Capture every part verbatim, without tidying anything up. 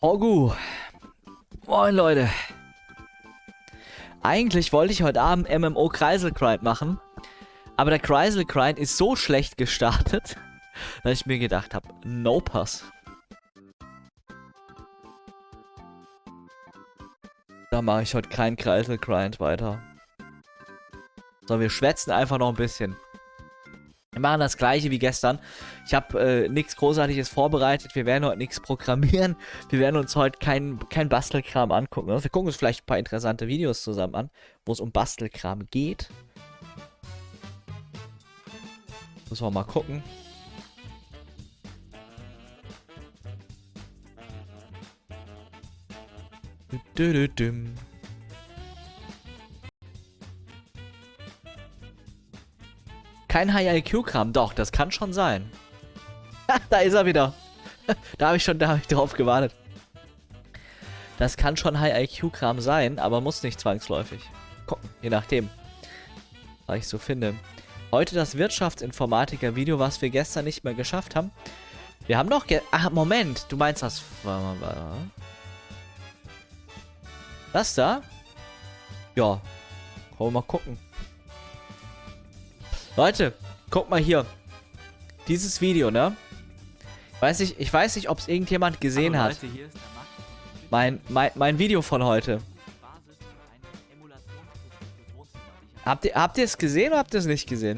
Orgu. Moin Leute. Eigentlich wollte ich heute Abend M M O Kreiselgrind machen, aber der Kreiselgrind ist so schlecht gestartet, dass ich mir gedacht habe, no pass. Da mache ich heute keinen Kreiselgrind weiter. So, wir schwätzen einfach noch ein bisschen. Wir machen das gleiche wie gestern. Ich habe äh, nichts Großartiges vorbereitet. Wir werden heute nichts programmieren. Wir werden uns heute kein, kein Bastelkram angucken. Wir gucken uns vielleicht ein paar interessante Videos zusammen an, wo es um Bastelkram geht. Müssen wir mal gucken. Du, du, du, du. Kein High-I Q-Kram. Doch, das kann schon sein. Da ist er wieder. Da habe ich schon da hab ich drauf gewartet. Das kann schon High-I Q-Kram sein, aber muss nicht zwangsläufig. Gucken, je nachdem. Was ich so finde. Heute das Wirtschaftsinformatiker-Video, was wir gestern nicht mehr geschafft haben. Wir haben noch... Ge Ach, Moment. Du meinst das... Das da? Ja. Wollen wir mal gucken. Leute, guck mal hier. Dieses Video, ne? Weiß ich, ich weiß nicht, ob es irgendjemand gesehen hat. Mein, mein, mein Video von heute. Habt ihr, habt ihr es gesehen oder habt ihr es nicht gesehen?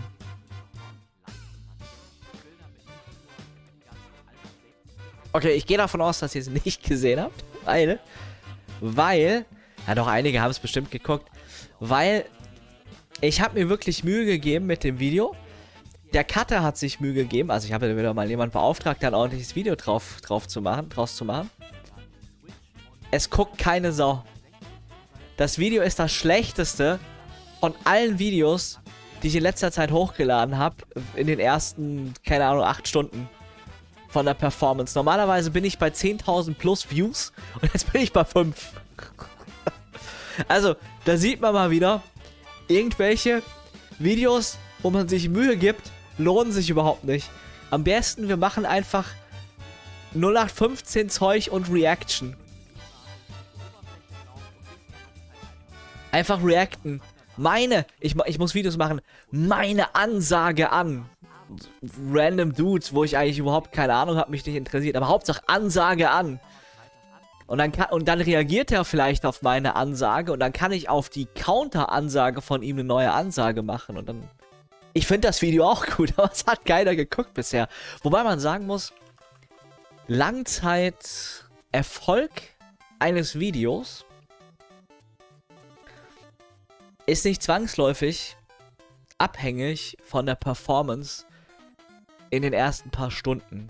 Okay, ich gehe davon aus, dass ihr es nicht gesehen habt. Weil, weil, ja doch, einige haben es bestimmt geguckt. Weil... Ich habe mir wirklich Mühe gegeben mit dem Video. Der Cutter hat sich Mühe gegeben. Also ich habe wieder mal jemanden beauftragt, da ein ordentliches Video drauf, drauf zu machen, draus zu machen. Es guckt keine Sau. Das Video ist das schlechteste von allen Videos, die ich in letzter Zeit hochgeladen habe. In den ersten, keine Ahnung, acht Stunden von der Performance. Normalerweise bin ich bei zehntausend plus Views und jetzt bin ich bei fünf. Also, da sieht man mal wieder... Irgendwelche Videos, wo man sich Mühe gibt, lohnen sich überhaupt nicht. Am besten, wir machen einfach null acht fünfzehn Zeug und Reaction. Einfach reacten. Meine, ich, ich muss Videos machen, meine Ansage an. Random Dudes, wo ich eigentlich überhaupt keine Ahnung habe, mich nicht interessiert. Aber Hauptsache Ansage an. Und dann, kann, und dann reagiert er vielleicht auf meine Ansage und dann kann ich auf die Counter-Ansage von ihm eine neue Ansage machen und dann... Ich finde das Video auch gut, aber es hat keiner geguckt bisher. Wobei man sagen muss, Langzeit-Erfolg eines Videos ist nicht zwangsläufig abhängig von der Performance in den ersten paar Stunden.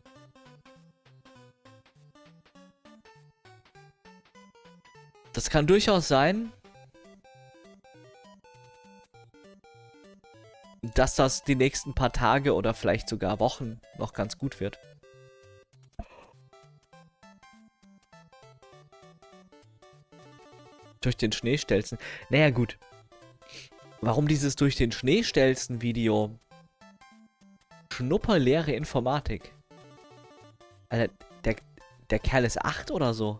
Das kann durchaus sein, dass das die nächsten paar Tage oder vielleicht sogar Wochen noch ganz gut wird. Durch den Schnee stelzen. Naja, gut. Warum dieses durch den Schnee stelzen Video? Schnupperleere Informatik. Alter, der, der Kerl ist acht oder so.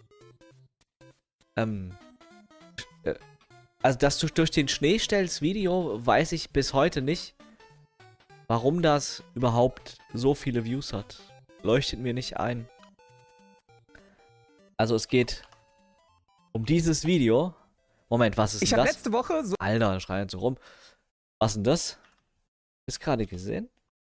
Ähm, äh, also dass du durch den Schnee stellst Video, weiß ich bis heute nicht, warum das überhaupt so viele Views hat. Leuchtet mir nicht ein. Also es geht um dieses Video. Moment, was ist ich denn das? Ich habe letzte Woche so... Alter, schreien so rum. Was ist denn das? Ist gerade gesehen?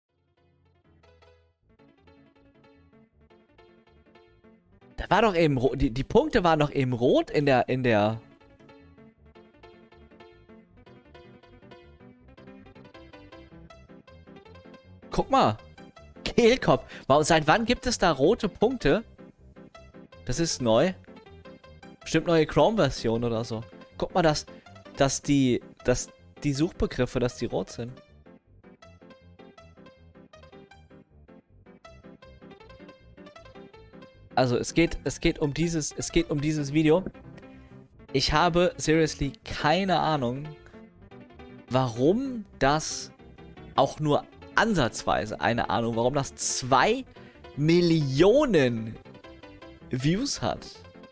Da war doch eben rot. Die, die Punkte waren doch eben rot in der, in der... Guck mal. Kehlkopf. Seit wann gibt es da rote Punkte? Das ist neu. Bestimmt neue Chrome-Version oder so. Guck mal, dass, dass die, dass die Suchbegriffe, dass die rot sind. Also es geht, es geht um dieses, es geht um dieses Video. Ich habe seriously keine Ahnung, warum das auch nur ansatzweise eine Ahnung, warum das zwei Millionen Views hat.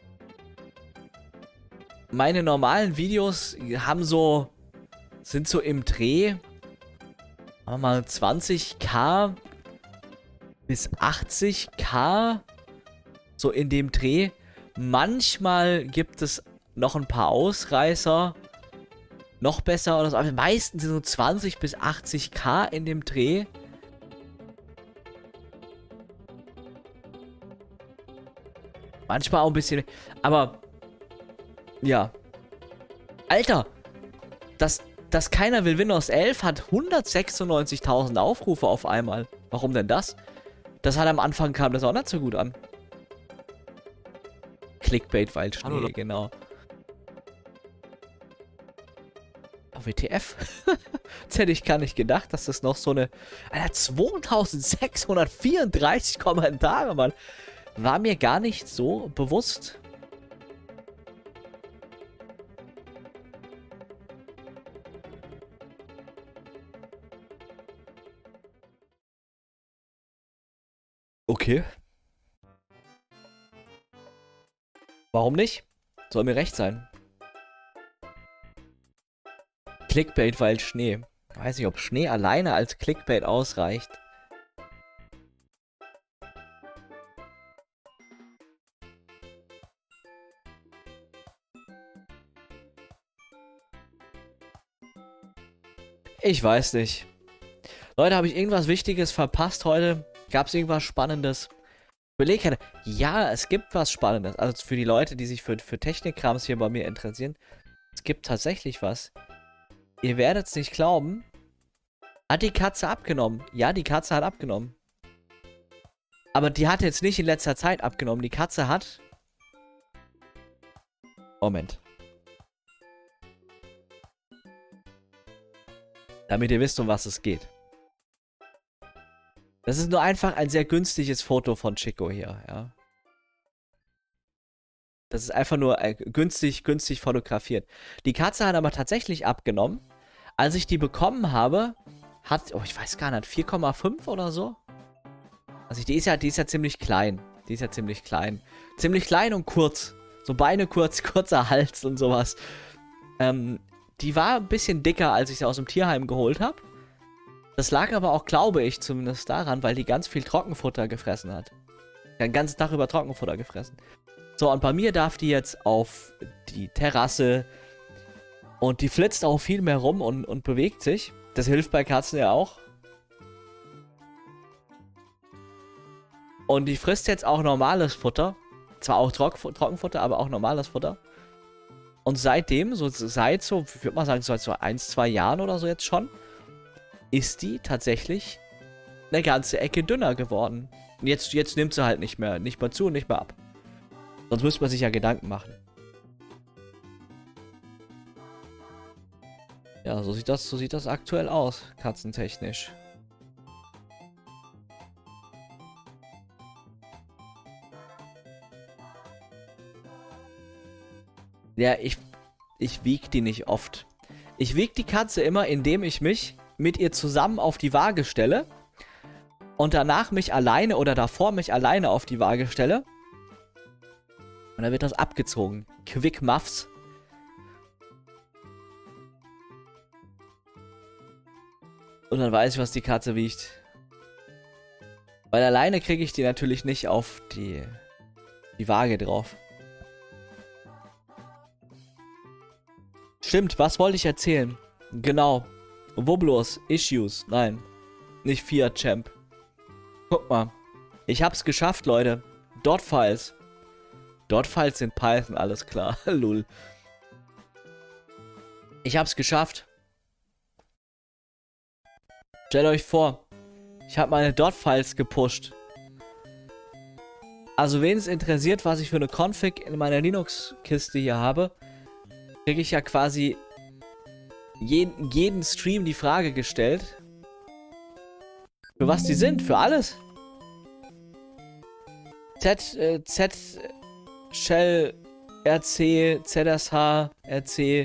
Meine normalen Videos haben so, sind so im Dreh, sagen wir mal zwanzigtausend bis achtzigtausend, so in dem Dreh. Manchmal gibt es noch ein paar Ausreißer, noch besser oder so, aber meistens so zwanzig bis achtzigtausend in dem Dreh. Manchmal auch ein bisschen, aber ja. Alter, das, das Keiner will Windows elf hat hundertsechsundneunzigtausend Aufrufe auf einmal. Warum denn das? Das hat am Anfang kam das auch nicht so gut an. Clickbait, weil Schnee, Hallo. Genau. W T F? Jetzt hätte ich gar nicht gedacht, dass das noch so eine... Alter, zweitausendsechshundertvierunddreißig Kommentare, Mann. War mir gar nicht so bewusst. Okay. Warum nicht? Soll mir recht sein. Clickbait, weil Schnee. Ich weiß nicht, ob Schnee alleine als Clickbait ausreicht. Ich weiß nicht. Leute, habe ich irgendwas Wichtiges verpasst heute? Gab es irgendwas Spannendes? Überleg halt. Ja, es gibt was Spannendes. Also für die Leute, die sich für, für Technikkrams hier bei mir interessieren. Es gibt tatsächlich was. Ihr werdet es nicht glauben. Hat die Katze abgenommen? Ja, die Katze hat abgenommen. Aber die hat jetzt nicht in letzter Zeit abgenommen. Die Katze hat... Moment. Damit ihr wisst, um was es geht. Das ist nur einfach ein sehr günstiges Foto von Chico hier, ja. Das ist einfach nur äh, günstig, günstig fotografiert. Die Katze hat aber tatsächlich abgenommen. Als ich die bekommen habe, hat, oh, ich weiß gar nicht, vier Komma fünf oder so. Also die ist ja, die ist ja ziemlich klein. Die ist ja ziemlich klein. Ziemlich klein und kurz. So Beine kurz, kurzer Hals und sowas. Ähm, die war ein bisschen dicker, als ich sie aus dem Tierheim geholt habe. Das lag aber auch, glaube ich, zumindest daran, weil die ganz viel Trockenfutter gefressen hat. Den ganzen Tag über Trockenfutter gefressen. So, und bei mir darf die jetzt auf die Terrasse und die flitzt auch viel mehr rum und, und bewegt sich. Das hilft bei Katzen ja auch. Und die frisst jetzt auch normales Futter. Zwar auch Trock Trockenfutter, aber auch normales Futter. Und seitdem, so seit so, ich würde mal sagen, seit so ein, zwei Jahren oder so jetzt schon, ist die tatsächlich eine ganze Ecke dünner geworden. Und jetzt, jetzt nimmt sie halt nicht mehr, nicht mehr zu und nicht mehr ab. Sonst müsste man sich ja Gedanken machen. Ja, so sieht das, so sieht das aktuell aus, katzentechnisch. Ja, ich, ich wiege die nicht oft. Ich wiege die Katze immer, indem ich mich mit ihr zusammen auf die Waage stelle und danach mich alleine oder davor mich alleine auf die Waage stelle. Und dann wird das abgezogen. Quick Muffs. Und dann weiß ich, was die Katze wiegt. Weil alleine kriege ich die natürlich nicht auf die, die Waage drauf. Stimmt, was wollte ich erzählen? Genau. Wo bloß? Issues. Nein. Nicht Fiat Champ. Guck mal. Ich hab's geschafft, Leute. Dot-Files. Dot-Files sind Python, alles klar. Lul. Ich hab's geschafft. Stellt euch vor, ich habe meine Dot-Files gepusht. Also wen es interessiert, was ich für eine Config in meiner Linux-Kiste hier habe, kriege ich ja quasi jeden, jeden Stream die Frage gestellt, für was die sind, für alles. Z, äh, Z, Shell, R C, Z S H, R C,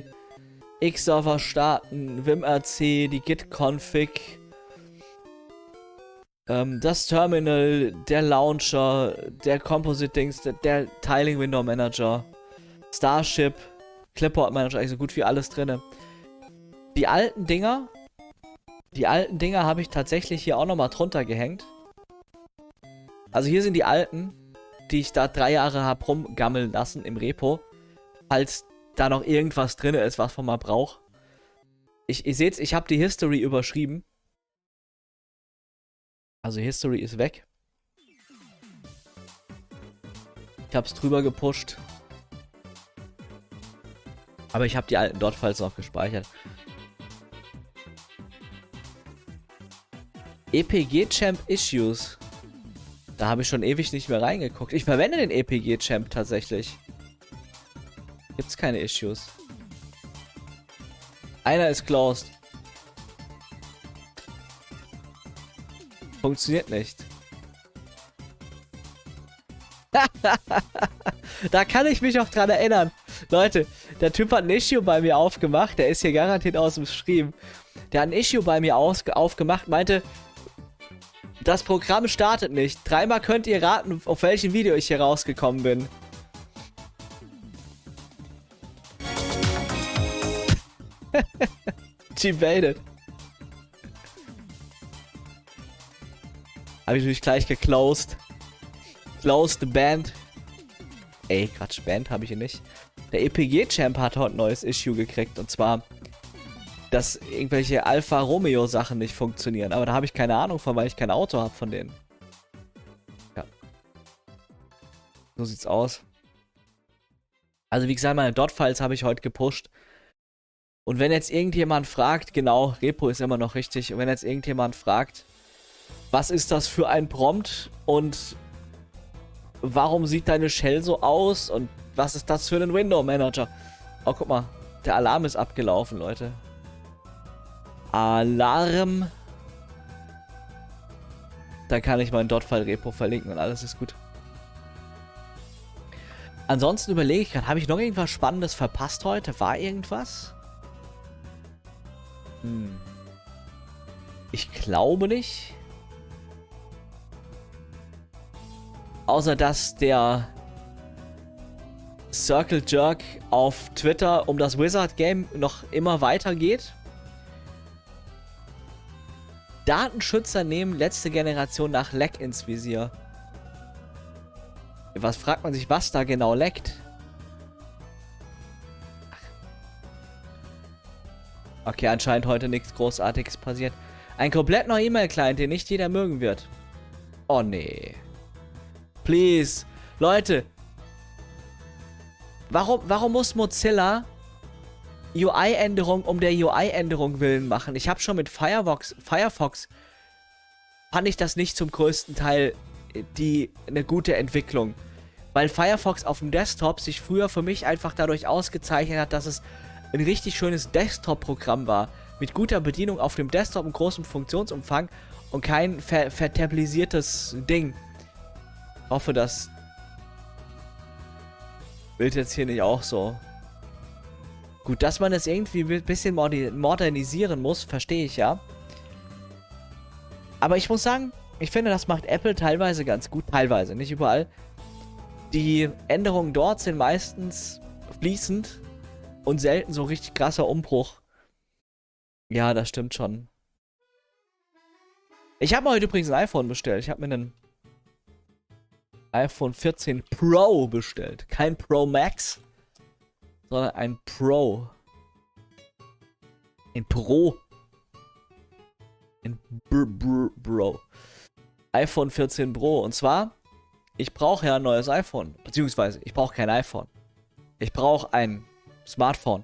X-Server starten, Vim R C, die Git-Config, ähm, das Terminal, der Launcher, der Composite-Dings, der, der Tiling-Window-Manager, Starship, Clipboard-Manager, also so gut wie alles drin. Die alten Dinger, die alten Dinger habe ich tatsächlich hier auch nochmal drunter gehängt. Also hier sind die alten, die ich da drei Jahre habe rumgammeln lassen im Repo, falls da noch irgendwas drin ist, was man mal braucht. Ich, ihr seht's, ich habe die History überschrieben. Also History ist weg. Ich habe es drüber gepusht. Aber ich habe die alten Dot-Files noch gespeichert. E P G-Champ Issues. Da habe ich schon ewig nicht mehr reingeguckt. Ich verwende den E P G-Champ tatsächlich. Gibt's keine Issues. Einer ist closed. Funktioniert nicht. Da kann ich mich auch dran erinnern. Leute, der Typ hat ein Issue bei mir aufgemacht. Der ist hier garantiert aus dem Stream. Der hat ein Issue bei mir aufgemacht, meinte, das Programm startet nicht. Dreimal könnt ihr raten, auf welchem Video ich hier rausgekommen bin. Debated. Habe ich natürlich gleich geclosed. Closed the Band. Ey, Quatsch, Band habe ich hier nicht. Der E P G-Champ hat heute ein neues Issue gekriegt. Und zwar, dass irgendwelche Alfa Romeo Sachen nicht funktionieren. Aber da habe ich keine Ahnung von, weil ich kein Auto habe von denen. Ja. So sieht's aus. Also wie gesagt, meine Dot-Files habe ich heute gepusht. Und wenn jetzt irgendjemand fragt, genau, Repo ist immer noch richtig. Und wenn jetzt irgendjemand fragt, was ist das für ein Prompt und warum sieht deine Shell so aus und was ist das für ein Window Manager? Oh, guck mal, der Alarm ist abgelaufen, Leute. Alarm. Dann kann ich meinen Dot-File-Repo verlinken und alles ist gut. Ansonsten überlege ich gerade, habe ich noch irgendwas Spannendes verpasst heute? War irgendwas? Hm. Ich glaube nicht. Außer dass der Circle Jerk auf Twitter um das Wizard Game noch immer weitergeht. Datenschützer nehmen letzte Generation nach Leck ins Visier. Was fragt man sich, was da genau leckt? Okay, anscheinend heute nichts Großartiges passiert. Ein komplett neuer E-Mail-Client, den nicht jeder mögen wird. Oh nee. Please. Leute. Warum, warum muss Mozilla U I-Änderung um der U I-Änderung willen machen? Ich habe schon mit Firefox, Firefox fand ich das nicht zum größten Teil die eine gute Entwicklung. Weil Firefox auf dem Desktop sich früher für mich einfach dadurch ausgezeichnet hat, dass es ein richtig schönes Desktop-Programm war. Mit guter Bedienung auf dem Desktop, einem großen Funktionsumfang und kein ver vertablisiertes Ding. Ich hoffe, das wird jetzt hier nicht auch so. Gut, dass man das irgendwie ein bisschen modernisieren muss, verstehe ich ja. Aber ich muss sagen, ich finde, das macht Apple teilweise ganz gut. Teilweise, nicht überall. Die Änderungen dort sind meistens fließend und selten so richtig krasser Umbruch. Ja, das stimmt schon. Ich habe mir heute übrigens ein iPhone bestellt. Ich habe mir einen iPhone vierzehn Pro bestellt. Kein Pro Max, sondern ein Pro. Ein Pro. Ein Br Br Bro. iPhone vierzehn Pro. Und zwar, ich brauche ja ein neues iPhone. Beziehungsweise, ich brauche kein iPhone. Ich brauche ein Smartphone.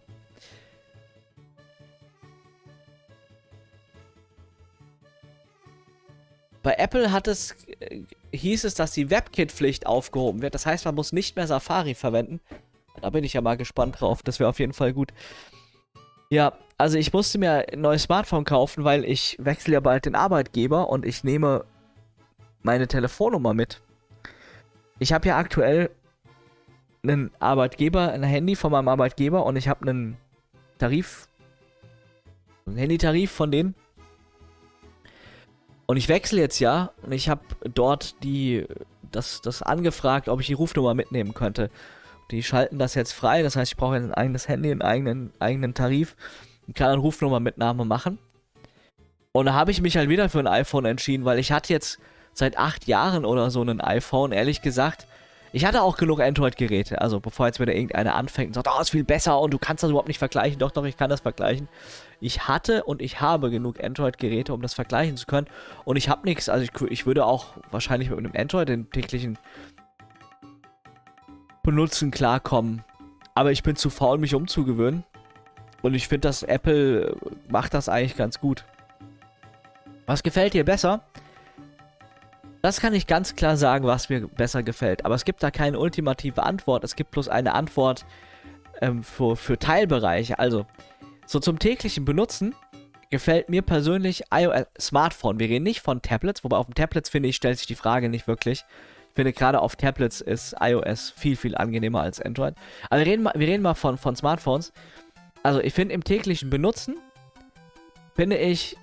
Bei Apple hat es, äh, hieß es, dass die WebKit-Pflicht aufgehoben wird. Das heißt, man muss nicht mehr Safari verwenden. Da bin ich ja mal gespannt drauf. Das wäre auf jeden Fall gut. Ja, also ich musste mir ein neues Smartphone kaufen, weil ich wechsle ja bald den Arbeitgeber und ich nehme meine Telefonnummer mit. Ich habe ja aktuell einen Arbeitgeber, ein Handy von meinem Arbeitgeber und ich habe einen Tarif, einen Handytarif von denen. Und ich wechsle jetzt ja und ich habe dort die, das, das angefragt, ob ich die Rufnummer mitnehmen könnte. Die schalten das jetzt frei, das heißt, ich brauche ein eigenes Handy, einen eigenen, eigenen Tarif und kann eine Rufnummermitnahme machen. Und da habe ich mich halt wieder für ein iPhone entschieden, weil ich hatte jetzt seit acht Jahren oder so ein iPhone, ehrlich gesagt. Ich hatte auch genug Android-Geräte, also bevor jetzt wieder irgendeiner anfängt und sagt, oh, ist viel besser und du kannst das überhaupt nicht vergleichen. Doch, doch, ich kann das vergleichen. Ich hatte und ich habe genug Android-Geräte, um das vergleichen zu können. Und ich habe nichts, also ich, ich würde auch wahrscheinlich mit einem Android den täglichen Benutzen klarkommen. Aber ich bin zu faul, mich umzugewöhnen. Und ich finde, dass Apple macht das eigentlich ganz gut. Was gefällt dir besser? Das kann ich ganz klar sagen, was mir besser gefällt. Aber es gibt da keine ultimative Antwort. Es gibt bloß eine Antwort ähm, für, für Teilbereiche. Also, so zum täglichen Benutzen gefällt mir persönlich iOS Smartphone. Wir reden nicht von Tablets, wobei auf dem Tablets, finde ich, stellt sich die Frage nicht wirklich. Ich finde, gerade auf Tablets ist iOS viel, viel angenehmer als Android. Aber wir reden mal, wir reden mal von, von Smartphones. Also, ich finde, im täglichen Benutzen finde ich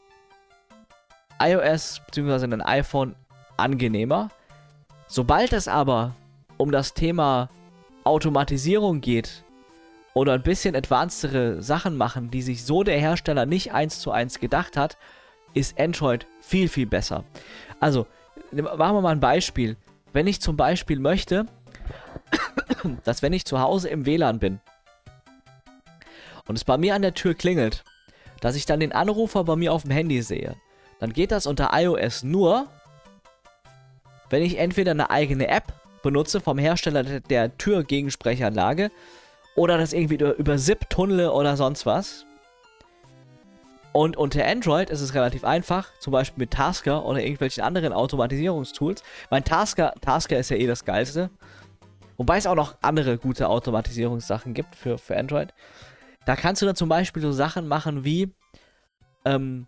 iOS bzw. ein iPhone angenehmer. Sobald es aber um das Thema Automatisierung geht oder ein bisschen advancedere Sachen machen, die sich so der Hersteller nicht eins zu eins gedacht hat, ist Android viel, viel besser. Also, machen wir mal ein Beispiel. Wenn ich zum Beispiel möchte, dass wenn ich zu Hause im W L A N bin und es bei mir an der Tür klingelt, dass ich dann den Anrufer bei mir auf dem Handy sehe, dann geht das unter iOS nur, wenn ich entweder eine eigene App benutze vom Hersteller der, der Türgegensprechanlage oder das irgendwie über, über S I P tunnele oder sonst was. Und unter Android ist es relativ einfach, zum Beispiel mit Tasker oder irgendwelchen anderen Automatisierungstools. Mein Tasker, Tasker ist ja eh das Geilste. Wobei es auch noch andere gute Automatisierungssachen gibt für, für Android. Da kannst du dann zum Beispiel so Sachen machen wie ähm,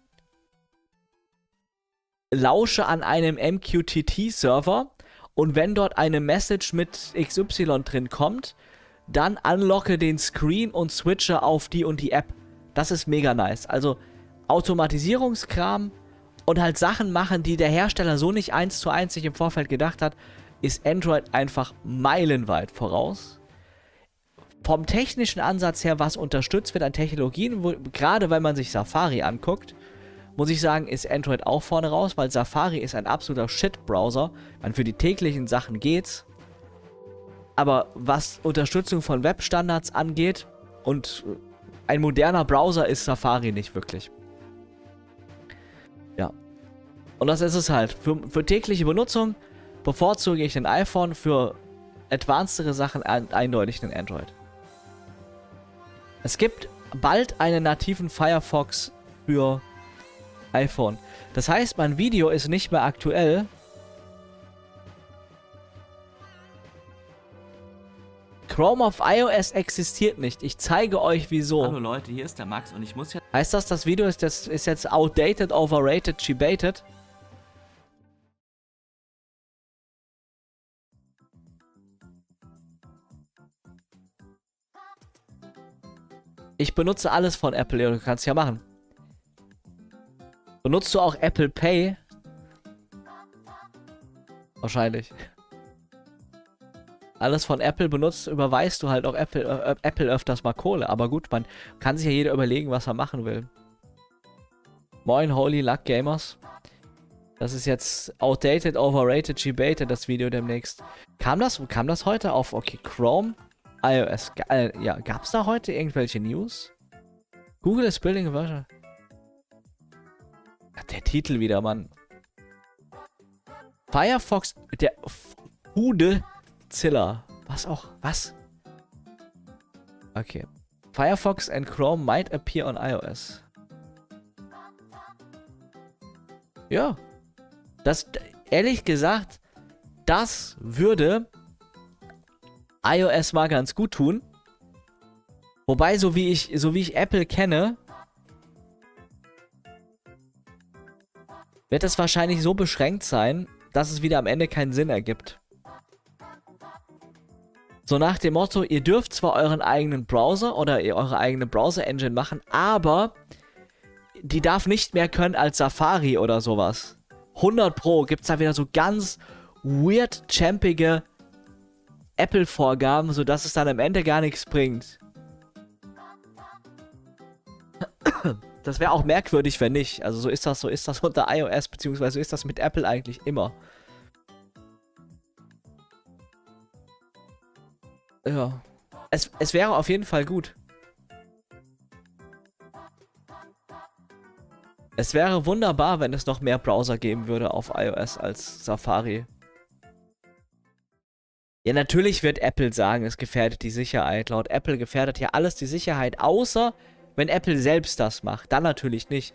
lausche an einem M Q T T-Server und wenn dort eine Message mit X Y drin kommt, dann unlocke den Screen und switche auf die und die App. Das ist mega nice. Also Automatisierungskram und halt Sachen machen, die der Hersteller so nicht eins zu eins sich im Vorfeld gedacht hat, ist Android einfach meilenweit voraus. Vom technischen Ansatz her, was unterstützt wird an Technologien, wo, gerade wenn man sich Safari anguckt, muss ich sagen, ist Android auch vorne raus, weil Safari ist ein absoluter Shit-Browser. Man, für die täglichen Sachen geht's. Aber was Unterstützung von Webstandards angeht und ein moderner Browser ist Safari nicht wirklich. Ja. Und das ist es halt. Für, für tägliche Benutzung bevorzuge ich ein iPhone, für advancedere Sachen ein, eindeutig ein Android. Es gibt bald einen nativen Firefox für iPhone. Das heißt, mein Video ist nicht mehr aktuell. Chrome auf iOS existiert nicht. Ich zeige euch wieso. Hallo Leute, hier ist der Max und ich muss jetzt... Heißt das, das Video ist, das ist jetzt outdated, overrated, debated? Ich benutze alles von Apple, ja, du kannst ja machen. Benutzt du auch Apple Pay? Wahrscheinlich. Alles von Apple benutzt, überweist du halt auch Apple, äh, Apple öfters mal Kohle. Aber gut, man kann sich ja jeder überlegen, was er machen will. Moin, Holy Luck Gamers. Das ist jetzt outdated, overrated, debated, das Video demnächst. Kam das, kam das heute auf, okay, Chrome, iOS, äh, ja, gab's da heute irgendwelche News? Google is building a version. Der Titel wieder, Mann. Firefox, der Hudezilla. Was auch, was? Okay. Firefox and Chrome might appear on iOS. Ja. Das, ehrlich gesagt, das würde iOS mal ganz gut tun. Wobei, so wie ich, so wie ich Apple kenne, wird es wahrscheinlich so beschränkt sein, dass es wieder am Ende keinen Sinn ergibt. So nach dem Motto, ihr dürft zwar euren eigenen Browser oder eure eigene Browser-Engine machen, aber die darf nicht mehr können als Safari oder sowas. hundert Pro gibt es da wieder so ganz weird, champige Apple-Vorgaben, sodass es dann am Ende gar nichts bringt. Das wäre auch merkwürdig, wenn nicht. Also so ist das, so ist das unter iOS, beziehungsweise so ist das mit Apple eigentlich immer. Ja. Es, es wäre auf jeden Fall gut. Es wäre wunderbar, wenn es noch mehr Browser geben würde auf iOS als Safari. Ja, natürlich wird Apple sagen, es gefährdet die Sicherheit. Laut Apple gefährdet ja alles die Sicherheit, außer wenn Apple selbst das macht. Dann natürlich nicht.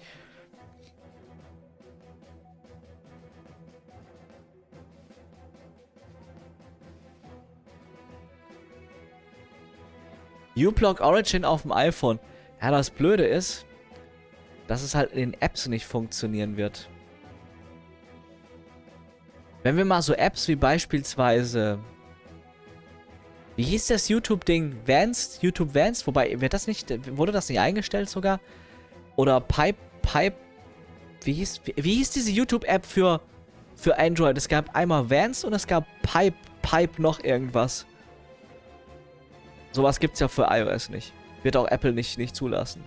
uBlock Origin auf dem iPhone. Ja, das Blöde ist, dass es halt in den Apps nicht funktionieren wird. Wenn wir mal so Apps wie beispielsweise... Wie hieß das YouTube-Ding? Vanced? YouTube Vanced? Wobei, wird das nicht... Wurde das nicht eingestellt sogar? Oder Pipe... Pipe... Wie hieß... Wie, wie hieß diese YouTube-App für... Für Android? Es gab einmal Vanced und es gab Pipe... Pipe noch irgendwas. Sowas gibt's ja für iOS nicht. Wird auch Apple nicht, nicht zulassen.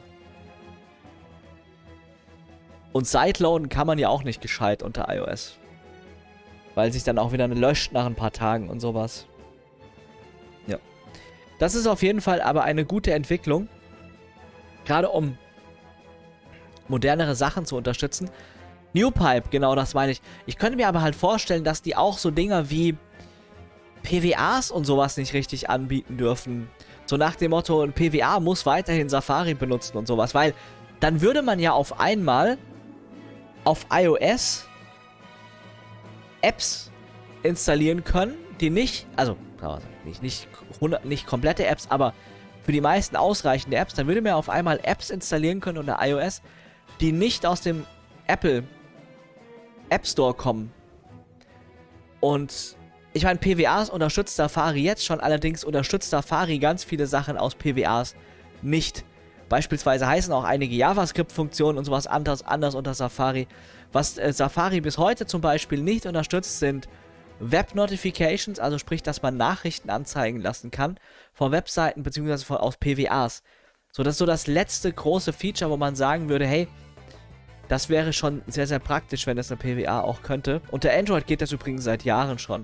Und Sideloaden kann man ja auch nicht gescheit unter iOS. Weil sich dann auch wieder löscht nach ein paar Tagen und sowas. Ja. Das ist auf jeden Fall aber eine gute Entwicklung. Gerade um modernere Sachen zu unterstützen. NewPipe, genau das meine ich. Ich könnte mir aber halt vorstellen, dass die auch so Dinger wie P W As und sowas nicht richtig anbieten dürfen. So nach dem Motto, ein P W A muss weiterhin Safari benutzen und sowas. Weil dann würde man ja auf einmal auf iOS Apps installieren können, die nicht, also nicht, nicht, nicht komplette Apps, aber für die meisten ausreichende Apps, dann würde man auf einmal Apps installieren können unter iOS, die nicht aus dem Apple App Store kommen. Und ich meine, P W As unterstützt Safari jetzt schon, allerdings unterstützt Safari ganz viele Sachen aus P W As nicht. Beispielsweise heißen auch einige JavaScript-Funktionen und sowas anders, anders unter Safari. Was äh, Safari bis heute zum Beispiel nicht unterstützt, sind Web-Notifications, also sprich, dass man Nachrichten anzeigen lassen kann von Webseiten bzw. von aus P W As. So, das ist so das letzte große Feature, wo man sagen würde, hey, das wäre schon sehr, sehr praktisch, wenn das eine P W A auch könnte. Unter Android geht das übrigens seit Jahren schon.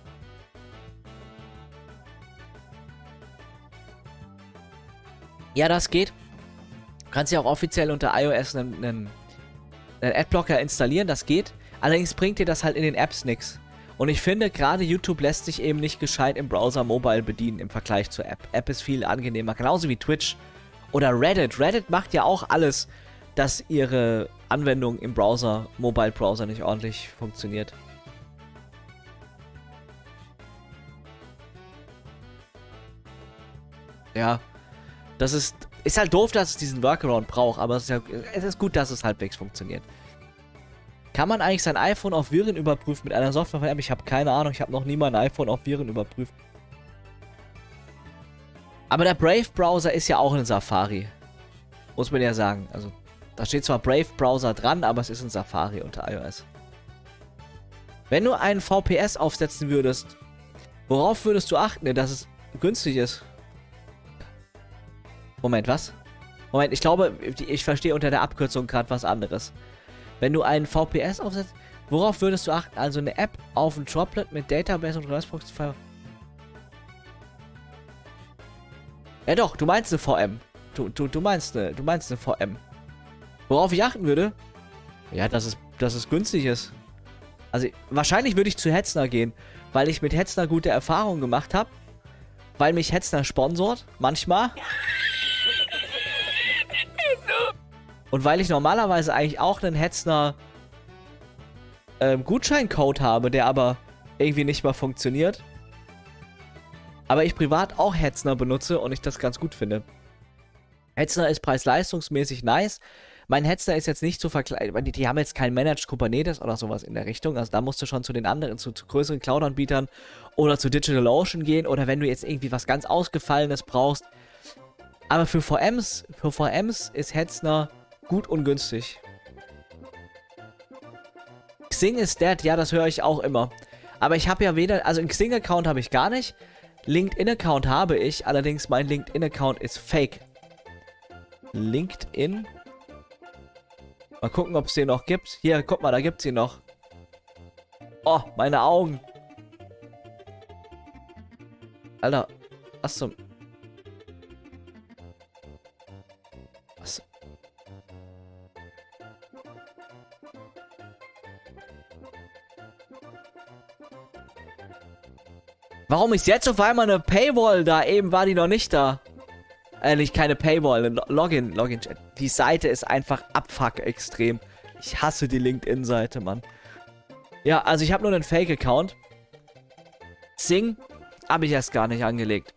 Ja, das geht. Du kannst ja auch offiziell unter iOS einen, einen, einen Adblocker installieren, das geht. Allerdings bringt dir das halt in den Apps nichts. Und ich finde, gerade YouTube lässt sich eben nicht gescheit im Browser mobile bedienen im Vergleich zur App. App ist viel angenehmer, genauso wie Twitch oder Reddit. Reddit macht ja auch alles, dass ihre Anwendung im Browser, Mobile-Browser nicht ordentlich funktioniert. Ja, das ist, ist halt doof, dass es diesen Workaround braucht, aber es ist, ja, es ist gut, dass es halbwegs funktioniert. Kann man eigentlich sein iPhone auf Viren überprüfen mit einer Software von Apple? Ich habe keine Ahnung, ich habe noch nie mein iPhone auf Viren überprüft. Aber der Brave-Browser ist ja auch ein Safari. Muss man ja sagen. Also, da steht zwar Brave-Browser dran, aber es ist ein Safari unter iOS. Wenn du einen V P S aufsetzen würdest, worauf würdest du achten, dass es günstig ist? Moment, was? Moment, ich glaube, ich verstehe unter der Abkürzung gerade was anderes. Wenn du einen V P S aufsetzt, worauf würdest du achten? Also eine App auf ein Droplet mit Database und Reverse Proxy. Ja doch, du meinst eine V M. Du, du, du meinst eine, du meinst eine V M. Worauf ich achten würde? Ja, dass es, dass es günstig ist. Also wahrscheinlich würde ich zu Hetzner gehen, weil ich mit Hetzner gute Erfahrungen gemacht habe. Weil mich Hetzner sponsort, manchmal. Und weil ich normalerweise eigentlich auch einen Hetzner ähm, Gutscheincode habe, der aber irgendwie nicht mal funktioniert. Aber ich privat auch Hetzner benutze und ich das ganz gut finde. Hetzner ist preis-leistungsmäßig nice. Mein Hetzner ist jetzt nicht so vergleichbar. Die, die haben jetzt kein Managed Kubernetes oder sowas in der Richtung. Also da musst du schon zu den anderen, zu, zu größeren Cloud-Anbietern oder zu DigitalOcean gehen. Oder wenn du jetzt irgendwie was ganz Ausgefallenes brauchst. Aber für V Ms, für V Ms ist Hetzner gut und günstig. Xing ist dead, ja, das höre ich auch immer. Aber ich habe ja weder, also einen Xing-Account habe ich gar nicht. LinkedIn-Account habe ich, allerdings mein LinkedIn-Account ist fake. LinkedIn. Mal gucken, ob es den noch gibt. Hier, guck mal, da gibt es ihn noch. Oh, meine Augen. Alter, was zum... Was? Warum ist jetzt auf einmal eine Paywall da? Eben war die noch nicht da. Äh, nicht keine Paywall, eine Login, Login. Die Seite ist einfach abfuck extrem. Ich hasse die LinkedIn-Seite, Mann. Ja, also ich habe nur einen Fake-Account. Xing habe ich erst gar nicht angelegt.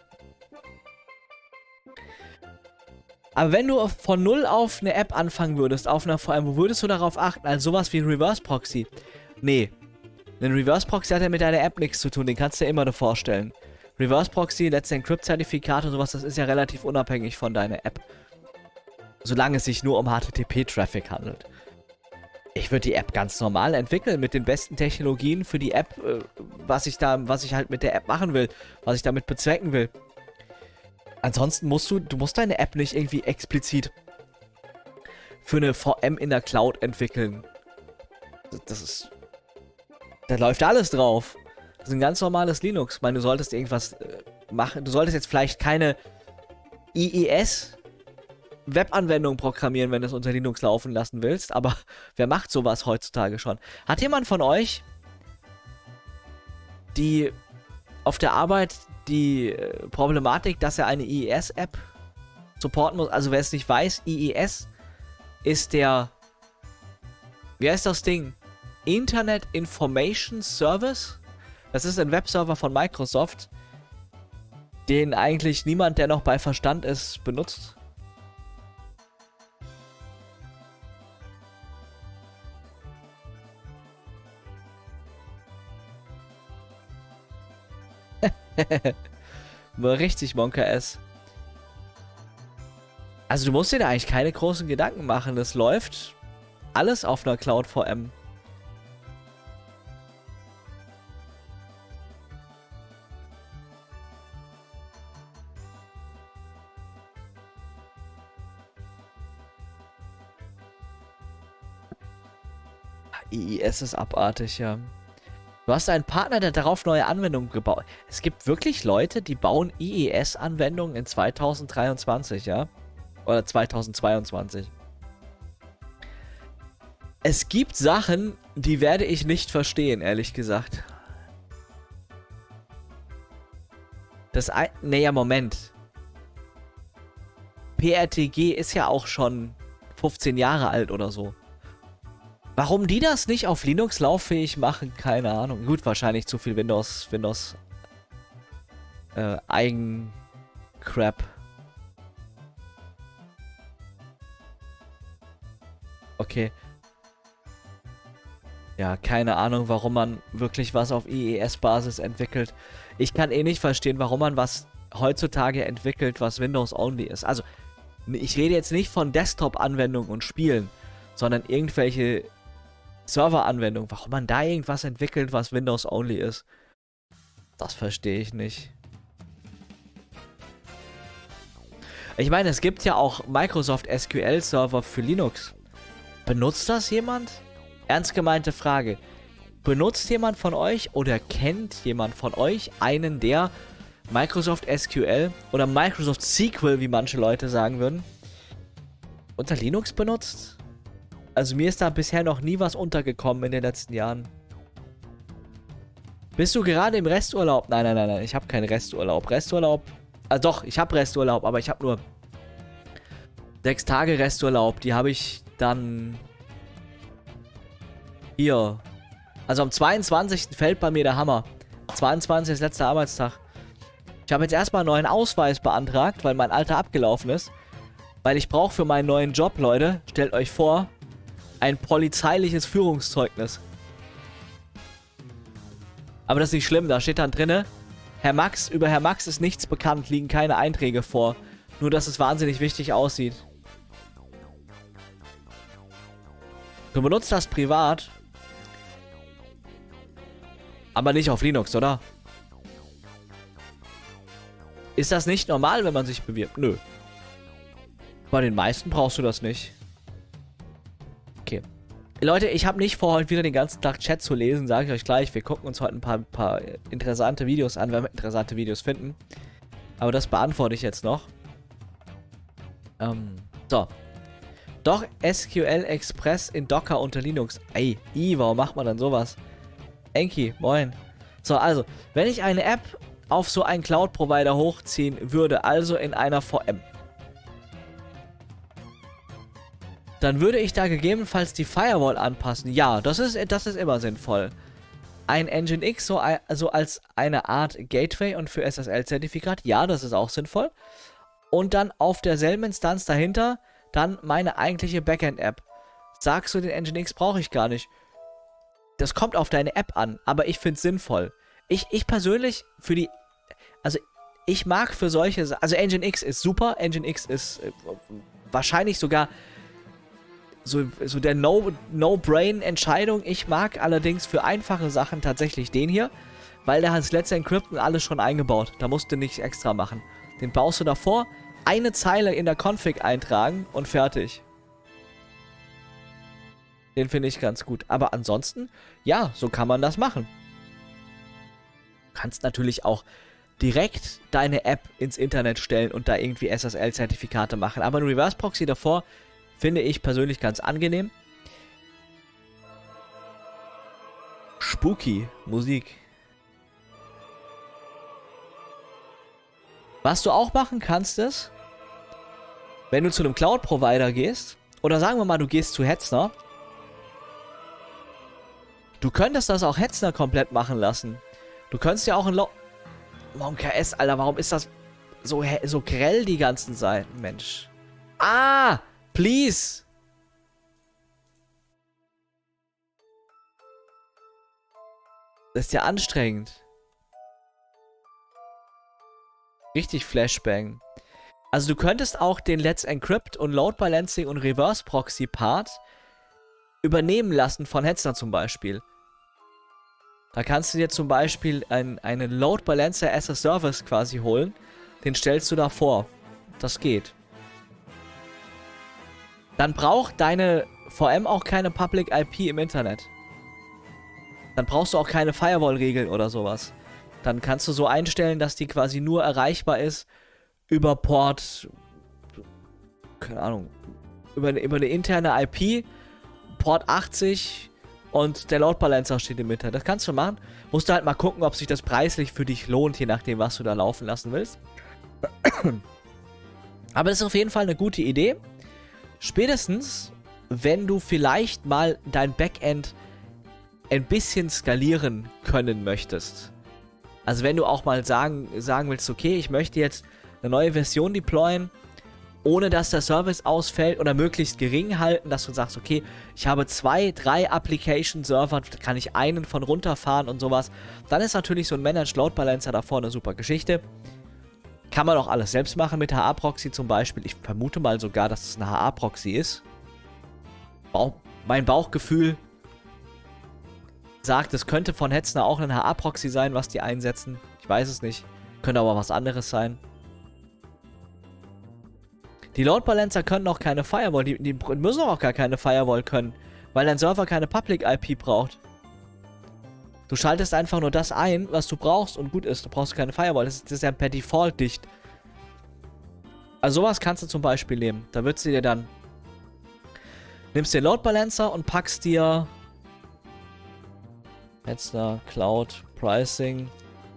Aber wenn du von null auf eine App anfangen würdest, auf einer, vor allem, wo würdest du darauf achten? Also sowas wie ein Reverse Proxy. Nee. Ein Reverse Proxy hat ja mit deiner App nichts zu tun, den kannst du dir immer nur vorstellen. Reverse Proxy, Let's Encrypt-Zertifikat und sowas, das ist ja relativ unabhängig von deiner App. Solange es sich nur um H T T P-Traffic handelt. Ich würde die App ganz normal entwickeln, mit den besten Technologien für die App, äh, was ich da, was ich halt mit der App machen will, was ich damit bezwecken will. Ansonsten musst du, du musst deine App nicht irgendwie explizit für eine V M in der Cloud entwickeln. Das ist... Da läuft alles drauf. Das ist ein ganz normales Linux. Ich meine, du solltest irgendwas äh, machen. Du solltest jetzt vielleicht keine I I S-Webanwendung programmieren, wenn du es unter Linux laufen lassen willst. Aber wer macht sowas heutzutage schon? Hat jemand von euch, die auf der Arbeit die äh, Problematik, dass er eine I I S-App supporten muss? Also wer es nicht weiß, I I S ist der... Wie heißt das Ding? Internet Information Service? Das ist ein Webserver von Microsoft, den eigentlich niemand, der noch bei Verstand ist, benutzt. Richtig, Monka S. Also du musst dir da eigentlich keine großen Gedanken machen. Das läuft alles auf einer Cloud V M. I I S ist abartig, ja. Du hast einen Partner, der darauf neue Anwendungen gebaut. Es gibt wirklich Leute, die bauen I I S-Anwendungen in zweitausenddreiundzwanzig, ja? Oder zweitausendzweiundzwanzig. Es gibt Sachen, die werde ich nicht verstehen, ehrlich gesagt. Das ein... Naja, Moment. P R T G ist ja auch schon fünfzehn Jahre alt oder so. Warum die das nicht auf Linux lauffähig machen, keine Ahnung. Gut, wahrscheinlich zu viel Windows, Windows äh, Eigen-Crap. Okay. Ja, keine Ahnung, warum man wirklich was auf I I S-Basis entwickelt. Ich kann eh nicht verstehen, warum man was heutzutage entwickelt, was Windows-only ist. Also, ich rede jetzt nicht von Desktop-Anwendungen und Spielen, sondern irgendwelche Server-Anwendungen. Warum man da irgendwas entwickelt, was Windows-only ist. Das verstehe ich nicht. Ich meine, es gibt ja auch Microsoft S Q L-Server für Linux. Benutzt das jemand? Ernst gemeinte Frage. Benutzt jemand von euch oder kennt jemand von euch einen, der Microsoft S Q L oder Microsoft S Q L, wie manche Leute sagen würden, unter Linux benutzt? Also mir ist da bisher noch nie was untergekommen in den letzten Jahren. Bist du gerade im Resturlaub? Nein, nein, nein, nein. Ich habe keinen Resturlaub. Resturlaub... Ah doch, ich habe Resturlaub, aber ich habe nur sechs Tage Resturlaub. Die habe ich dann... Hier. Also am zweiundzwanzigsten fällt bei mir der Hammer. zweiundzwanzigsten ist letzter Arbeitstag. Ich habe jetzt erstmal einen neuen Ausweis beantragt, weil mein alter abgelaufen ist. Weil ich brauche für meinen neuen Job, Leute, stellt euch vor, ein polizeiliches Führungszeugnis. Aber das ist nicht schlimm, da steht dann drinne, Herr Max, über Herr Max ist nichts bekannt, liegen keine Einträge vor. Nur, dass es wahnsinnig wichtig aussieht. Du benutzt das privat. Aber nicht auf Linux, oder? Ist das nicht normal, wenn man sich bewirbt? Nö. Bei den meisten brauchst du das nicht. Okay. Leute, ich habe nicht vor, heute wieder den ganzen Tag Chat zu lesen, sage ich euch gleich. Wir gucken uns heute ein paar, paar interessante Videos an, wenn wir interessante Videos finden. Aber das beantworte ich jetzt noch. Ähm, so. Doch S Q L Express in Docker unter Linux. Ey, i, warum macht man dann sowas? Enki, moin. So, also, wenn ich eine App auf so einen Cloud-Provider hochziehen würde, also in einer V M, dann würde ich da gegebenenfalls die Firewall anpassen. Ja, das ist, das ist immer sinnvoll. Ein Nginx so also als eine Art Gateway und für S S L-Zertifikat, ja, das ist auch sinnvoll. Und dann auf derselben Instanz dahinter dann meine eigentliche Backend-App. Sagst du, den Nginx brauche ich gar nicht. Das kommt auf deine App an, aber ich finde es sinnvoll. Ich, ich persönlich für die, also ich mag für solche, also Nginx ist super, Nginx ist äh, wahrscheinlich sogar so, so der No, No-Brain-Entscheidung. Ich mag allerdings für einfache Sachen tatsächlich den hier, weil der hat das Let's Encrypt und alles schon eingebaut. Da musst du nichts extra machen. Den baust du davor, eine Zeile in der Config eintragen und fertig. Den finde ich ganz gut. Aber ansonsten, ja, so kann man das machen. Du kannst natürlich auch direkt deine App ins Internet stellen und da irgendwie S S L-Zertifikate machen. Aber ein Reverse Proxy davor finde ich persönlich ganz angenehm. Spooky Musik. Was du auch machen kannst ist, wenn du zu einem Cloud-Provider gehst, oder sagen wir mal, du gehst zu Hetzner, du könntest das auch Hetzner komplett machen lassen. Du könntest ja auch ein Lo... Warum K S, Alter, warum ist das so, so grell, die ganzen Seiten, Mensch? Ah, please! Das ist ja anstrengend. Richtig Flashbang. Also du könntest auch den Let's Encrypt und Load Balancing und Reverse Proxy Part übernehmen lassen von Hetzner zum Beispiel. Da kannst du dir zum Beispiel ein, einen Load Balancer as a Service quasi holen. Den stellst du da vor. Das geht. Dann braucht deine V M auch keine Public I P im Internet. Dann brauchst du auch keine Firewall-Regeln oder sowas. Dann kannst du so einstellen, dass die quasi nur erreichbar ist über Port, keine Ahnung, über, über eine interne I P, Port achtzig und der Load Balancer steht im Internet. Das kannst du machen. Musst du halt mal gucken, ob sich das preislich für dich lohnt, je nachdem, was du da laufen lassen willst. Aber das ist auf jeden Fall eine gute Idee. Spätestens, wenn du vielleicht mal dein Backend ein bisschen skalieren können möchtest. Also wenn du auch mal sagen, sagen willst, okay, ich möchte jetzt eine neue Version deployen, ohne dass der Service ausfällt oder möglichst gering halten, dass du sagst, okay, ich habe zwei, drei Application-Server, da kann ich einen von runterfahren und sowas. Dann ist natürlich so ein Managed Load Balancer davor eine super Geschichte. Kann man auch alles selbst machen mit H A-Proxy zum Beispiel. Ich vermute mal sogar, dass es ein H A-Proxy ist. Bauch, mein Bauchgefühl sagt, es könnte von Hetzner auch ein H A-Proxy sein, was die einsetzen. Ich weiß es nicht. Könnte aber was anderes sein. Die Load Balancer können auch keine Firewall. Die, die müssen auch gar keine Firewall können. Weil dein Server keine Public I P braucht. Du schaltest einfach nur das ein, was du brauchst und gut ist. Du brauchst keine Firewall. Das ist, das ist ja per Default dicht. Also sowas kannst du zum Beispiel nehmen. Da würdest du dir dann... Nimmst den Load Balancer und packst dir... Hetzner, Cloud, Pricing.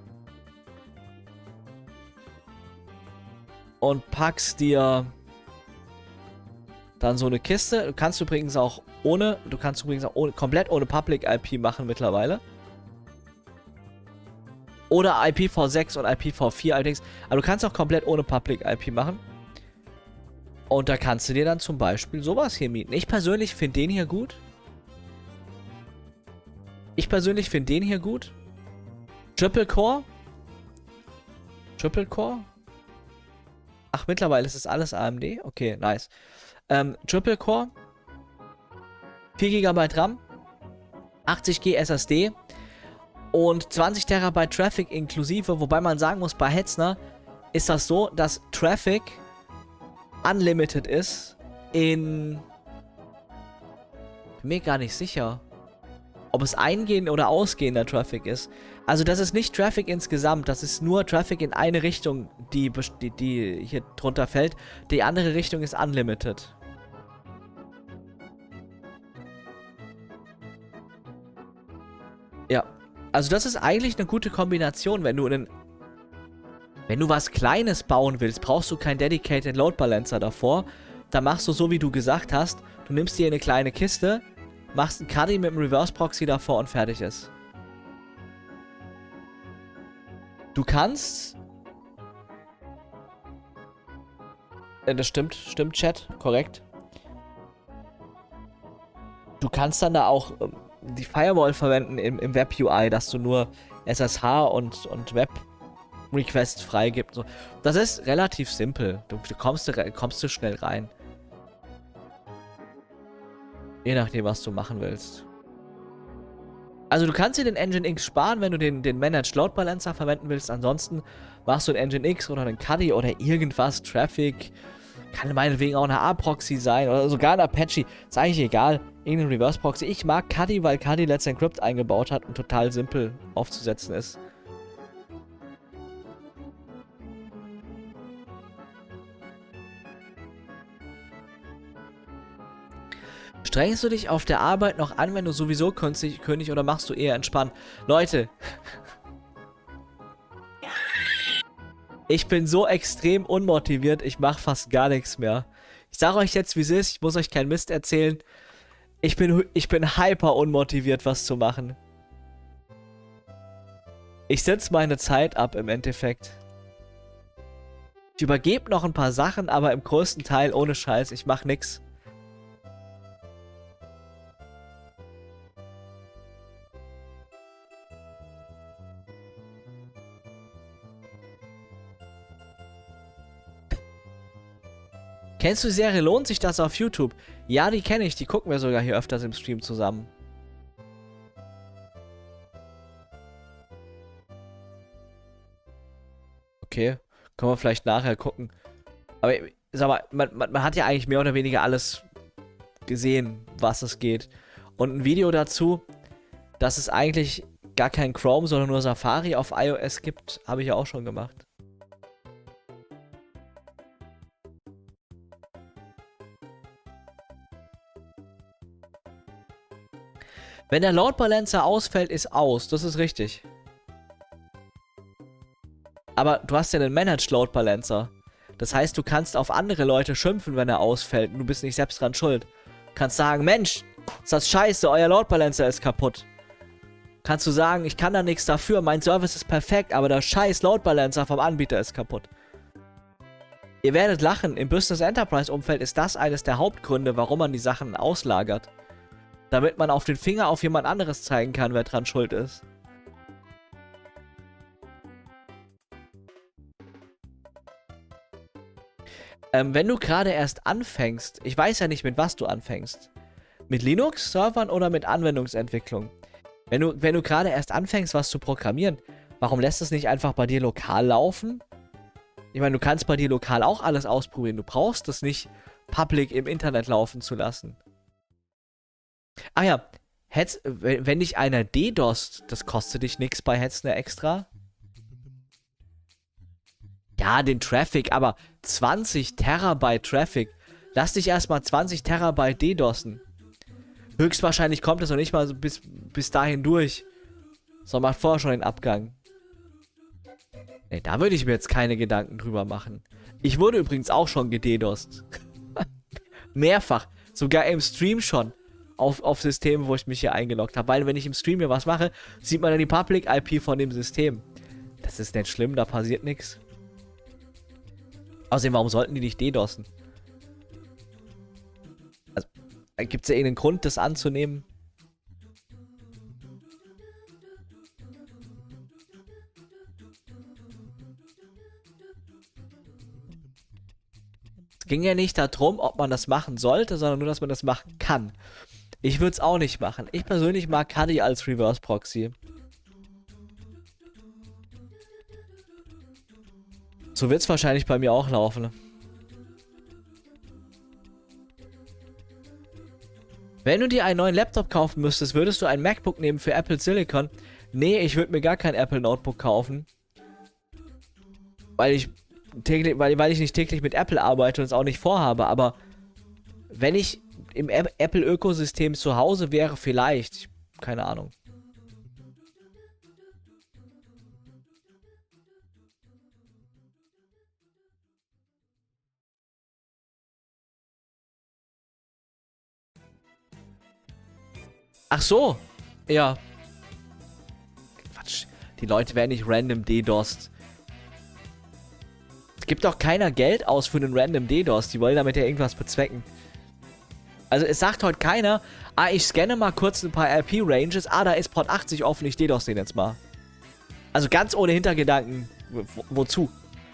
Und packst dir dann so eine Kiste. Du kannst übrigens auch ohne, du kannst übrigens auch ohne, komplett ohne Public I P machen mittlerweile. Oder I P v sechs und I P v vier allerdings. Aber du kannst auch komplett ohne Public I P machen. Und da kannst du dir dann zum Beispiel sowas hier mieten. Ich persönlich finde den hier gut. Ich persönlich finde den hier gut. Triple Core. Triple Core. Ach, mittlerweile ist es alles A M D. Okay, nice. Ähm, Triple Core. vier Gigabyte RAM, achtzig G S S D und zwanzig Terabyte Traffic inklusive, wobei man sagen muss, bei Hetzner ist das so, dass Traffic unlimited ist in... Bin mir gar nicht sicher, ob es eingehender oder ausgehender Traffic ist. Also das ist nicht Traffic insgesamt, das ist nur Traffic in eine Richtung, die, die, die hier drunter fällt. Die andere Richtung ist unlimited. Ja, also das ist eigentlich eine gute Kombination, wenn du einen, wenn du was Kleines bauen willst, brauchst du keinen Dedicated Load Balancer davor. Da machst du so, wie du gesagt hast, du nimmst dir eine kleine Kiste, machst einen Cuddy mit einem Reverse Proxy davor und fertig ist. Du kannst... Äh, das stimmt, stimmt, Chat, korrekt. Du kannst dann da auch ähm, die Firewall verwenden im, im Web-U I, dass du nur S S H und, und Web-Requests freigibst. So. Das ist relativ simpel. Du, du kommst, kommst du schnell rein. Je nachdem, was du machen willst. Also du kannst dir den Nginx sparen, wenn du den, den Managed Load Balancer verwenden willst. Ansonsten machst du einen Nginx oder einen Cuddy oder irgendwas, Traffic. Kann meinetwegen auch eine A-Proxy sein oder sogar ein Apache. Ist eigentlich egal. Irgendein Reverse Proxy. Ich mag Cuddy, weil Cuddy Let's Encrypt eingebaut hat und total simpel aufzusetzen ist. Strengst du dich auf der Arbeit noch an, wenn du sowieso König, König oder machst du eher entspannt? Leute, ich bin so extrem unmotiviert, ich mache fast gar nichts mehr. Ich sage euch jetzt, wie es ist, ich muss euch keinen Mist erzählen. Ich bin, ich bin hyper unmotiviert, was zu machen. Ich sitze meine Zeit ab im Endeffekt. Ich übergebe noch ein paar Sachen, aber im größten Teil ohne Scheiß, ich mache nix. Kennst du die Serie Lohnt sich das auf YouTube? Ja, die kenne ich. Die gucken wir sogar hier öfters im Stream zusammen. Okay, können wir vielleicht nachher gucken. Aber sag mal, man, man, man hat ja eigentlich mehr oder weniger alles gesehen, was es geht. Und ein Video dazu, dass es eigentlich gar kein Chrome, sondern nur Safari auf iOS gibt, habe ich ja auch schon gemacht. Wenn der Load Balancer ausfällt, ist aus. Das ist richtig. Aber du hast ja einen Managed Load Balancer. Das heißt, du kannst auf andere Leute schimpfen, wenn er ausfällt. Und du bist nicht selbst dran schuld. Du kannst sagen, Mensch, ist das scheiße, euer Load Balancer ist kaputt. Kannst du sagen, ich kann da nichts dafür, mein Service ist perfekt, aber der scheiß Load Balancer vom Anbieter ist kaputt. Ihr werdet lachen, im Business Enterprise Umfeld ist das eines der Hauptgründe, warum man die Sachen auslagert. Damit man auf den Finger auf jemand anderes zeigen kann, wer dran schuld ist. Ähm, wenn du gerade erst anfängst, ich weiß ja nicht, mit was du anfängst. Mit Linux-Servern oder mit Anwendungsentwicklung? Wenn du, wenn du gerade erst anfängst, was zu programmieren, warum lässt es nicht einfach bei dir lokal laufen? Ich meine, du kannst bei dir lokal auch alles ausprobieren. Du brauchst es nicht public im Internet laufen zu lassen. Ah ja, Hetz, wenn dich einer DDoSt, das kostet dich nichts bei Hetzner extra. Ja, den Traffic, aber zwanzig Terabyte Traffic. Lass dich erstmal zwanzig Terabyte DDoSen. Höchstwahrscheinlich kommt es noch nicht mal so bis, bis dahin durch. So, macht vorher schon den Abgang. Ne, da würde ich mir jetzt keine Gedanken drüber machen. Ich wurde übrigens auch schon gedDoSt. Mehrfach. Sogar im Stream schon. Auf, auf Systemen, wo ich mich hier eingeloggt habe. Weil wenn ich im Stream hier was mache, sieht man dann die Public I P von dem System. Das ist nicht schlimm, da passiert nichts. Außerdem, warum sollten die dich DDoSen? Also, gibt es ja irgendeinen Grund, das anzunehmen? Es ging ja nicht darum, ob man das machen sollte, sondern nur, dass man das machen kann. Ich würde es auch nicht machen. Ich persönlich mag Kali als Reverse Proxy. So wird es wahrscheinlich bei mir auch laufen. Wenn du dir einen neuen Laptop kaufen müsstest, würdest du ein MacBook nehmen für Apple Silicon? Nee, ich würde mir gar kein Apple Notebook kaufen. Weil ich täglich, weil, weil ich nicht täglich mit Apple arbeite und es auch nicht vorhabe. Aber wenn ich im Apple-Ökosystem zu Hause wäre, vielleicht. Ich, keine Ahnung. Ach so. Ja. Quatsch. Die Leute werden nicht random DDoSed. Es gibt doch keiner Geld aus für einen random DDoS. Die wollen damit ja irgendwas bezwecken. Also es sagt heute keiner, ah, ich scanne mal kurz ein paar R P-Ranges. Ah, da ist Port achtzig offen, ich DDoS den jetzt mal. Also ganz ohne Hintergedanken. Wo, wozu?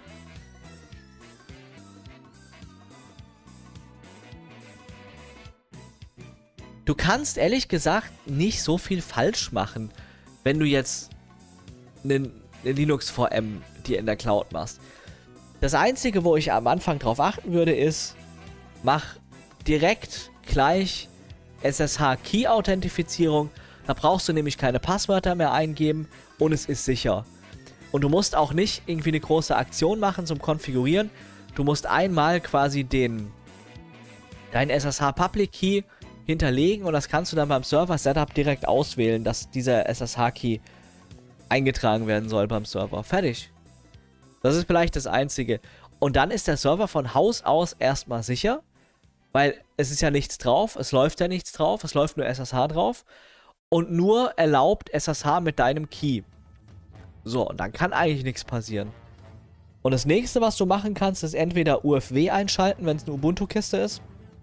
Du kannst ehrlich gesagt nicht so viel falsch machen, wenn du jetzt einen, einen Linux V M dir in der Cloud machst. Das Einzige, wo ich am Anfang drauf achten würde, ist, mach direkt gleich S S H-Key-Authentifizierung. Da brauchst du nämlich keine Passwörter mehr eingeben und es ist sicher. Und du musst auch nicht irgendwie eine große Aktion machen zum Konfigurieren. Du musst einmal quasi den deinen S S H-Public Key hinterlegen und das kannst du dann beim Server-Setup direkt auswählen, dass dieser S S H-Key eingetragen werden soll beim Server. Fertig. Das ist vielleicht das Einzige. Und dann ist der Server von Haus aus erstmal sicher, weil es ist ja nichts drauf, es läuft ja nichts drauf, es läuft nur S S H drauf und nur erlaubt S S H mit deinem Key. So, und dann kann eigentlich nichts passieren. Und das nächste, was du machen kannst, ist entweder U F W einschalten, wenn es eine Ubuntu-Kiste ist,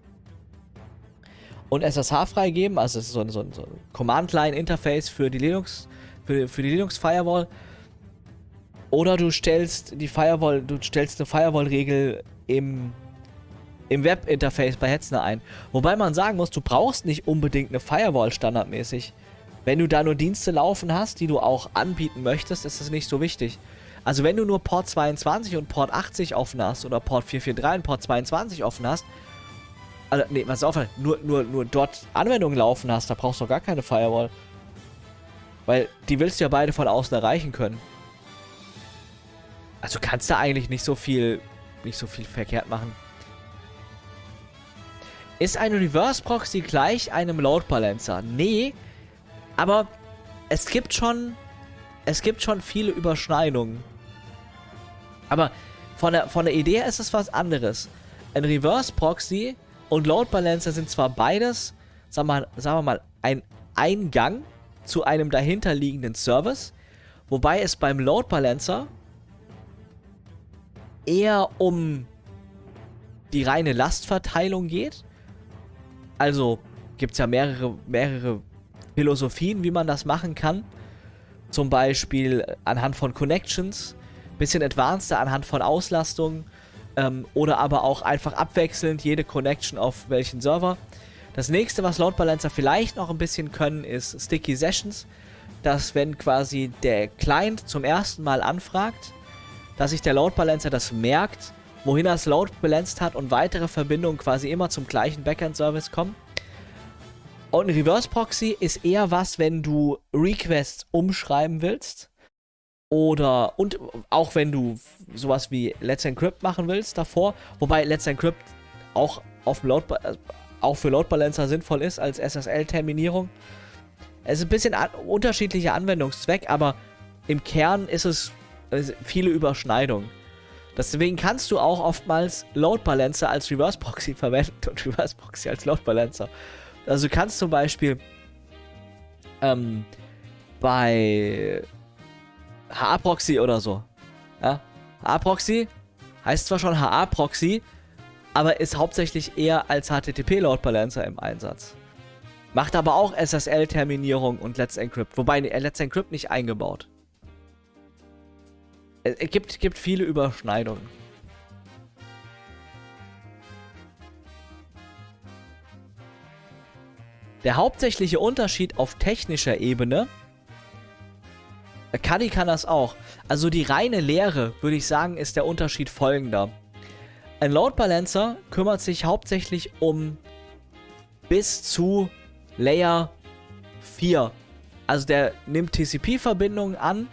und S S H freigeben, also es ist so ein, so ein, so ein Command-Line-Interface für die Linux, für, für die Linux-Firewall. Oder du stellst die Firewall, du stellst eine Firewall-Regel im, im Web-Interface bei Hetzner ein. Wobei man sagen muss, du brauchst nicht unbedingt eine Firewall standardmäßig. Wenn du da nur Dienste laufen hast, die du auch anbieten möchtest, ist das nicht so wichtig. Also wenn du nur Port zweiundzwanzig und Port achtzig offen hast oder Port vier vier drei und Port zweiundzwanzig offen hast, also, nee, was auf, nur, nur, nur dort Anwendungen laufen hast, da brauchst du gar keine Firewall. Weil die willst du ja beide von außen erreichen können. Also kannst du eigentlich nicht so viel, nicht so viel verkehrt machen. Ist eine Reverse Proxy gleich einem Load Balancer? Nee, aber es gibt schon, es gibt schon viele Überschneidungen. Aber von der, von der Idee her ist es was anderes. Ein Reverse Proxy und Load Balancer sind zwar beides, sagen wir, sagen wir mal, ein Eingang zu einem dahinterliegenden Service, wobei es beim Load Balancer eher um die reine Lastverteilung geht. Also gibt es ja mehrere, mehrere Philosophien, wie man das machen kann. Zum Beispiel anhand von Connections, bisschen advanceder anhand von Auslastung. Ähm, oder aber auch einfach abwechselnd jede Connection auf welchen Server. Das nächste, was Load Balancer vielleicht noch ein bisschen können, ist Sticky Sessions. Dass wenn quasi der Client zum ersten Mal anfragt, dass sich der Load Balancer das merkt, wohin er es Load balanced hat und weitere Verbindungen quasi immer zum gleichen Backend-Service kommen. Und ein Reverse Proxy ist eher was, wenn du Requests umschreiben willst. Oder, und auch wenn du sowas wie Let's Encrypt machen willst davor, wobei Let's Encrypt auch, auf Load, auch für Load Balancer sinnvoll ist als S S L-Terminierung. Es ist ein bisschen an, unterschiedlicher Anwendungszweck, aber im Kern ist es äh, viele Überschneidungen. Deswegen kannst du auch oftmals Load Balancer als Reverse Proxy verwenden und Reverse Proxy als Load Balancer. Also du kannst zum Beispiel ähm, bei H A-Proxy oder so. Ja? H A-Proxy heißt zwar schon H A-Proxy, aber ist hauptsächlich eher als H T T P-Load Balancer im Einsatz. Macht aber auch S S L-Terminierung und Let's Encrypt. Wobei Let's Encrypt nicht eingebaut. Es gibt, gibt viele Überschneidungen. Der hauptsächliche Unterschied auf technischer Ebene, Kali kann das auch, also die reine Lehre, würde ich sagen, ist der Unterschied folgender. Ein Load Balancer kümmert sich hauptsächlich um bis zu Layer vier. Also der nimmt T C P-Verbindungen an.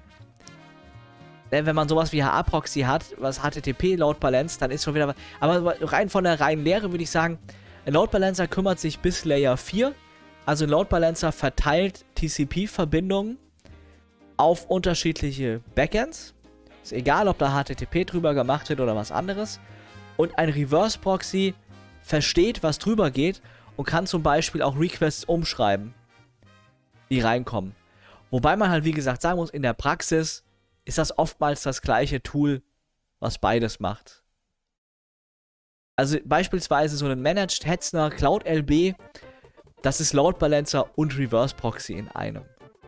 Wenn man sowas wie H A-Proxy hat, was H T T P Load Balance, dann ist schon wieder was. Aber rein von der reinen Lehre würde ich sagen, ein Load Balancer kümmert sich bis Layer vier. Also ein Load Balancer verteilt T C P-Verbindungen auf unterschiedliche Backends. Ist egal, ob da H T T P drüber gemacht wird oder was anderes. Und ein Reverse Proxy versteht, was drüber geht und kann zum Beispiel auch Requests umschreiben, die reinkommen. Wobei man halt, wie gesagt, sagen muss, in der Praxis ist das oftmals das gleiche Tool, was beides macht. Also beispielsweise so ein Managed Hetzner Cloud L B, das ist Load Balancer und Reverse Proxy in einem.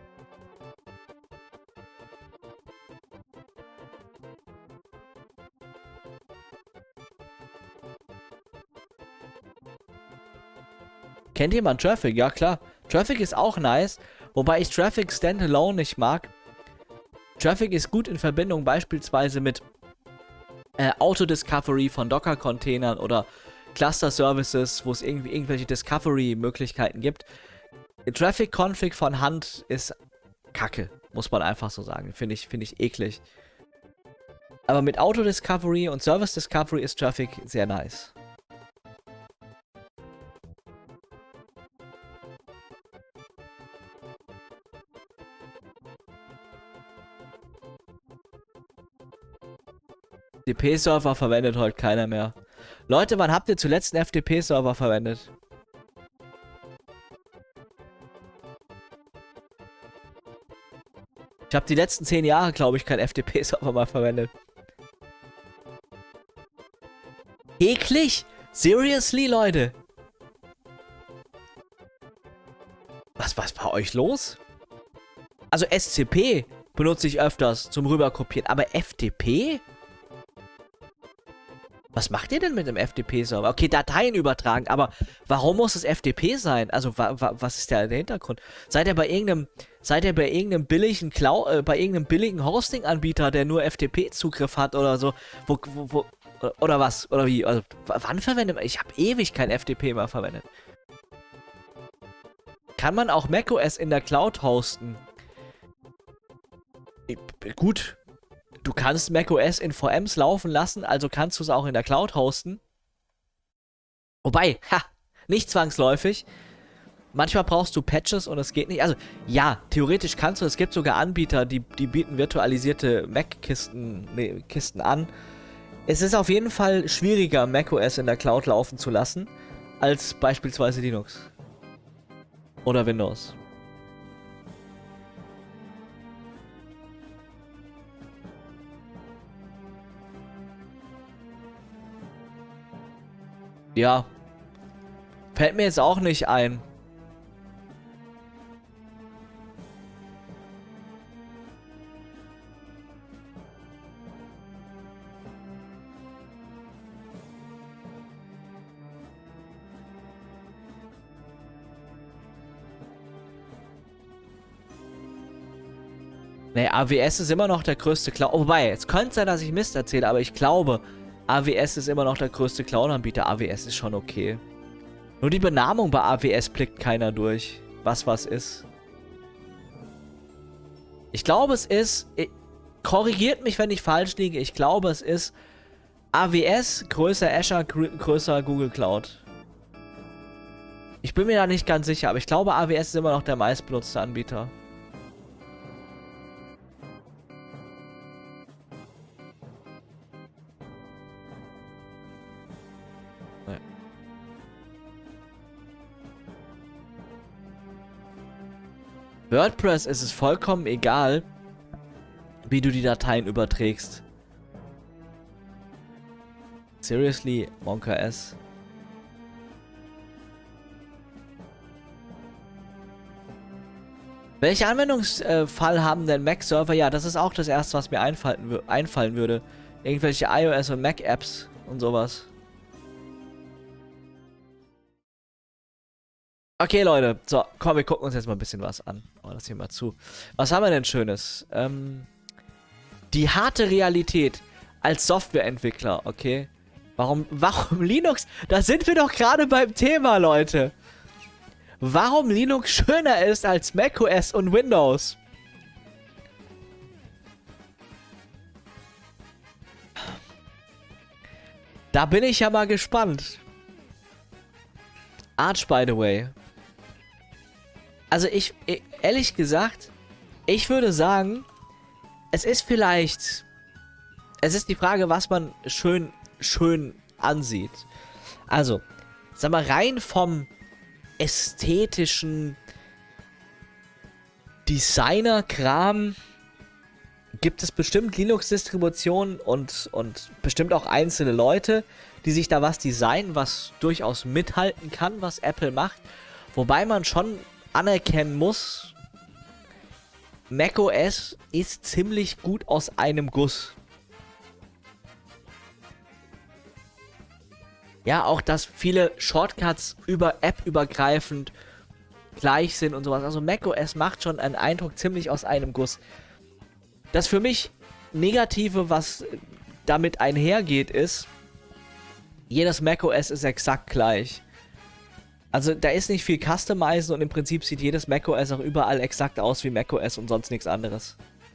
Kennt jemand Traffic? Ja, klar. Traffic ist auch nice, wobei ich Traffic Standalone nicht mag. Traffic ist gut in Verbindung beispielsweise mit äh, Auto-Discovery von Docker-Containern oder Cluster-Services, wo es irgendwie irgendwelche Discovery-Möglichkeiten gibt. Traffic-Config von Hand ist kacke, muss man einfach so sagen. Finde ich, finde ich eklig. Aber mit Auto-Discovery und Service-Discovery ist Traffic sehr nice. F T P-Server verwendet heute keiner mehr. Leute, wann habt ihr zuletzt einen F T P-Server verwendet? Ich habe die letzten zehn Jahre, glaube ich, keinen F T P-Server mal verwendet. Eklig? Seriously, Leute? Was, was war euch los? Also S C P benutze ich öfters zum Rüberkopieren, aber F T P? Was macht ihr denn mit dem F T P-Server? Okay, Dateien übertragen, aber warum muss es F T P sein? Also, wa wa was ist der, der Hintergrund? Seid ihr bei irgendeinem, seid ihr bei irgendeinem billigen Cloud, äh, bei irgendeinem billigen Hosting-Anbieter, der nur F T P-Zugriff hat oder so? Wo, wo, wo, oder was? Oder wie? Also, wann verwendet man? Ich habe ewig kein F T P mehr verwendet. Kann man auch macOS in der Cloud hosten? Ich, gut. Du kannst macOS in V Ms laufen lassen, also kannst du es auch in der Cloud hosten. Wobei, ha, nicht zwangsläufig. Manchmal brauchst du Patches und es geht nicht. Also, ja, theoretisch kannst du. Es gibt sogar Anbieter, die, die bieten virtualisierte Mac-Kisten nee, Kisten an. Es ist auf jeden Fall schwieriger, macOS in der Cloud laufen zu lassen, als beispielsweise Linux. Oder Windows. Ja. Fällt mir jetzt auch nicht ein. Nee, A W S ist immer noch der größte Cloud. Wobei, es könnte sein, dass ich Mist erzähle, aber ich glaube, A W S ist immer noch der größte Cloud-Anbieter. A W S ist schon okay. Nur die Benamung bei A W S blickt keiner durch, was was ist. Ich glaube, es ist... Ich, korrigiert mich, wenn ich falsch liege. Ich glaube, es ist A W S größer Azure, grö größer Google Cloud. Ich bin mir da nicht ganz sicher, aber ich glaube, A W S ist immer noch der meistbenutzte Anbieter. WordPress ist es vollkommen egal, wie du die Dateien überträgst. Seriously, Monka S. Welcher Anwendungsfall haben denn Mac-Server? Ja, das ist auch das erste, was mir einfallen, einfallen würde. Irgendwelche iOS- und Mac-Apps und sowas. Okay, Leute. So, komm, wir gucken uns jetzt mal ein bisschen was an. Oh, das hier mal zu. Was haben wir denn Schönes? Ähm, die harte Realität als Softwareentwickler, okay? Warum, warum Linux? Da sind wir doch gerade beim Thema, Leute. Warum Linux schöner ist als macOS und Windows? Da bin ich ja mal gespannt. Arch, by the way. Also ich, ich, ehrlich gesagt, ich würde sagen, es ist vielleicht, es ist die Frage, was man schön, schön ansieht. Also, sag mal, rein vom ästhetischen Designer-Kram gibt es bestimmt Linux-Distributionen und, und bestimmt auch einzelne Leute, die sich da was designen, was durchaus mithalten kann, was Apple macht. Wobei man schon anerkennen muss, macOS ist ziemlich gut aus einem Guss. Ja, auch dass viele Shortcuts über App übergreifend gleich sind und sowas. Also macOS macht schon einen Eindruck ziemlich aus einem Guss. Das für mich Negative, was damit einhergeht, ist, jedes macOS ist exakt gleich. Also da ist nicht viel Customizen und im Prinzip sieht jedes macOS auch überall exakt aus wie macOS und sonst nichts anderes.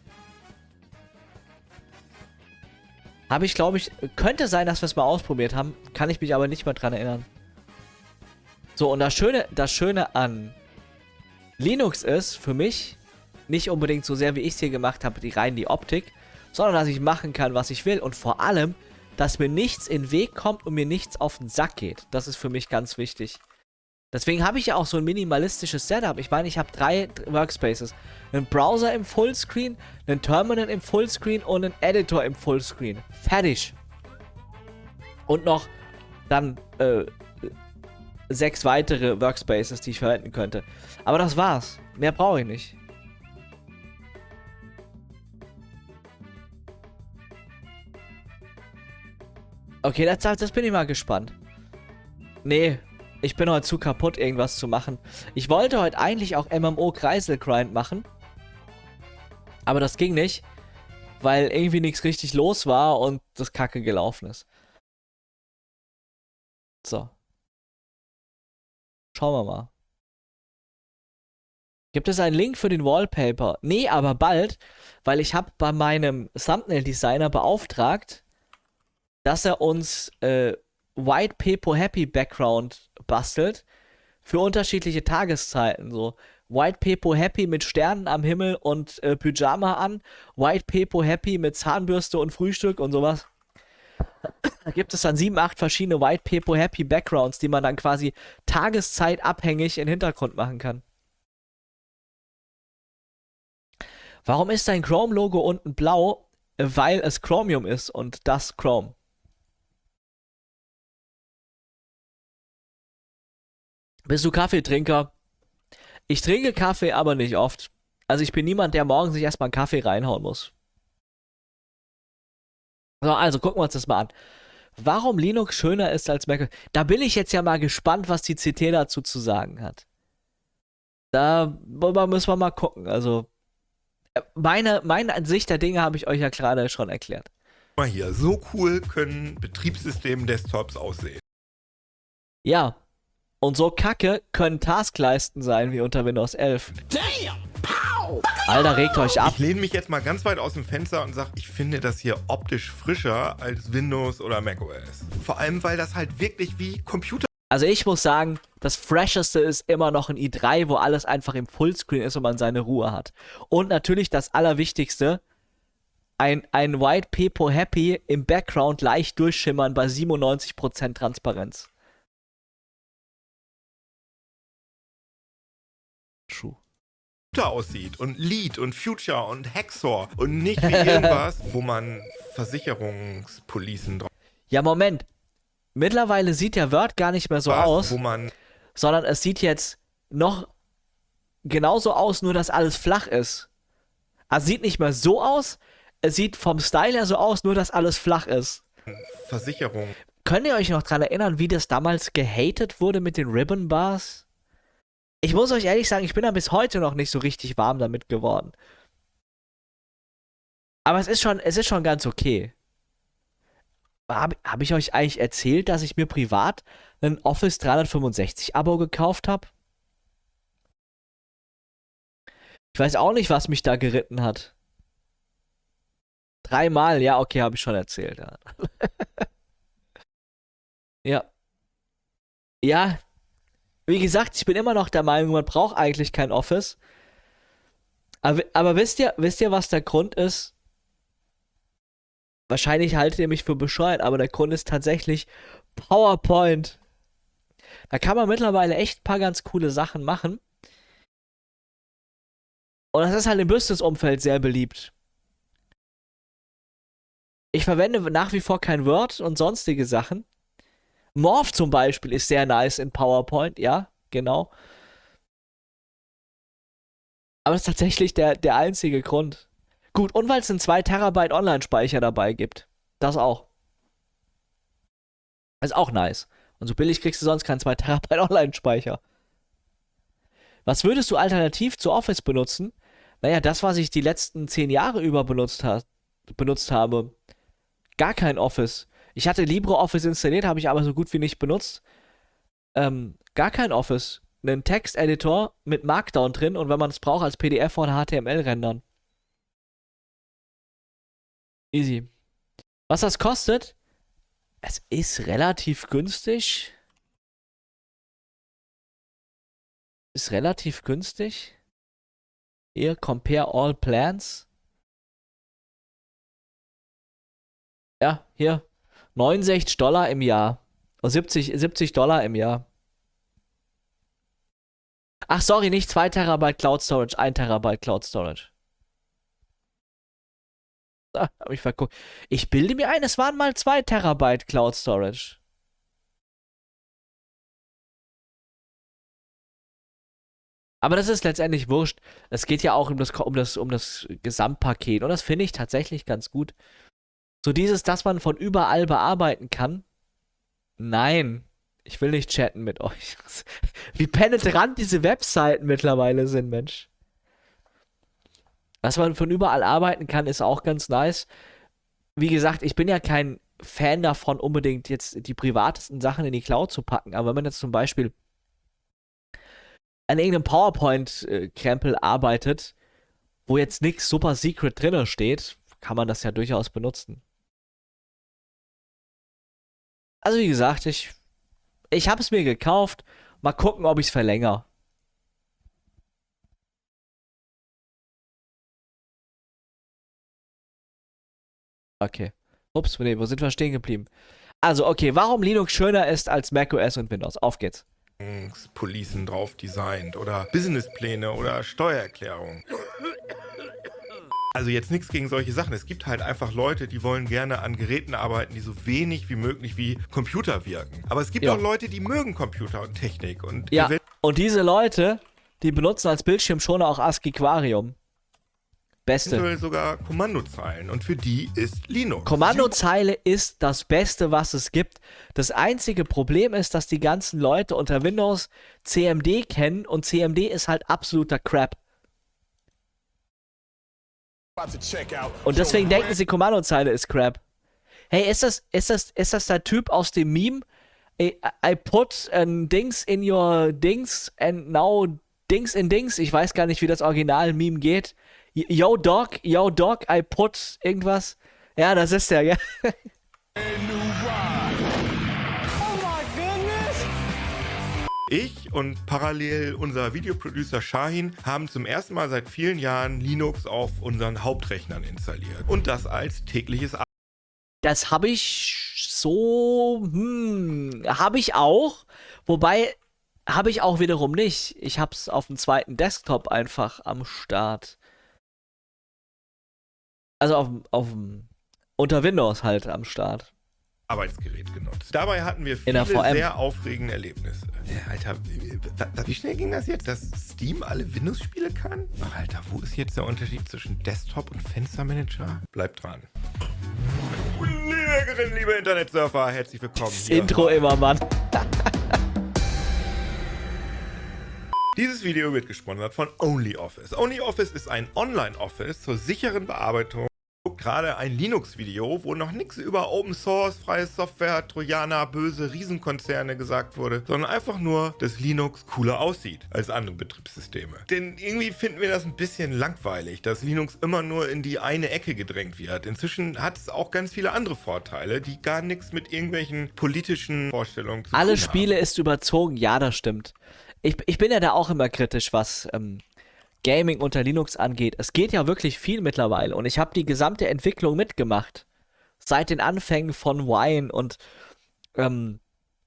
Habe ich, glaube ich, könnte sein, dass wir es mal ausprobiert haben, kann ich mich aber nicht mehr dran erinnern. So, und das Schöne, das Schöne an Linux ist für mich nicht unbedingt so sehr, wie ich es hier gemacht habe, die rein die Optik, sondern dass ich machen kann, was ich will und vor allem, dass mir nichts in den Weg kommt und mir nichts auf den Sack geht. Das ist für mich ganz wichtig. Deswegen habe ich ja auch so ein minimalistisches Setup. Ich meine, ich habe drei Workspaces. Einen Browser im Fullscreen, einen Terminal im Fullscreen und einen Editor im Fullscreen. Fertig. Und noch dann äh, sechs weitere Workspaces, die ich verwenden könnte. Aber das war's. Mehr brauche ich nicht. Okay, das, das bin ich mal gespannt. Nee, ich bin heute zu kaputt, irgendwas zu machen. Ich wollte heute eigentlich auch M M O-Kreisel-Grind machen. Aber das ging nicht, weil irgendwie nichts richtig los war und das Kacke gelaufen ist. So. Schauen wir mal. Gibt es einen Link für den Wallpaper? Nee, aber bald, weil ich habe bei meinem Thumbnail-Designer beauftragt, dass er uns äh, White Pepo Happy Background bastelt für unterschiedliche Tageszeiten. So White Pepo Happy mit Sternen am Himmel und äh, Pyjama an, White Pepo Happy mit Zahnbürste und Frühstück und sowas. Da gibt es dann sieben, acht verschiedene White Pepo Happy Backgrounds, die man dann quasi tageszeitabhängig in den Hintergrund machen kann. Warum ist dein Chrome-Logo unten blau? Weil es Chromium ist und das Chrome. Bist du Kaffeetrinker? Ich trinke Kaffee, aber nicht oft. Also ich bin niemand, der morgens sich erstmal einen Kaffee reinhauen muss. So, also gucken wir uns das mal an. Warum Linux schöner ist als Mac? Da bin ich jetzt ja mal gespannt, was die C T dazu zu sagen hat. Da müssen wir mal gucken. Also meine, meine Ansicht der Dinge habe ich euch ja gerade schon erklärt. Mal hier, so cool können Betriebssystem-Desktops aussehen. Ja. Und so kacke können Taskleisten sein wie unter Windows elf. Damn! Pow! Alter, regt euch ab. Ich lehne mich jetzt mal ganz weit aus dem Fenster und sage, ich finde das hier optisch frischer als Windows oder macOS. Vor allem, weil das halt wirklich wie Computer... Also ich muss sagen, das Fresheste ist immer noch ein i drei, wo alles einfach im Fullscreen ist und man seine Ruhe hat. Und natürlich das Allerwichtigste, ein, ein White Pepo Happy im Background leicht durchschimmern bei siebenundneunzig Prozent Transparenz. True. aussieht und Lead und Future und Hacksaw und nicht wie irgendwas, wo man Versicherungspolicen drauf... Ja, Moment. Mittlerweile sieht der Word gar nicht mehr so was, aus, wo man... sondern es sieht jetzt noch genauso aus, nur dass alles flach ist. Also sieht nicht mehr so aus, es sieht vom Style her so aus, nur dass alles flach ist. Versicherung. Könnt ihr euch noch dran erinnern, wie das damals gehatet wurde mit den Ribbon Bars? Ich muss euch ehrlich sagen, ich bin da bis heute noch nicht so richtig warm damit geworden. Aber es ist schon, es ist schon ganz okay. Habe hab ich euch eigentlich erzählt, dass ich mir privat ein Office dreihundertfünfundsechzig Abo gekauft habe? Ich weiß auch nicht, was mich da geritten hat. Dreimal, ja, okay, habe ich schon erzählt. Ja. ja. Ja. Wie gesagt, ich bin immer noch der Meinung, man braucht eigentlich kein Office. Aber, aber wisst ihr, wisst ihr, was der Grund ist? Wahrscheinlich haltet ihr mich für bescheuert, aber der Grund ist tatsächlich PowerPoint. Da kann man mittlerweile echt ein paar ganz coole Sachen machen. Und das ist halt im Business-Umfeld sehr beliebt. Ich verwende nach wie vor kein Word und sonstige Sachen. Morph zum Beispiel ist sehr nice in PowerPoint, ja, genau. Aber das ist tatsächlich der, der einzige Grund. Gut, und weil es einen zwei Terabyte Online-Speicher dabei gibt. Das auch. Das ist auch nice. Und so billig kriegst du sonst keinen zwei Terabyte Online-Speicher. Was würdest du alternativ zu Office benutzen? Naja, das, was ich die letzten zehn Jahre über benutzt, ha benutzt habe. Gar kein Office. Ich hatte LibreOffice installiert, habe ich aber so gut wie nicht benutzt. Ähm, gar kein Office. Einen Texteditor mit Markdown drin und wenn man es braucht, als P D F oder H T M L rendern. Easy. Was das kostet? Es ist relativ günstig. Ist relativ günstig. Hier, compare all plans. Ja, hier. neunundsechzig Dollar im Jahr. Oh, siebzig, siebzig Dollar im Jahr. Ach, sorry, nicht zwei Terabyte Cloud Storage, ein Terabyte Cloud Storage. Ah, hab ich verguckt. Ich bilde mir ein, es waren mal zwei Terabyte Cloud Storage. Aber das ist letztendlich wurscht. Es geht ja auch um das, um das, um das Gesamtpaket. Und das finde ich tatsächlich ganz gut. So dieses, dass man von überall bearbeiten kann. Nein. Ich will nicht chatten mit euch. Wie penetrant diese Webseiten mittlerweile sind, Mensch. Dass man von überall arbeiten kann, ist auch ganz nice. Wie gesagt, ich bin ja kein Fan davon, unbedingt jetzt die privatesten Sachen in die Cloud zu packen. Aber wenn man jetzt zum Beispiel an irgendeinem PowerPoint-Krempel arbeitet, wo jetzt nichts super secret drin steht, kann man das ja durchaus benutzen. Also wie gesagt, ich, ich habe es mir gekauft. Mal gucken, ob ich es verlängere. Okay. Ups, nee, wo sind wir stehen geblieben? Also, okay, warum Linux schöner ist als macOS und Windows. Auf geht's. Policen drauf designt oder Businesspläne oder Steuererklärungen. Also jetzt nichts gegen solche Sachen. Es gibt halt einfach Leute, die wollen gerne an Geräten arbeiten, die so wenig wie möglich wie Computer wirken. Aber es gibt Ja. auch Leute, die mögen Computer und Technik. Und Ja, eventuell und diese Leute, die benutzen als Bildschirmschoner auch ASCII-Quarium. Beste. sogar Kommandozeilen. Und für die ist Linux. Kommandozeile ist das Beste, was es gibt. Das einzige Problem ist, dass die ganzen Leute unter Windows C M D kennen und C M D ist halt absoluter Crap. Und deswegen denken sie, Kommandozeile ist Crap. Hey, ist das, ist das, ist das der Typ aus dem Meme? I, I put um, Dings in your Dings and now Dings in Dings. Ich weiß gar nicht, wie das Original-Meme geht. Yo, Dog, yo, Dog, I put irgendwas. Ja, das ist der, ja. Ich und parallel unser Videoproducer Shahin haben zum ersten Mal seit vielen Jahren Linux auf unseren Hauptrechnern installiert. Und das als tägliches Ar Das habe ich so, hm, habe ich auch. Wobei, habe ich auch wiederum nicht. Ich habe es auf dem zweiten Desktop einfach am Start. Also auf, auf unter Windows halt am Start. Arbeitsgerät genutzt. Dabei hatten wir In der viele V M. sehr aufregende Erlebnisse. Äh, Alter, wie, wie schnell ging das jetzt, dass Steam alle Windows-Spiele kann? Ach, Alter, wo ist jetzt der Unterschied zwischen Desktop und Fenstermanager? Bleibt dran. Liebe Hackerinnen, liebe Internetsurfer, herzlich willkommen Das hier. Intro immer, Mann. Dieses Video wird gesponsert von OnlyOffice. OnlyOffice ist ein Online-Office zur sicheren Bearbeitung. Gerade ein Linux-Video, wo noch nichts über Open Source, freie Software, Trojaner, böse Riesenkonzerne gesagt wurde, sondern einfach nur, dass Linux cooler aussieht als andere Betriebssysteme. Denn irgendwie finden wir das ein bisschen langweilig, dass Linux immer nur in die eine Ecke gedrängt wird. Inzwischen hat es auch ganz viele andere Vorteile, die gar nichts mit irgendwelchen politischen Vorstellungen zu tun haben. Alle Spiele ist überzogen, ja, das stimmt. Ich, ich bin ja da auch immer kritisch, was ähm, Gaming unter Linux angeht. Es geht ja wirklich viel mittlerweile und ich habe die gesamte Entwicklung mitgemacht. Seit den Anfängen von Wine und ähm,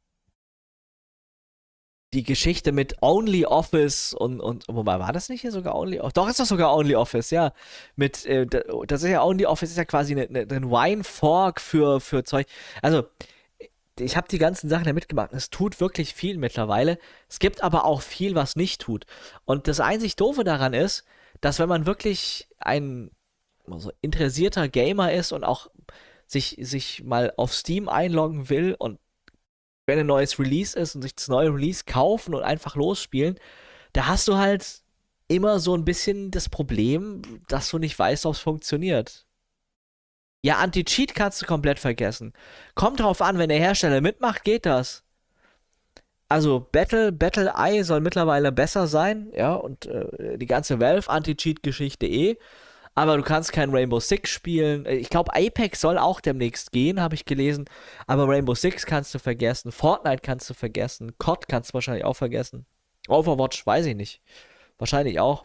die Geschichte mit OnlyOffice und, und, wobei, war das nicht hier sogar OnlyOffice? Doch, ist das sogar OnlyOffice, ja. Mit, äh, das ist ja OnlyOffice, ist ja quasi ein ne, ne Wine-Fork für, für Zeug. Also, ich habe die ganzen Sachen ja mitgemacht. Es tut wirklich viel mittlerweile. Es gibt aber auch viel, was nicht tut. Und das einzig Doofe daran ist, dass wenn man wirklich ein also interessierter Gamer ist und auch sich, sich mal auf Steam einloggen will und wenn ein neues Release ist und sich das neue Release kaufen und einfach losspielen, da hast du halt immer so ein bisschen das Problem, dass du nicht weißt, ob es funktioniert. Ja, Anti-Cheat kannst du komplett vergessen. Kommt drauf an, wenn der Hersteller mitmacht, geht das. Also Battle, Battle.eye soll mittlerweile besser sein, ja, und äh, die ganze Valve-Anti-Cheat-Geschichte eh. Aber du kannst kein Rainbow Six spielen. Ich glaube, Apex soll auch demnächst gehen, habe ich gelesen. Aber Rainbow Six kannst du vergessen. Fortnite kannst du vergessen. C O D kannst du wahrscheinlich auch vergessen. Overwatch, weiß ich nicht. Wahrscheinlich auch.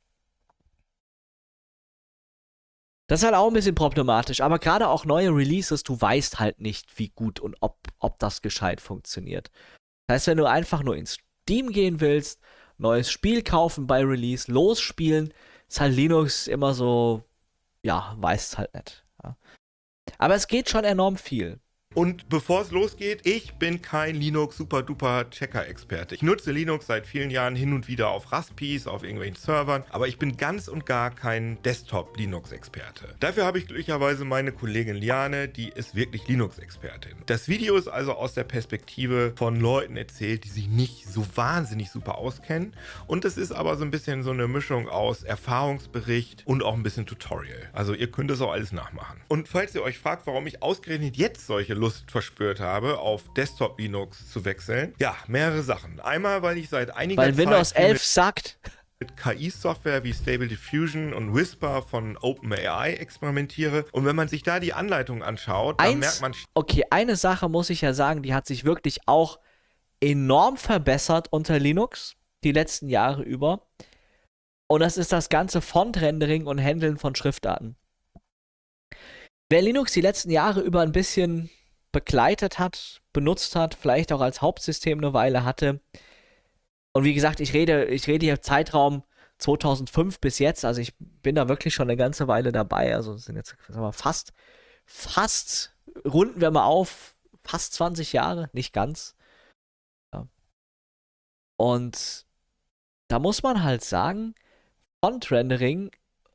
Das ist halt auch ein bisschen problematisch, aber gerade auch neue Releases, du weißt halt nicht, wie gut und ob, ob das gescheit funktioniert. Das heißt, wenn du einfach nur ins Steam gehen willst, neues Spiel kaufen bei Release, losspielen, ist halt Linux immer so, ja, weißt halt nicht. Ja. Aber es geht schon enorm viel. Und bevor es losgeht, ich bin kein Linux-Super-Duper-Checker-Experte. Ich nutze Linux seit vielen Jahren hin und wieder auf Raspis, auf irgendwelchen Servern, aber ich bin ganz und gar kein Desktop-Linux-Experte. Dafür habe ich glücklicherweise meine Kollegin Liane, die ist wirklich Linux-Expertin. Das Video ist also aus der Perspektive von Leuten erzählt, die sich nicht so wahnsinnig super auskennen. Und es ist aber so ein bisschen so eine Mischung aus Erfahrungsbericht und auch ein bisschen Tutorial. Also ihr könnt das auch alles nachmachen. Und falls ihr euch fragt, warum ich ausgerechnet jetzt solche Lust verspürt habe, auf Desktop Linux zu wechseln. Ja, mehrere Sachen. Einmal, weil ich seit einiger Weil Zeit Windows elf mit, sagt, mit K I-Software wie Stable Diffusion und Whisper von OpenAI experimentiere. Und wenn man sich da die Anleitung anschaut, dann eins, merkt man... Okay, eine Sache muss ich ja sagen, die hat sich wirklich auch enorm verbessert unter Linux, die letzten Jahre über. Und das ist das ganze Font-Rendering und Handeln von Schriftarten. Wer Linux die letzten Jahre über ein bisschen begleitet hat, benutzt hat, vielleicht auch als Hauptsystem eine Weile hatte. Und wie gesagt, ich rede, ich rede hier Zeitraum zweitausendfünf bis jetzt, also ich bin da wirklich schon eine ganze Weile dabei, also das sind jetzt sagen wir, fast, fast, runden wir mal auf, fast zwanzig Jahre, nicht ganz. Ja. Und da muss man halt sagen, Font-Rendering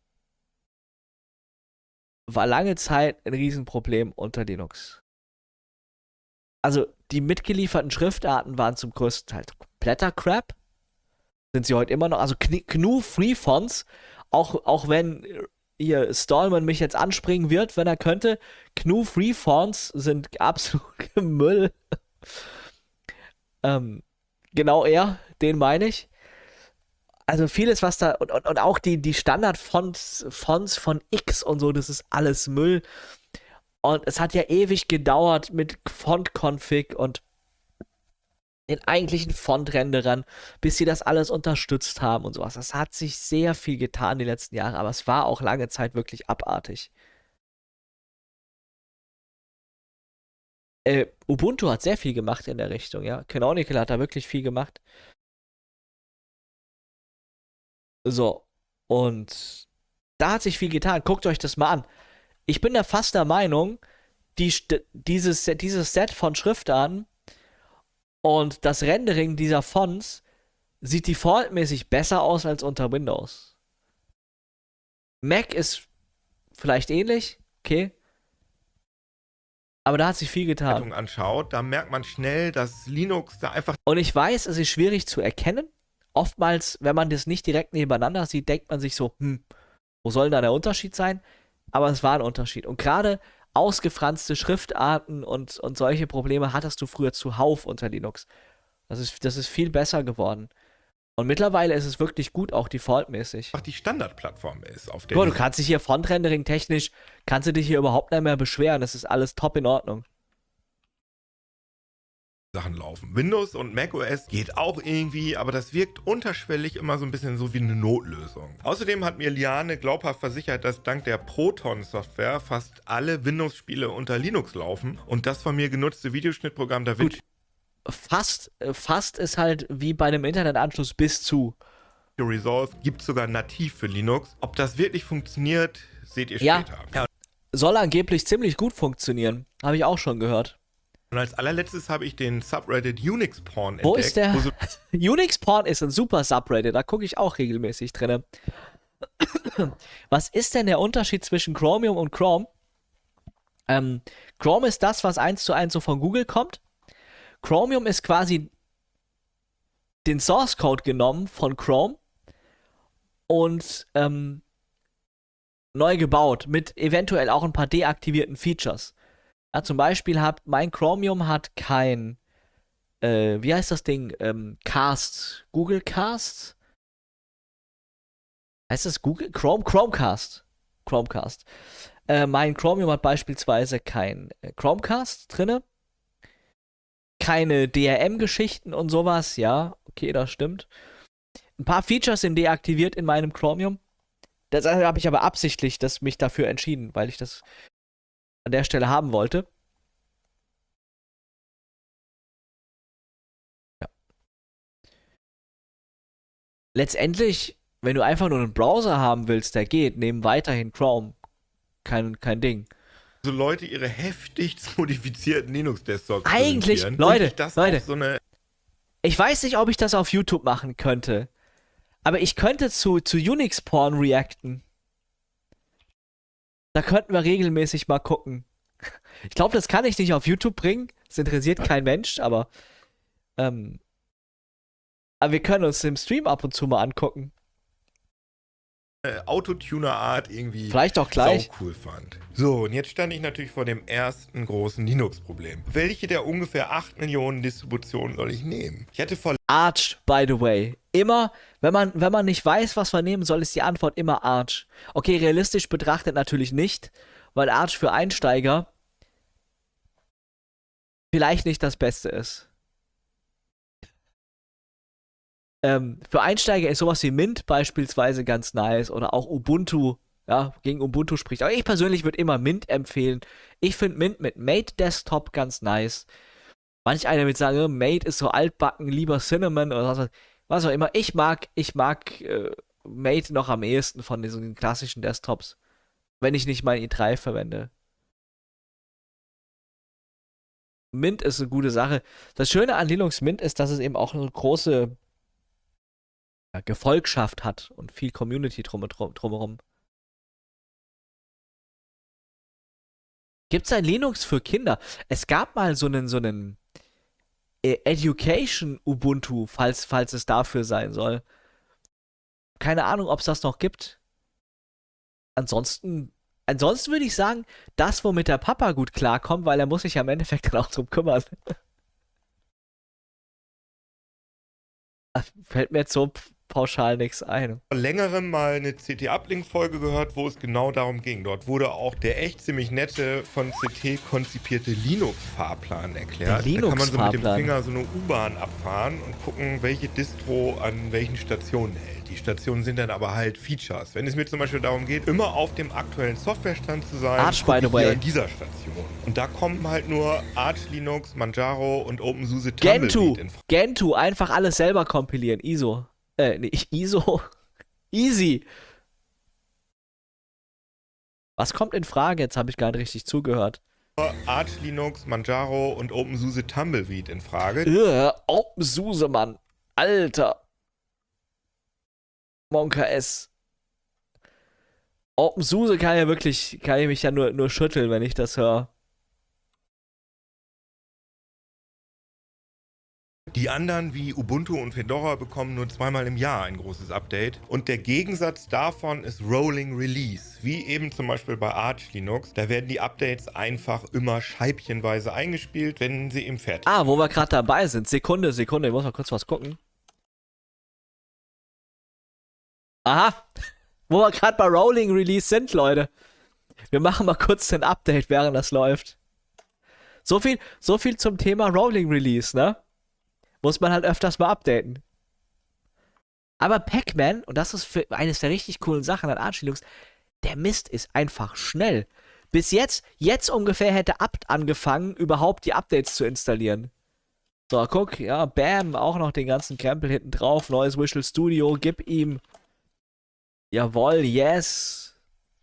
war lange Zeit ein Riesenproblem unter Linux. Also, die mitgelieferten Schriftarten waren zum größten Teil kompletter Crap. Sind sie heute immer noch. Also, G N U Free Fonts, auch, auch wenn hier Stallman mich jetzt anspringen wird, wenn er könnte, G N U Free Fonts sind absolut Müll. ähm, genau er, den meine ich. Also vieles, was da, und, und, und auch die, die Standard-Fonts Fonts von X und so, das ist alles Müll. Und es hat ja ewig gedauert mit Font-Config und den eigentlichen Font-Renderern, bis sie das alles unterstützt haben und sowas. Das hat sich sehr viel getan die letzten Jahre, aber es war auch lange Zeit wirklich abartig. Äh, Ubuntu hat sehr viel gemacht in der Richtung, ja. Canonical hat da wirklich viel gemacht. So, und da hat sich viel getan. Guckt euch das mal an. Ich bin da fast der Meinung, die, dieses, dieses Set von Schriftarten und das Rendering dieser Fonts sieht defaultmäßig besser aus als unter Windows. Mac ist vielleicht ähnlich, okay. Aber da hat sich viel getan. anschaut, da merkt man schnell, dass Linux da einfach... Und ich weiß, es ist schwierig zu erkennen, oftmals, wenn man das nicht direkt nebeneinander sieht, denkt man sich so, hm, wo soll da der Unterschied sein? Aber es war ein Unterschied. Und gerade ausgefranste Schriftarten und, und solche Probleme hattest du früher zuhauf unter Linux. Das ist, das ist viel besser geworden. Und mittlerweile ist es wirklich gut, auch defaultmäßig. die Standardplattform ist, auf der Boah, du die kannst dich hier Frontrendering technisch, kannst du dich hier überhaupt nicht mehr beschweren. Das ist alles top in Ordnung. Sachen laufen. Windows und macOS geht auch irgendwie, aber das wirkt unterschwellig immer so ein bisschen so wie eine Notlösung. Außerdem hat mir Liane glaubhaft versichert, dass dank der Proton-Software fast alle Windows-Spiele unter Linux laufen und das von mir genutzte Videoschnittprogramm DaVinci Fast, äh, fast ist halt wie bei einem Internetanschluss bis zu. Resolve gibt sogar nativ für Linux. Ob das wirklich funktioniert, seht ihr Ja. später. Ja. Soll angeblich ziemlich gut funktionieren. Habe ich auch schon gehört. Und als allerletztes habe ich den Subreddit Unix Porn Wo entdeckt. ist der? wo so Unix Porn ist ein super Subreddit, da gucke ich auch regelmäßig drin. Was ist denn der Unterschied zwischen Chromium und Chrome? Ähm, Chrome ist das, was eins zu eins so von Google kommt. Chromium ist quasi den Source Code genommen von Chrome und ähm, neu gebaut mit eventuell auch ein paar deaktivierten Features. Ja, zum Beispiel hat mein Chromium hat kein, äh, wie heißt das Ding? Ähm, Cast, Google Cast? Heißt das Google? Chrome? Chromecast. Chromecast. Äh, mein Chromium hat beispielsweise kein äh, Chromecast drinne. Keine D R M-Geschichten und sowas, ja, okay, das stimmt. Ein paar Features sind deaktiviert in meinem Chromium. Das habe ich aber absichtlich das, mich dafür entschieden, weil ich das an der Stelle haben wollte. Ja. Letztendlich, wenn du einfach nur einen Browser haben willst, der geht, nehmen weiterhin Chrome. Kein, kein Ding. so Leute ihre heftigst modifizierten Linux-Desktops Eigentlich, präsentieren. Leute, Und ich das Leute. auf so eine Ich weiß nicht, ob ich das auf YouTube machen könnte. Aber ich könnte zu, zu Unix-Porn reacten. Da könnten wir regelmäßig mal gucken. Ich glaube, das kann ich nicht auf YouTube bringen. Das interessiert kein Mensch, aber ähm, aber wir können uns im Stream ab und zu mal angucken. äh, Autotuner-Art irgendwie Vielleicht auch gleich. sau cool fand. So, und jetzt stand ich natürlich vor dem ersten großen Linux-Problem. Welche der ungefähr acht Millionen Distributionen soll ich nehmen? Ich hatte vor Arch, by the way. Immer, wenn man, wenn man nicht weiß, was man nehmen soll, ist die Antwort immer Arch. Okay, realistisch betrachtet natürlich nicht, weil Arch für Einsteiger vielleicht nicht das Beste ist. Ähm, für Einsteiger ist sowas wie Mint beispielsweise ganz nice oder auch Ubuntu, ja, gegen Ubuntu spricht. Aber ich persönlich würde immer Mint empfehlen. Ich finde Mint mit Mate Desktop ganz nice. Manch einer wird sagen, oh, Mate ist so altbacken, lieber Cinnamon oder was, was auch immer. Ich mag, ich mag äh, Mate noch am ehesten von diesen klassischen Desktops, wenn ich nicht mein i drei verwende. Mint ist eine gute Sache. Das Schöne an Linux Mint ist, dass es eben auch eine große ja, Gefolgschaft hat und viel Community drum, drum, drumherum. Gibt es ein Linux für Kinder? Es gab mal so einen, so einen äh, Education Ubuntu, falls, falls es dafür sein soll. Keine Ahnung, ob es das noch gibt. Ansonsten, ansonsten würde ich sagen, das, womit der Papa gut klarkommt, weil er muss sich ja im Endeffekt dann auch drum kümmern. Fällt mir jetzt so pauschal nichts ein. vor längerem mal eine C T-Uplink-Folge gehört, wo es genau darum ging. Dort wurde auch der echt ziemlich nette, von C T konzipierte Linux-Fahrplan erklärt. Der Da kann man so mit dem Linux-Fahrplan. Finger so eine U-Bahn abfahren und gucken, welche Distro an welchen Stationen hält. Die Stationen sind dann aber halt Features. Wenn es mir zum Beispiel darum geht, immer auf dem aktuellen Softwarestand zu sein, Arch, gucke by the ich way. hier an dieser Station. Und da kommen halt nur Arch Linux, Manjaro und OpenSUSE Gentoo, Tumbleweed in Frage. Gentoo, einfach alles selber kompilieren. I S O. Äh, nee, I S O. Easy. Was kommt in Frage? Jetzt habe ich gar nicht richtig zugehört. Arch Linux, Manjaro und OpenSUSE Tumbleweed in Frage. Äh, OpenSUSE, Mann. Alter. Monka S. OpenSUSE kann ja wirklich, kann ich mich ja nur, nur schütteln, wenn ich das höre. Die anderen wie Ubuntu und Fedora bekommen nur zweimal im Jahr ein großes Update. Und der Gegensatz davon ist Rolling Release, wie eben zum Beispiel bei Arch Linux. Da werden die Updates einfach immer scheibchenweise eingespielt, wenn sie eben fertig sind. Ah, wo wir gerade dabei sind. Sekunde, Sekunde, ich muss mal kurz was gucken. Aha, wo wir gerade bei Rolling Release sind, Leute. Wir machen mal kurz den Update, während das läuft. So viel, so viel zum Thema Rolling Release, ne? Muss man halt öfters mal updaten. Aber Pac-Man, und das ist für eines der richtig coolen Sachen an Arch Linux, der Mist ist einfach schnell. Bis jetzt, jetzt ungefähr hätte Apt angefangen, überhaupt die Updates zu installieren. So, guck, ja, bam, auch noch den ganzen Krempel hinten drauf, neues Visual Studio, gib ihm. Jawohl, yes.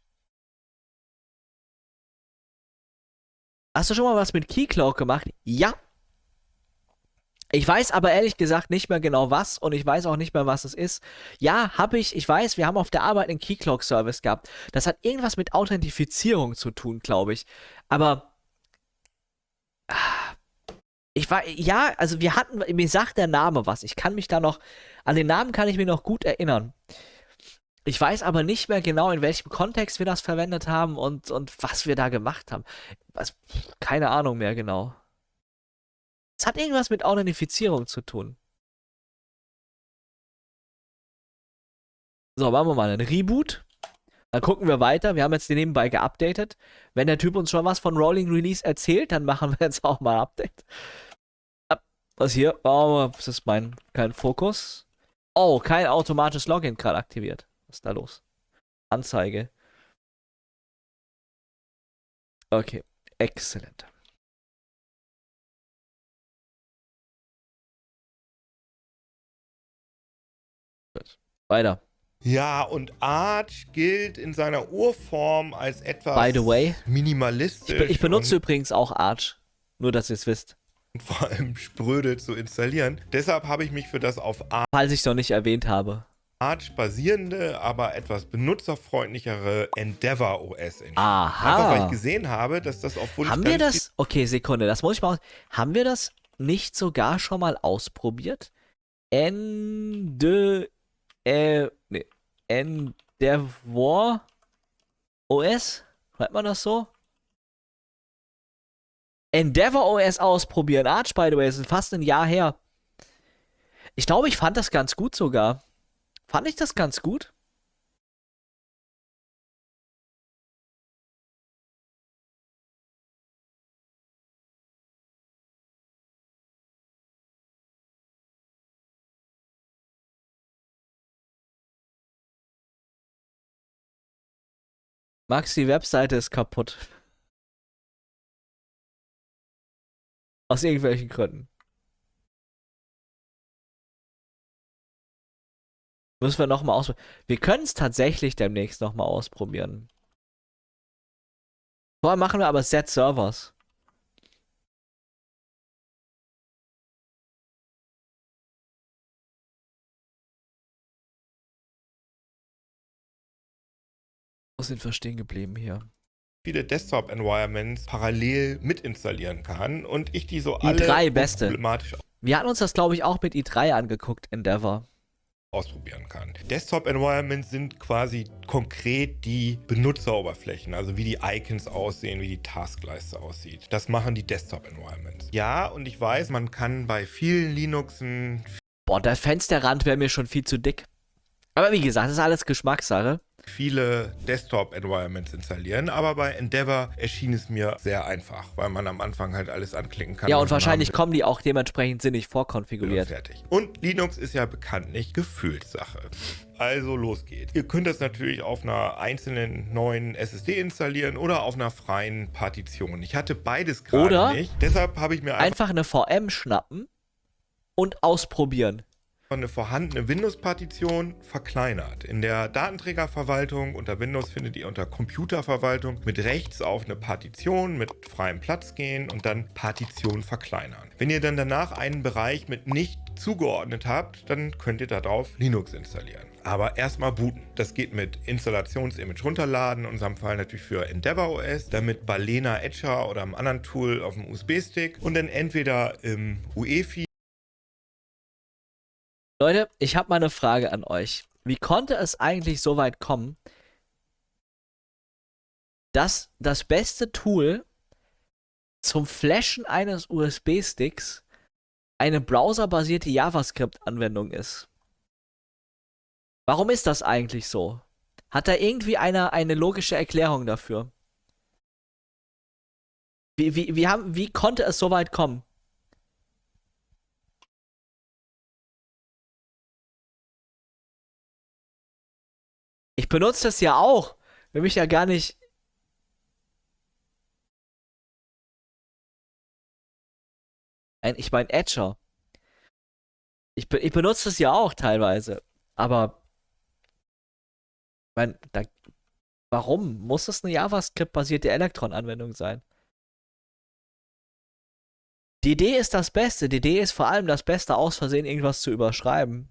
Hast du schon mal was mit Keycloak gemacht? Ja. Ich weiß aber ehrlich gesagt nicht mehr genau was und ich weiß auch nicht mehr, was es ist. Ja, habe ich, ich weiß, wir haben auf der Arbeit einen Keycloak-Service gehabt. Das hat irgendwas mit Authentifizierung zu tun, glaube ich. Aber ich war, ja, also wir hatten, mir sagt der Name was. Ich kann mich da noch, an den Namen kann ich mich noch gut erinnern. Ich weiß aber nicht mehr genau, in welchem Kontext wir das verwendet haben und, und was wir da gemacht haben. Was, keine Ahnung mehr genau. Es hat irgendwas mit Authentifizierung zu tun. So, machen wir mal einen Reboot. Dann gucken wir weiter. Wir haben jetzt den nebenbei geupdatet. Wenn der Typ uns schon was von Rolling Release erzählt, dann machen wir jetzt auch mal ein Update. Was hier? Oh, das ist mein, kein Fokus. Oh, kein automatisches Login gerade aktiviert. Was ist da los? Anzeige. Okay, exzellent. Weiter. Ja, und Arch gilt in seiner Urform als etwas By the way, minimalistisch. Ich, be ich benutze übrigens auch Arch. Nur, dass ihr es wisst. Und vor allem spröde zu installieren. Deshalb habe ich mich für das auf Falls ich es noch nicht erwähnt habe. Arch basierende, aber etwas benutzerfreundlichere Endeavour O S entschieden. Aha. Einfach weil ich gesehen habe, dass das auf Wunsch Haben wir das? Okay, Sekunde, das muss ich mal aus. Haben wir das nicht sogar schon mal ausprobiert? Ende. Äh, nee. Endeavour O S? Schreibt man das so? Endeavour O S ausprobieren. Arch, by the way, ist fast ein Jahr her. Ich glaube, ich fand das ganz gut sogar. Fand ich das ganz gut? Max, die Webseite ist kaputt. Aus irgendwelchen Gründen. Müssen wir nochmal ausprobieren. Wir können es tatsächlich demnächst nochmal ausprobieren. Vorher machen wir aber Set Servers. Wo sind wir stehen geblieben hier? viele Desktop-Environments parallel mitinstallieren kann und ich die so I alle drei beste. problematisch Wir hatten uns das, glaube ich, auch mit i drei angeguckt, Endeavour. ausprobieren kann. Desktop-Environments sind quasi konkret die Benutzeroberflächen, also wie die Icons aussehen, wie die Taskleiste aussieht. Das machen die Desktop-Environments. Ja, und ich weiß, man kann bei vielen Linuxen... Boah, der Fensterrand wäre mir schon viel zu dick. Aber wie gesagt, das ist alles Geschmackssache. viele Desktop-Environments installieren, aber bei Endeavour erschien es mir sehr einfach, weil man am Anfang halt alles anklicken kann. Ja, und wahrscheinlich kommen die auch dementsprechend sinnig vorkonfiguriert. Fertig. Und Linux ist ja bekanntlich Gefühlssache. Also los geht's. Ihr könnt das natürlich auf einer einzelnen neuen S S D installieren oder auf einer freien Partition. Ich hatte beides gerade nicht. Deshalb habe ich mir einfach, Einfach eine V M schnappen und ausprobieren. eine vorhandene Windows-Partition verkleinert. In der Datenträgerverwaltung unter Windows findet ihr unter Computerverwaltung mit rechts auf eine Partition mit freiem Platz gehen und dann Partition verkleinern. Wenn ihr dann danach einen Bereich mit nicht zugeordnet habt, dann könnt ihr darauf Linux installieren. Aber erstmal booten. Das geht mit Installationsimage runterladen, in unserem Fall natürlich für Endeavour O S, dann mit Balena Etcher oder einem anderen Tool auf dem U S B-Stick und dann entweder im U E F I Leute, ich habe mal eine Frage an euch. Wie konnte es eigentlich so weit kommen, dass das beste Tool zum Flashen eines U S B-Sticks eine browserbasierte JavaScript-Anwendung ist? Warum ist das eigentlich so? Hat da irgendwie einer eine logische Erklärung dafür? Wie, wie, wie, haben, wie konnte es so weit kommen? Ich benutze das ja auch. Will mich ja gar nicht. Ein, ich meine, Etcher. Ich, be ich benutze das ja auch teilweise. Aber, mein, da, warum muss das eine JavaScript-basierte Electron-Anwendung sein? Die Idee ist das Beste. Die Idee ist vor allem das Beste, aus Versehen irgendwas zu überschreiben.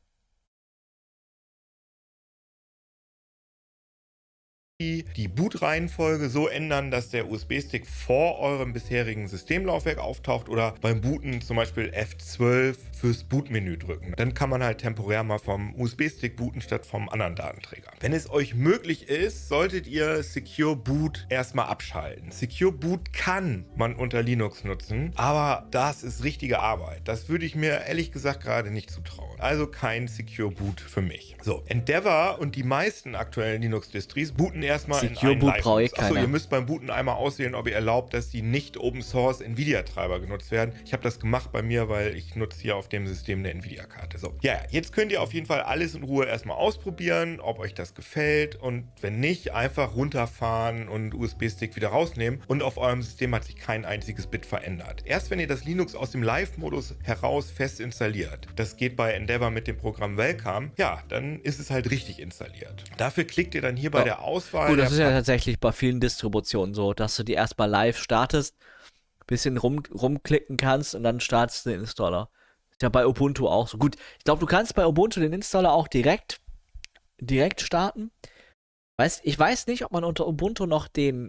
Die Bootreihenfolge so ändern, dass der U S B-Stick vor eurem bisherigen Systemlaufwerk auftaucht oder beim Booten zum Beispiel F zwölf fürs Bootmenü drücken. Dann kann man halt temporär mal vom U S B-Stick booten statt vom anderen Datenträger. Wenn es euch möglich ist, solltet ihr Secure Boot erstmal abschalten. Secure Boot kann man unter Linux nutzen, aber das ist richtige Arbeit. Das würde ich mir ehrlich gesagt gerade nicht zutrauen. Also kein Secure Boot für mich. So, Endeavour und die meisten aktuellen Linux-Distries booten erstmal in Secure einen Boot brauche ich Live-Modus. Achso, keiner. ihr müsst beim Booten einmal auswählen, ob ihr erlaubt, dass die nicht Open Source Nvidia-Treiber genutzt werden. Ich habe das gemacht bei mir, weil ich nutze hier auf dem System eine Nvidia-Karte. So, ja, jetzt könnt ihr auf jeden Fall alles in Ruhe erstmal ausprobieren, ob euch das gefällt, und wenn nicht, einfach runterfahren und U S B-Stick wieder rausnehmen und auf eurem System hat sich kein einziges Bit verändert. Erst wenn ihr das Linux aus dem Live-Modus heraus fest installiert, das geht bei Endeavour mit dem Programm Welcome, ja, dann ist es halt richtig installiert. Dafür klickt ihr dann hier bei Ja. der Auswahl. Gut, das ist der ja tatsächlich bei vielen Distributionen so, dass du die erstmal live startest, bisschen rum, rumklicken kannst und dann startest du den Installer. Ist ja bei Ubuntu auch so. Gut, ich glaube, du kannst bei Ubuntu den Installer auch direkt, direkt starten. Weiß, ich weiß nicht, ob man unter Ubuntu noch den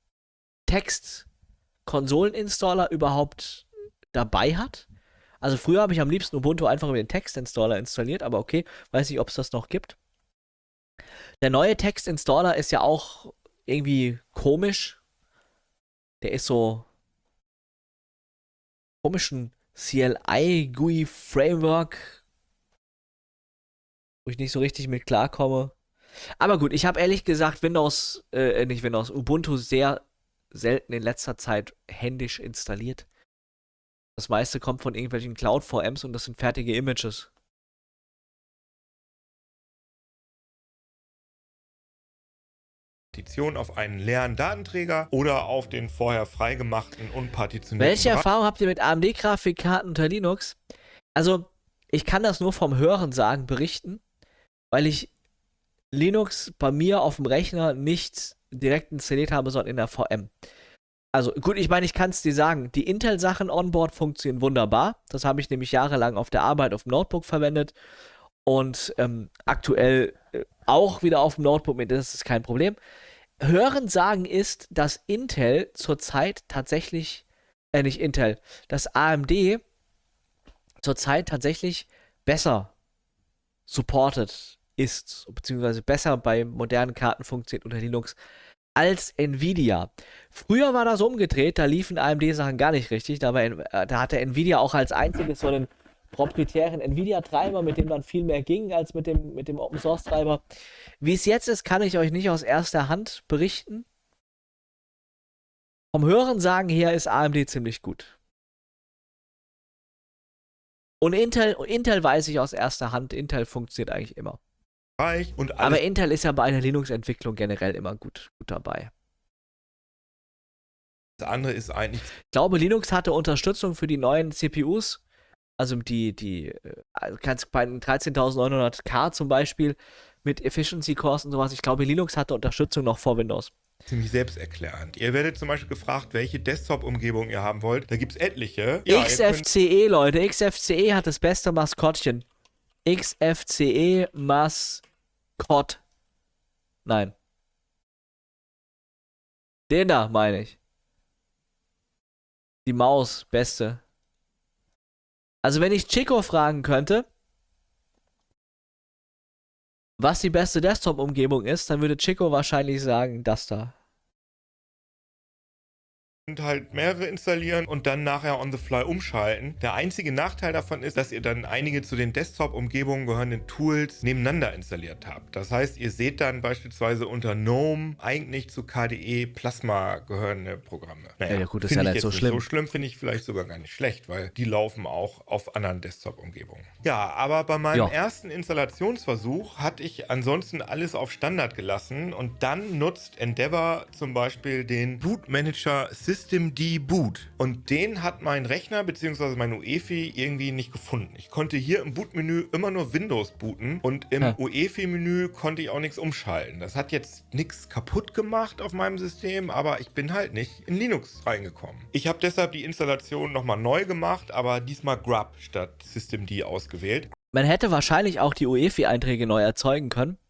Text-Konsolen-Installer überhaupt dabei hat. Also früher habe ich am liebsten Ubuntu einfach über den Text-Installer installiert, aber okay, weiß nicht, ob es das noch gibt. Der neue Text-Installer ist ja auch irgendwie komisch. Der ist so komischen C L I-G U I-Framework, wo ich nicht so richtig mit klarkomme. Aber gut, ich habe ehrlich gesagt Windows, äh, nicht Windows, Ubuntu sehr selten in letzter Zeit händisch installiert. Das meiste kommt von irgendwelchen Cloud-V Ms und das sind fertige Images. Auf einen leeren Datenträger oder auf den vorher freigemachten, unpartitionierten Welche Bereich. Erfahrung habt ihr mit A M D-Grafikkarten unter Linux? Also, ich kann das nur vom Hören sagen, berichten, weil ich Linux bei mir auf dem Rechner nicht direkt installiert habe, sondern in der V M. Also gut, ich meine, ich kann es dir sagen, die Intel-Sachen onboard funktionieren wunderbar. Das habe ich nämlich jahrelang auf der Arbeit auf dem Notebook verwendet und ähm, aktuell äh, auch wieder auf dem Notebook, das ist kein Problem. Hören sagen ist, dass Intel zurzeit tatsächlich, äh nicht Intel, dass A M D zurzeit tatsächlich besser supported ist, beziehungsweise besser bei modernen Karten funktioniert unter Linux als Nvidia. Früher war das umgedreht, da liefen A M D-Sachen gar nicht richtig, da, war, äh, da hatte Nvidia auch als einziges so einen proprietären Nvidia-Treiber, mit dem dann viel mehr ging als mit dem, mit dem Open-Source-Treiber. Wie es jetzt ist, kann ich euch nicht aus erster Hand berichten. Vom Hörensagen her ist A M D ziemlich gut. Und Intel, Intel weiß ich aus erster Hand, Intel funktioniert eigentlich immer. Und alles Aber Intel ist ja bei einer Linux-Entwicklung generell immer gut, gut dabei. Das andere ist eigentlich. Ich glaube, Linux hatte Unterstützung für die neuen C P Us. Also die, die, also kannst bei den dreizehntausendneunhundert K zum Beispiel mit Efficiency Cores und sowas. Ich glaube, Linux hatte Unterstützung noch vor Windows. Ziemlich selbsterklärend. Ihr werdet zum Beispiel gefragt, welche Desktop-Umgebung ihr haben wollt. Da gibt es etliche. Ja, X F C E, Leute. X F C E hat das beste Maskottchen. X F C E Maskott. Nein. Den da, meine ich. Die Maus, beste. Also wenn ich Chico fragen könnte, was die beste Desktop-Umgebung ist, dann würde Chico wahrscheinlich sagen, das da. Und halt mehrere installieren und dann nachher on the fly umschalten. Der einzige Nachteil davon ist, dass ihr dann einige zu den Desktop-Umgebungen gehörenden Tools nebeneinander installiert habt. Das heißt, ihr seht dann beispielsweise unter GNOME eigentlich zu K D E Plasma gehörende Programme. Naja, Ja, gut, ist finde ja ich nicht jetzt so schlimm. So schlimm finde ich vielleicht sogar gar nicht schlecht, weil die laufen auch auf anderen Desktop-Umgebungen. Ja, aber bei meinem Ja. ersten Installationsversuch hatte ich ansonsten alles auf Standard gelassen und dann nutzt Endeavour zum Beispiel den Bootmanager Systemd Boot. Und den hat mein Rechner bzw. mein U E F I irgendwie nicht gefunden. Ich konnte hier im Bootmenü immer nur Windows booten und im Ja. U E F I-Menü konnte ich auch nichts umschalten. Das hat jetzt nichts kaputt gemacht auf meinem System, aber ich bin halt nicht in Linux reingekommen. Ich habe deshalb die Installation nochmal neu gemacht, aber diesmal Grub statt Systemd ausgewählt. Man hätte wahrscheinlich auch die U E F I-Einträge neu erzeugen können.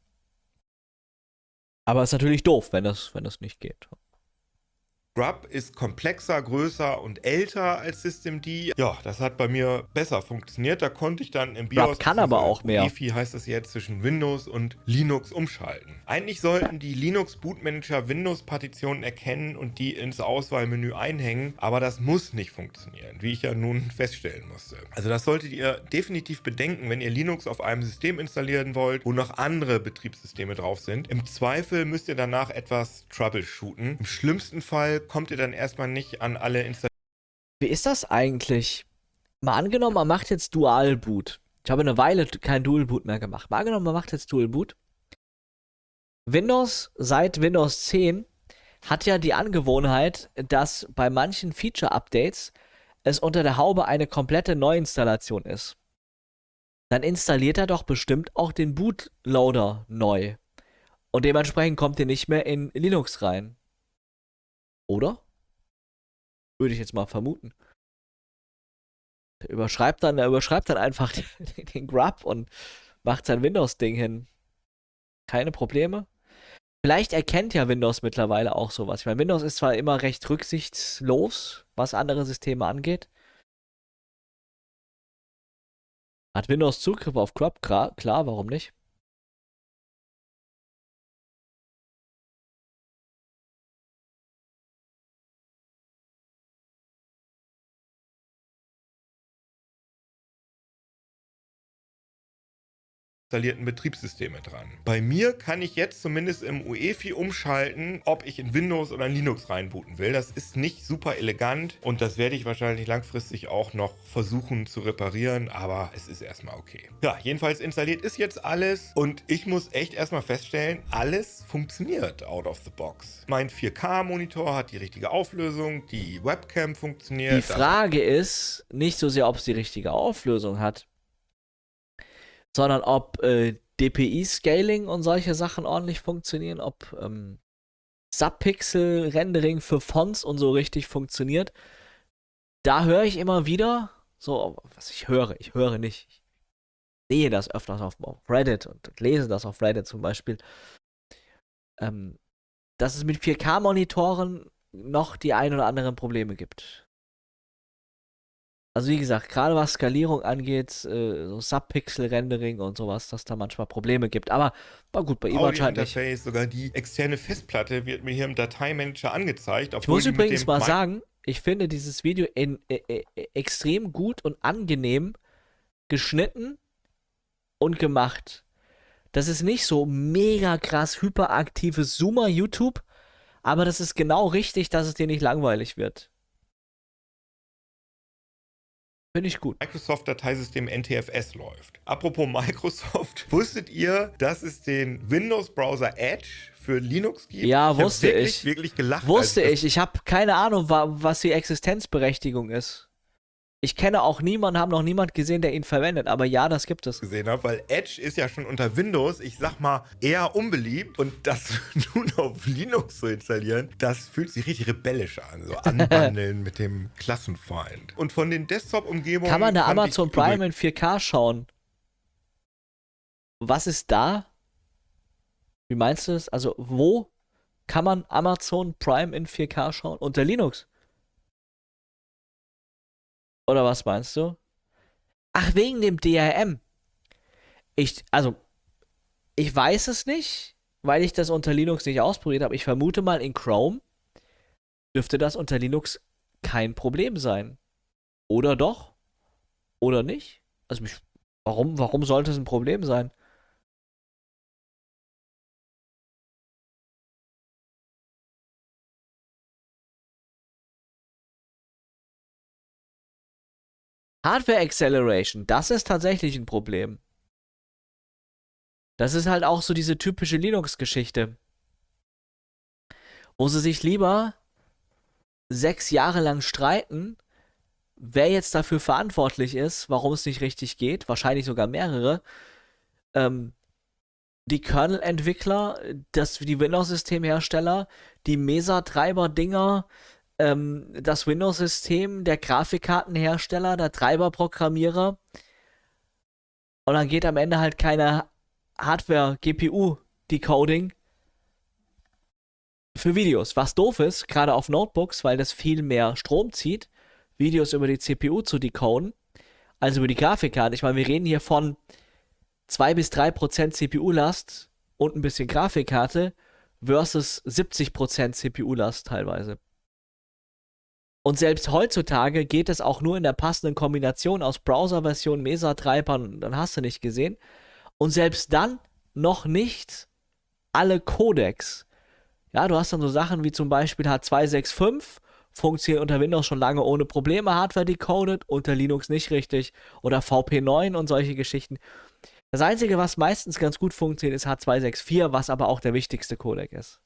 Aber ist natürlich doof, wenn das, wenn das nicht geht. Grub ist komplexer, größer und älter als Systemd. Ja, das hat bei mir besser funktioniert. Da konnte ich dann im BIOS, Grub kann aber auch mehr. U E F I heißt das jetzt, zwischen Windows und Linux umschalten. Eigentlich sollten die Linux Bootmanager Windows-Partitionen erkennen und die ins Auswahlmenü einhängen, aber das muss nicht funktionieren, wie ich ja nun feststellen musste. Also das solltet ihr definitiv bedenken, wenn ihr Linux auf einem System installieren wollt, wo noch andere Betriebssysteme drauf sind. Im Zweifel müsst ihr danach etwas troubleshooten. Im schlimmsten Fall kommt ihr dann erstmal nicht an alle Installationen. Wie ist das eigentlich? Mal angenommen, man macht jetzt Dual Boot. Ich habe eine Weile kein Dual Boot mehr gemacht. Mal angenommen, man macht jetzt Dual Boot. Windows seit Windows zehn hat ja die Angewohnheit, dass bei manchen Feature-Updates es unter der Haube eine komplette Neuinstallation ist. Dann installiert er doch bestimmt auch den Bootloader neu. Und dementsprechend kommt ihr nicht mehr in Linux rein. Oder? Würde ich jetzt mal vermuten. Der überschreibt dann, der überschreibt dann einfach den, den Grub und macht sein Windows-Ding hin. Keine Probleme. Vielleicht erkennt ja Windows mittlerweile auch sowas. Ich meine, Windows ist zwar immer recht rücksichtslos, was andere Systeme angeht. Hat Windows Zugriff auf Grub? Klar, klar, warum nicht? installierten Betriebssysteme dran. Bei mir kann ich jetzt zumindest im U E F I umschalten, ob ich in Windows oder in Linux reinbooten will. Das ist nicht super elegant und das werde ich wahrscheinlich langfristig auch noch versuchen zu reparieren, aber es ist erstmal okay. Ja, jedenfalls installiert ist jetzt alles und ich muss echt erstmal feststellen, alles funktioniert out of the box. Mein vier K Monitor hat die richtige Auflösung, die Webcam funktioniert. Die Frage ist nicht so sehr, ob es die richtige Auflösung hat, sondern ob äh, D P I-Scaling und solche Sachen ordentlich funktionieren, ob ähm, Subpixel-Rendering für Fonts und so richtig funktioniert. Da höre ich immer wieder, so, was ich höre, ich höre nicht, ich sehe das öfters auf, auf Reddit und lese das auf Reddit zum Beispiel, ähm, dass es mit vier K Monitoren noch die ein oder anderen Probleme gibt. Also wie gesagt, gerade was Skalierung angeht, äh, so Subpixel-Rendering und sowas, dass da manchmal Probleme gibt. Aber war gut, bei ihm anscheinend nicht. Interface, sogar die externe Festplatte wird mir hier im Dateimanager angezeigt. Ich muss die mit übrigens dem mal Mi- sagen, ich finde dieses Video in, äh, äh, extrem gut und angenehm geschnitten und gemacht. Das ist nicht so mega krass hyperaktives Zoomer-YouTube, aber das ist genau richtig, dass es dir nicht langweilig wird. Finde ich gut. Microsoft-Dateisystem N T F S läuft. Apropos Microsoft, wusstet ihr, dass es den Windows-Browser Edge für Linux gibt? Ja, ich hab wusste wirklich, ich. wirklich gelacht. Wusste als ich. Ich habe keine Ahnung, wa was die Existenzberechtigung ist. Ich kenne auch niemanden, habe noch niemand gesehen, der ihn verwendet. Aber ja, das gibt es. gesehen habe, weil Edge ist ja schon unter Windows, ich sag mal, eher unbeliebt und das nun auf Linux zu installieren, das fühlt sich richtig rebellisch an, so anbandeln mit dem Klassenfeind. Und von den Desktop-Umgebungen Kann man da fand ich Amazon Prime in vier K schauen? Was ist da? Wie meinst du das? Also, wo kann man Amazon Prime in vier K schauen? Unter Linux? Oder was meinst du? Ach, wegen dem D R M. Ich, also, ich weiß es nicht, weil ich das unter Linux nicht ausprobiert habe. Ich vermute mal, in Chrome dürfte das unter Linux kein Problem sein. Oder doch? Oder nicht? Also mich, warum, warum sollte es ein Problem sein? Hardware Acceleration, das ist tatsächlich ein Problem. Das ist halt auch so diese typische Linux-Geschichte, wo sie sich lieber sechs Jahre lang streiten, wer jetzt dafür verantwortlich ist, warum es nicht richtig geht, wahrscheinlich sogar mehrere. Ähm, die Kernel-Entwickler, das, die Windows-Systemhersteller, die Mesa-Treiber-Dinger, ähm, das Windows-System, der Grafikkartenhersteller, der Treiberprogrammierer. Und dann geht am Ende halt keine Hardware-G P U-Decoding für Videos. Was doof ist, gerade auf Notebooks, weil das viel mehr Strom zieht, Videos über die C P U zu decoden, als über die Grafikkarte. Ich meine, wir reden hier von zwei bis drei Prozent C P U-Last und ein bisschen Grafikkarte versus siebzig Prozent C P U-Last teilweise. Und selbst heutzutage geht es auch nur in der passenden Kombination aus Browser-Version, Mesa-Treibern, dann hast du nicht gesehen. Und selbst dann noch nicht alle Codecs. Ja, du hast dann so Sachen wie zum Beispiel H zwei sechs fünf, funktioniert unter Windows schon lange ohne Probleme, Hardware decoded, unter Linux nicht richtig. Oder V P neun und solche Geschichten. Das Einzige, was meistens ganz gut funktioniert, ist H zwei sechs vier, was aber auch der wichtigste Codec ist.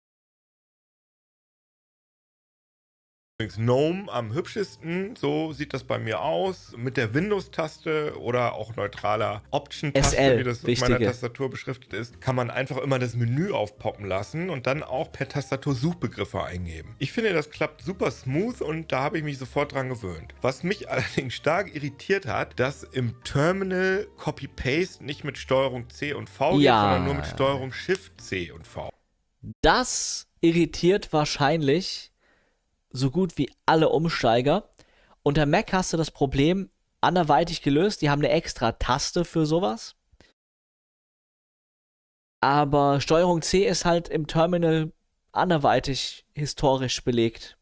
Übrigens GNOME am hübschesten, so sieht das bei mir aus, mit der Windows-Taste oder auch neutraler Option-Taste, S L, wie das auf wichtige. meiner Tastatur beschriftet ist, kann man einfach immer das Menü aufpoppen lassen und dann auch per Tastatur Suchbegriffe eingeben. Ich finde, das klappt super smooth und da habe ich mich sofort dran gewöhnt. Was mich allerdings stark irritiert hat, dass im Terminal Copy-Paste nicht mit Steuerung C und V Ja. geht, sondern nur mit Steuerung Shift C und V. Das irritiert wahrscheinlich so gut wie alle Umsteiger. Unter Mac hast du das Problem anderweitig gelöst. Die haben eine extra Taste für sowas. Aber Steuerung C ist halt im Terminal anderweitig historisch belegt.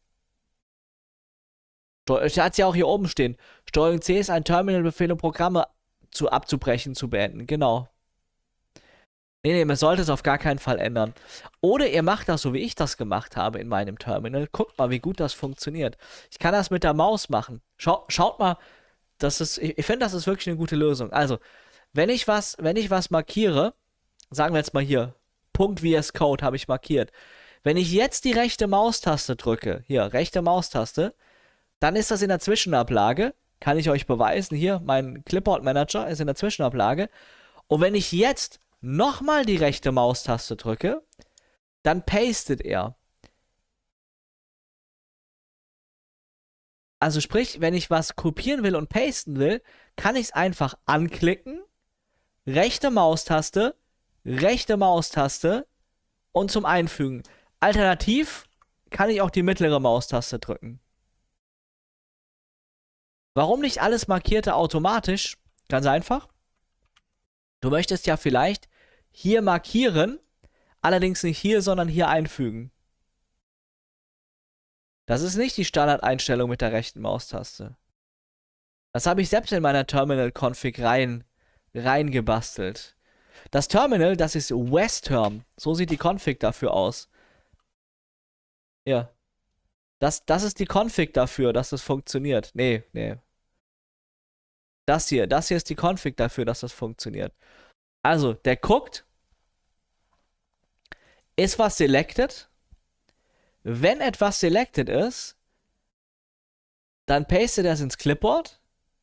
Ich hatte es ja auch hier oben stehen. Steuerung C ist ein Terminalbefehl, um Programme zu abzubrechen, zu beenden. Genau. Nee, nee, man sollte es auf gar keinen Fall ändern. Oder ihr macht das so, wie ich das gemacht habe in meinem Terminal. Guckt mal, wie gut das funktioniert. Ich kann das mit der Maus machen. Schau, schaut mal, das ist, ich, ich finde, das ist wirklich eine gute Lösung. Also, wenn ich was, wenn ich was markiere, sagen wir jetzt mal hier, Punkt V S Code habe ich markiert. Wenn ich jetzt die rechte Maustaste drücke, hier, rechte Maustaste, dann ist das in der Zwischenablage. Kann ich euch beweisen. Hier, mein Clipboard Manager ist in der Zwischenablage. Und wenn ich jetzt nochmal die rechte Maustaste drücke, dann pastet er. Also sprich, wenn ich was kopieren will und pasten will, kann ich es einfach anklicken, rechte Maustaste, rechte Maustaste und zum Einfügen. Alternativ kann ich auch die mittlere Maustaste drücken. Warum nicht alles Markierte automatisch? Ganz einfach. Du möchtest ja vielleicht hier markieren, allerdings nicht hier, sondern hier einfügen. Das ist nicht die Standardeinstellung mit der rechten Maustaste. Das habe ich selbst in meiner Terminal-Config rein, reingebastelt. Das Terminal, das ist Westterm. So sieht die Config dafür aus. Ja. Das, das ist die Config dafür, dass das funktioniert. Nee, nee. Das hier, das hier ist die Config dafür, dass das funktioniert. Also, der guckt, ist was selected? Wenn etwas selected ist, dann pastet er es ins Clipboard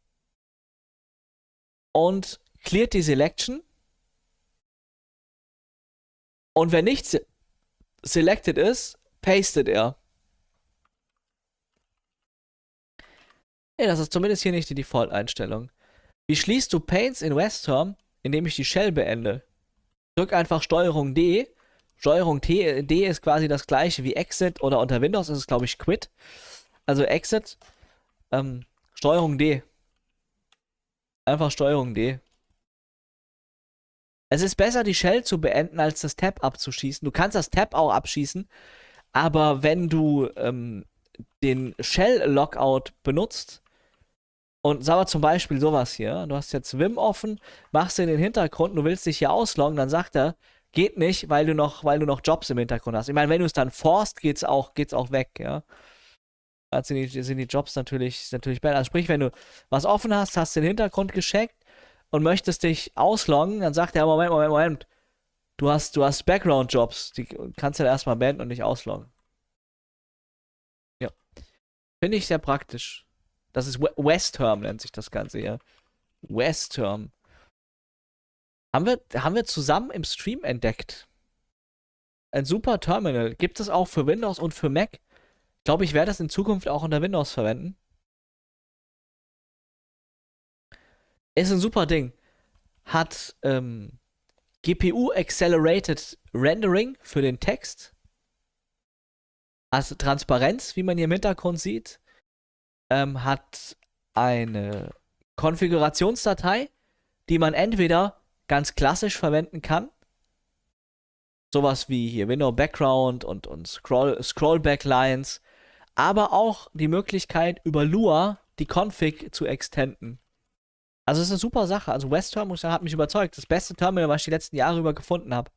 und cleart die Selection. Und wenn nicht se selected ist, pastet er. Ja, das ist zumindest hier nicht die Default-Einstellung. Wie schließt du Paints in Westterm, indem ich die Shell beende? Drück einfach Steuerung D. Steuerung T, D ist quasi das gleiche wie Exit oder unter Windows ist es, glaube ich, Quit. Also Exit, ähm, Steuerung D. Einfach Steuerung D. Es ist besser, die Shell zu beenden, als das Tab abzuschießen. Du kannst das Tab auch abschießen, aber wenn du ähm, den Shell-Lockout benutzt und sagen wir zum Beispiel sowas hier, du hast jetzt Vim offen, machst in den Hintergrund, du willst dich hier ausloggen, dann sagt er, geht nicht, weil du noch, weil du noch Jobs im Hintergrund hast. Ich meine, wenn du es dann forst, geht's auch, geht's auch weg, ja. Dann sind die, sind die Jobs natürlich, natürlich besser. Also sprich, wenn du was offen hast, hast den Hintergrund gecheckt und möchtest dich ausloggen, dann sagt er, Moment, Moment, Moment, du hast, du hast Background-Jobs, die kannst du dann erstmal beenden und nicht ausloggen. Ja. Finde ich sehr praktisch. Das ist Westterm, nennt sich das Ganze hier. Westterm. Haben wir, haben wir zusammen im Stream entdeckt. Ein super Terminal. Gibt es auch für Windows und für Mac. Ich glaube, ich werde das in Zukunft auch unter Windows verwenden. Ist ein super Ding. Hat ähm, G P U Accelerated Rendering für den Text. Also Transparenz, wie man hier im Hintergrund sieht. Ähm, hat eine Konfigurationsdatei, die man entweder ganz klassisch verwenden kann. Sowas wie hier Window Background und, und Scroll, Scrollback Lines. Aber auch die Möglichkeit, über Lua die Config zu extenden. Also es ist eine super Sache. Also Westterm, muss ich sagen, hat mich überzeugt. Das beste Terminal, was ich die letzten Jahre über gefunden habe.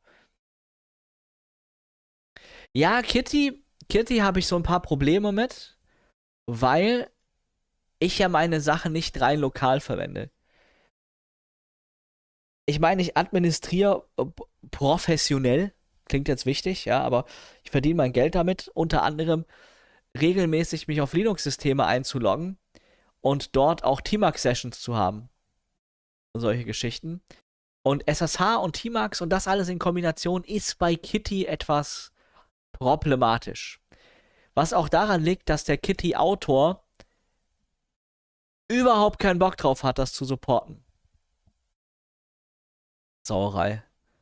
Ja, Kitty, Kitty habe ich so ein paar Probleme mit, weil ich ja meine Sachen nicht rein lokal verwende. Ich meine, ich administriere äh, professionell, klingt jetzt wichtig, ja, aber ich verdiene mein Geld damit, unter anderem regelmäßig mich auf Linux-Systeme einzuloggen und dort auch Tmax-Sessions zu haben. Solche Geschichten. Und S S H und Tmax und das alles in Kombination ist bei Kitty etwas problematisch. Was auch daran liegt, dass der Kitty-Autor überhaupt keinen Bock drauf hat, das zu supporten. Sauerei.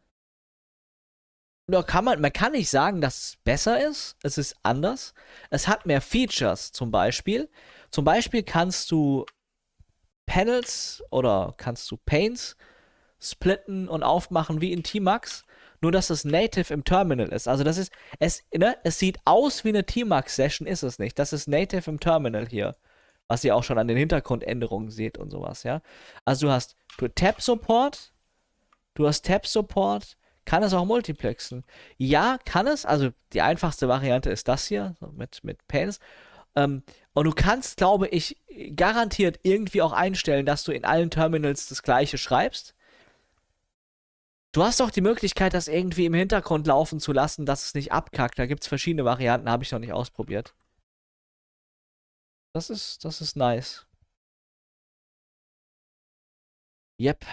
Da kann man, man kann nicht sagen, dass es besser ist. Es ist anders. Es hat mehr Features, zum Beispiel. Zum Beispiel kannst du Panels oder kannst du Panes splitten und aufmachen wie in Tmax, nur dass es native im Terminal ist. Also das ist, es, ne, es sieht aus wie eine Tmax-Session, ist es nicht. Das ist native im Terminal hier. Was ihr auch schon an den Hintergrundänderungen seht und sowas, ja. Also du hast du Tab-Support, du hast Tab-Support, kann es auch multiplexen. Ja, kann es, also die einfachste Variante ist das hier, so mit, mit Panes. Ähm, und du kannst, glaube ich, garantiert irgendwie auch einstellen, dass du in allen Terminals das gleiche schreibst. Du hast auch die Möglichkeit, das irgendwie im Hintergrund laufen zu lassen, dass es nicht abkackt. Da gibt es verschiedene Varianten, habe ich noch nicht ausprobiert. Das ist, das ist nice. Yep.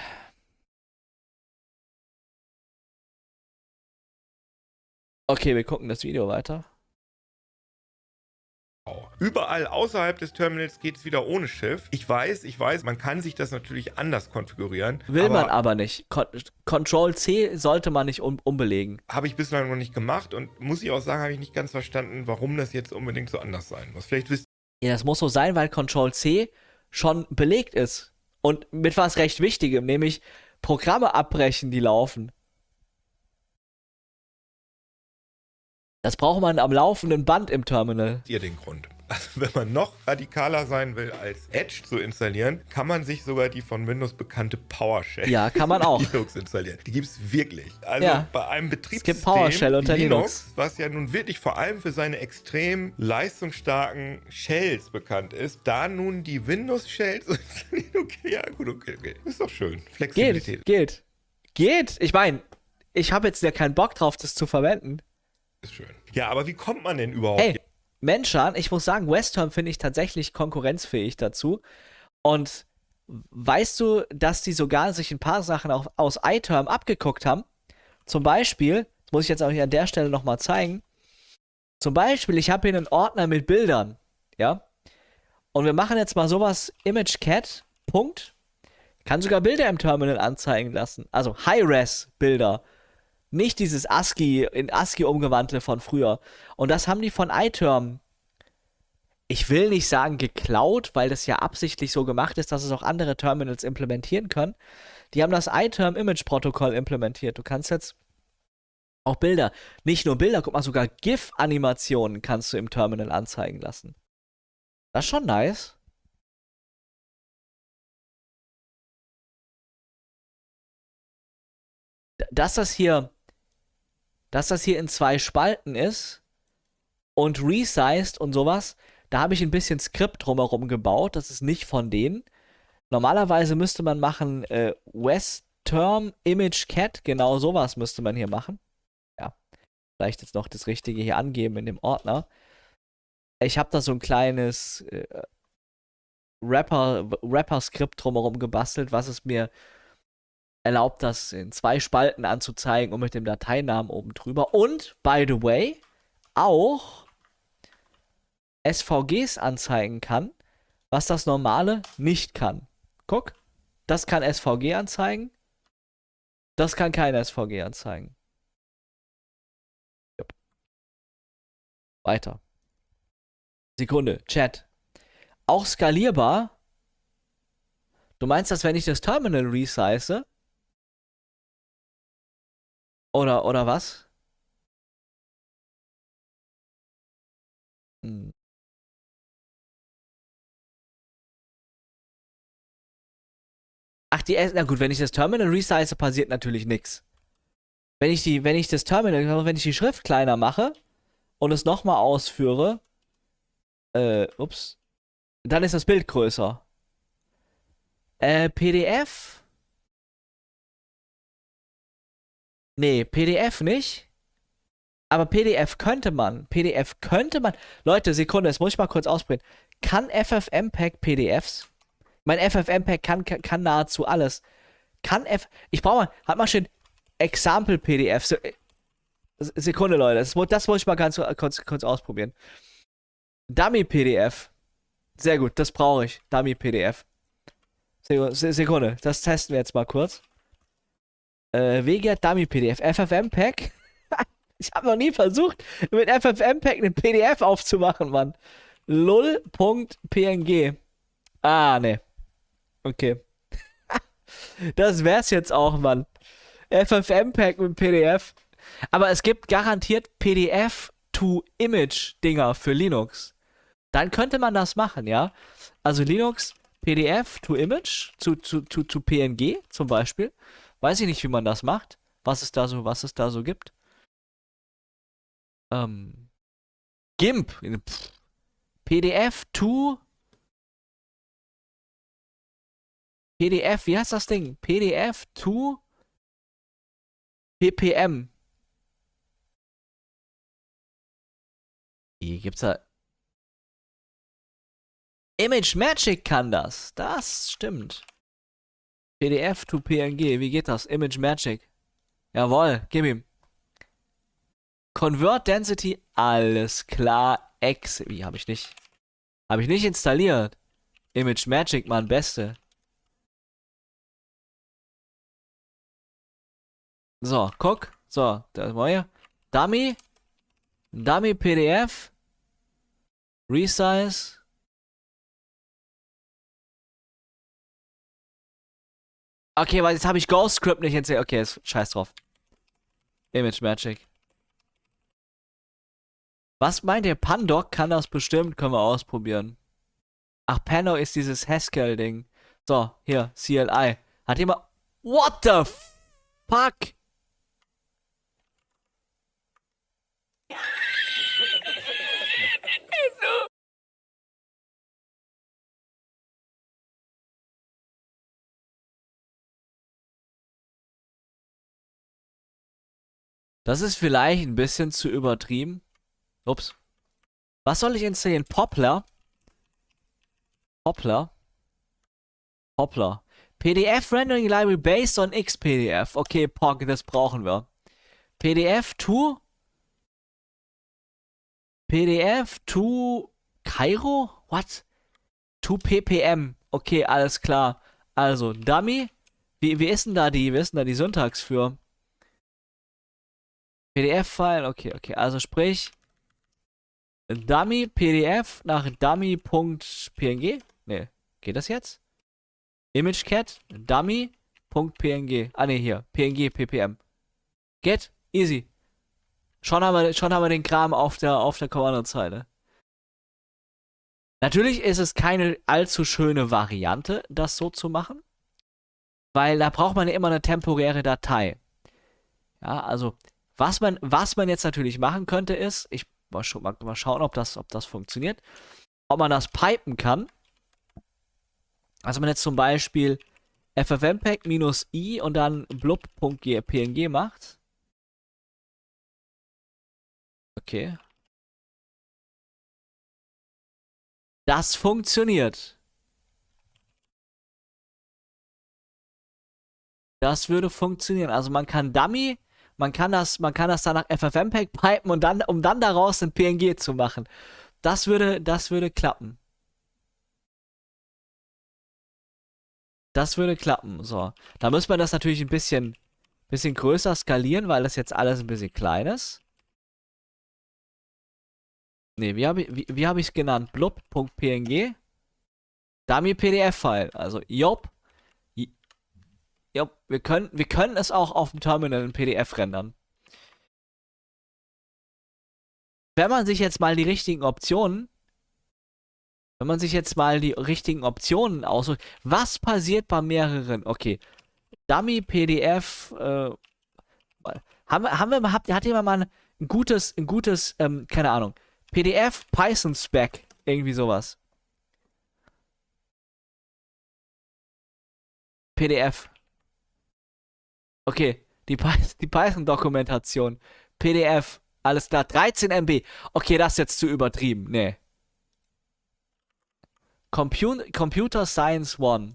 Okay, wir gucken das Video weiter. Überall außerhalb des Terminals geht es wieder ohne Schiff. Ich weiß, ich weiß, man kann sich das natürlich anders konfigurieren. Will aber man aber nicht. Con Control C sollte man nicht um umbelegen. Habe ich bislang noch nicht gemacht und muss ich auch sagen, habe ich nicht ganz verstanden, warum das jetzt unbedingt so anders sein muss. Vielleicht wisst Ja, das muss so sein, weil Control C schon belegt ist. Und mit was recht Wichtigem, nämlich Programme abbrechen, die laufen. Das braucht man am laufenden Band im Terminal. ihr den Grund. Also wenn man noch radikaler sein will, als Edge zu installieren, kann man sich sogar die von Windows bekannte PowerShell Ja, kann man auch. Linux installieren. Die gibt es wirklich. Also Ja. bei einem Betriebssystem Es gibt PowerShell unter wie Linux. Linux, was ja nun wirklich vor allem für seine extrem leistungsstarken Shells bekannt ist, da nun die Windows-Shells zu installieren, okay, ja gut, okay, okay. Ist doch schön. Flexibilität. Geht, geht. Geht. Ich meine, ich habe jetzt ja keinen Bock drauf, das zu verwenden. Ist schön. Ja, aber wie kommt man denn überhaupt? Hey, Menschan, ich muss sagen, Westterm finde ich tatsächlich konkurrenzfähig dazu. Und weißt du, dass die sogar sich ein paar Sachen auch aus iTerm abgeguckt haben? Zum Beispiel, das muss ich jetzt auch hier an der Stelle nochmal zeigen. Zum Beispiel, ich habe hier einen Ordner mit Bildern, ja? Und wir machen jetzt mal sowas, ImageCat, Punkt. Kann sogar Bilder im Terminal anzeigen lassen. Also High-Res-Bilder. Nicht dieses ASCII, in ASCII umgewandte von früher. Und das haben die von iTerm, ich will nicht sagen geklaut, weil das ja absichtlich so gemacht ist, dass es auch andere Terminals implementieren können. Die haben das iTerm-Image-Protokoll implementiert. Du kannst jetzt auch Bilder, nicht nur Bilder, guck mal, sogar GIF-Animationen kannst du im Terminal anzeigen lassen. Das ist schon nice. Dass das hier, dass das hier in zwei Spalten ist und resized und sowas, da habe ich ein bisschen Skript drumherum gebaut. Das ist nicht von denen. Normalerweise müsste man machen äh, West-Term Image Cat. Genau sowas müsste man hier machen. Ja. Vielleicht jetzt noch das Richtige hier angeben in dem Ordner. Ich habe da so ein kleines äh, Rapper, Rapper-Skript drumherum gebastelt, was es mir erlaubt, das in zwei Spalten anzuzeigen und mit dem Dateinamen oben drüber. Und, by the way, auch S V Gs anzeigen kann, was das normale nicht kann. Guck, das kann S V G anzeigen, das kann kein S V G anzeigen. Jupp. Weiter. Sekunde, Chat. Auch skalierbar. Du meinst, dass wenn ich das Terminal resize? Oder, oder was? Hm. Ach, die ersten, na gut, wenn ich das Terminal resize, passiert natürlich nichts. Wenn ich die, wenn ich das Terminal, wenn ich die Schrift kleiner mache und es nochmal ausführe, äh, ups, dann ist das Bild größer. Äh, P D F? Nee, P D F nicht. Aber P D F könnte man. P D F könnte man. Leute, Sekunde, das muss ich mal kurz ausprobieren. Kann FFmpeg P D Fs? Mein FFmpeg kann, kann, kann nahezu alles. Kann F. Ich brauche mal. Hat mal schön Example-P D F. Sekunde, Leute. Das, das muss ich mal ganz kurz, kurz ausprobieren. Dummy-P D F. Sehr gut, das brauche ich. Dummy-P D F. Sekunde, das testen wir jetzt mal kurz. Äh, Vega Dummy-P D F. FFmpeg. Ich habe noch nie versucht, mit FFmpeg eine P D F aufzumachen, Mann. lol.png. Ah, ne. Okay. Das wär's jetzt auch, Mann. FFmpeg mit P D F. Aber es gibt garantiert P D F-to-Image-Dinger für Linux. Dann könnte man das machen, ja. Also Linux P D F-to-Image, zu, zu, zu, zu P N G zum Beispiel. Weiß ich nicht, wie man das macht. Was es da so, was es da so gibt. Ähm. GIMP. Pff. P D F to P D F, wie heißt das Ding? P D F to P P M. Hier gibt's da. ImageMagick kann das. Das stimmt. P D F to P N G. Wie geht das? ImageMagick. Jawohl, gib ihm. Convert Density. Alles klar. Ex. Wie, habe ich nicht. Habe ich nicht installiert. ImageMagick, Mann, beste. So, guck. So, das war ja. Dummy. Dummy P D F. Resize. Okay, weil jetzt habe ich Ghostscript nicht installiert. Okay, ist scheiß drauf. ImageMagick. Was meint ihr? Pandoc kann das bestimmt. Können wir ausprobieren. Ach, Pano ist dieses Haskell-Ding. So, hier, C L I. Hat jemand... What the fuck? Das ist vielleicht ein bisschen zu übertrieben. Ups. Was soll ich installieren? Poplar? Poplar? Poplar. P D F Rendering Library based on X P D F. Okay, P O C, das brauchen wir. P D F to P D F to Cairo? What? To P P M. Okay, alles klar. Also, Dummy. Wie, wie ist denn da die, wie ist denn da die Syntax für? P D F-File, okay, okay. Also sprich, Dummy P D F nach dummy.png. Ne, geht das jetzt? ImageCat, Dummy blub.png. Ah ne, hier. P N G, P P M. Geht? Easy. Schon haben wir, schon haben wir den Kram auf der, auf der Kommandozeile. Natürlich ist es keine allzu schöne Variante, das so zu machen. Weil da braucht man ja immer eine temporäre Datei. Ja, also, was man, was man jetzt natürlich machen könnte, ist, ich mal, sch mal, mal schauen, ob das, ob das funktioniert, ob man das pipen kann. Also man jetzt zum Beispiel ffmpeg-i und dann blub.png macht. Okay. Das funktioniert. Das würde funktionieren. Also man kann Dummy, man kann das, man kann das dann nach ffmpeg pipen und dann, um dann daraus ein P N G zu machen. Das würde, das würde klappen. Das würde klappen. So. Da muss man das natürlich ein bisschen, bisschen größer skalieren, weil das jetzt alles ein bisschen klein ist. Ne, wie habe ich, wie, wie hab ich es genannt? blub.png. Dummy P D F-File. Also, jopp. Jopp, wir können, wir können es auch auf dem Terminal in P D F rendern. Wenn man sich jetzt mal die richtigen Optionen, wenn man sich jetzt mal die richtigen Optionen aussucht, was passiert bei mehreren? Okay, Dummy P D F, äh, haben wir, haben wir, habt, hat jemand mal ein gutes, ein gutes, ähm, keine Ahnung, P D F Python Spec, irgendwie sowas. P D F. Okay, die, die Python-Dokumentation. P D F. Alles klar. dreizehn Megabyte. Okay, das ist jetzt zu übertrieben. Nee. Compu Computer Science One.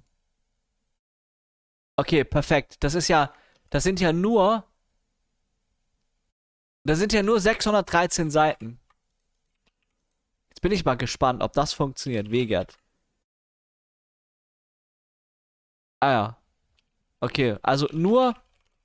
Okay, perfekt. Das ist ja, das sind ja nur, das sind ja nur sechshundertdreizehn Seiten. Jetzt bin ich mal gespannt, ob das funktioniert. Wegert. Ah ja. Okay, also nur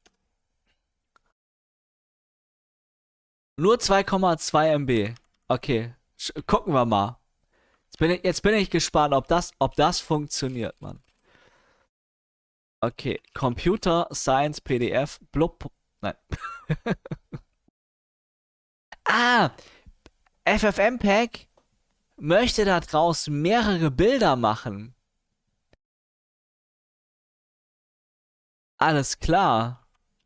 Nur zwei Komma zwei Megabyte. Okay, Sch gucken wir mal. Jetzt bin, ich, jetzt bin ich gespannt, ob das, ob das funktioniert, Mann. Okay, Computer Science P D F, blub. Nein. Ah, ffmpeg möchte daraus mehrere Bilder machen. Alles klar.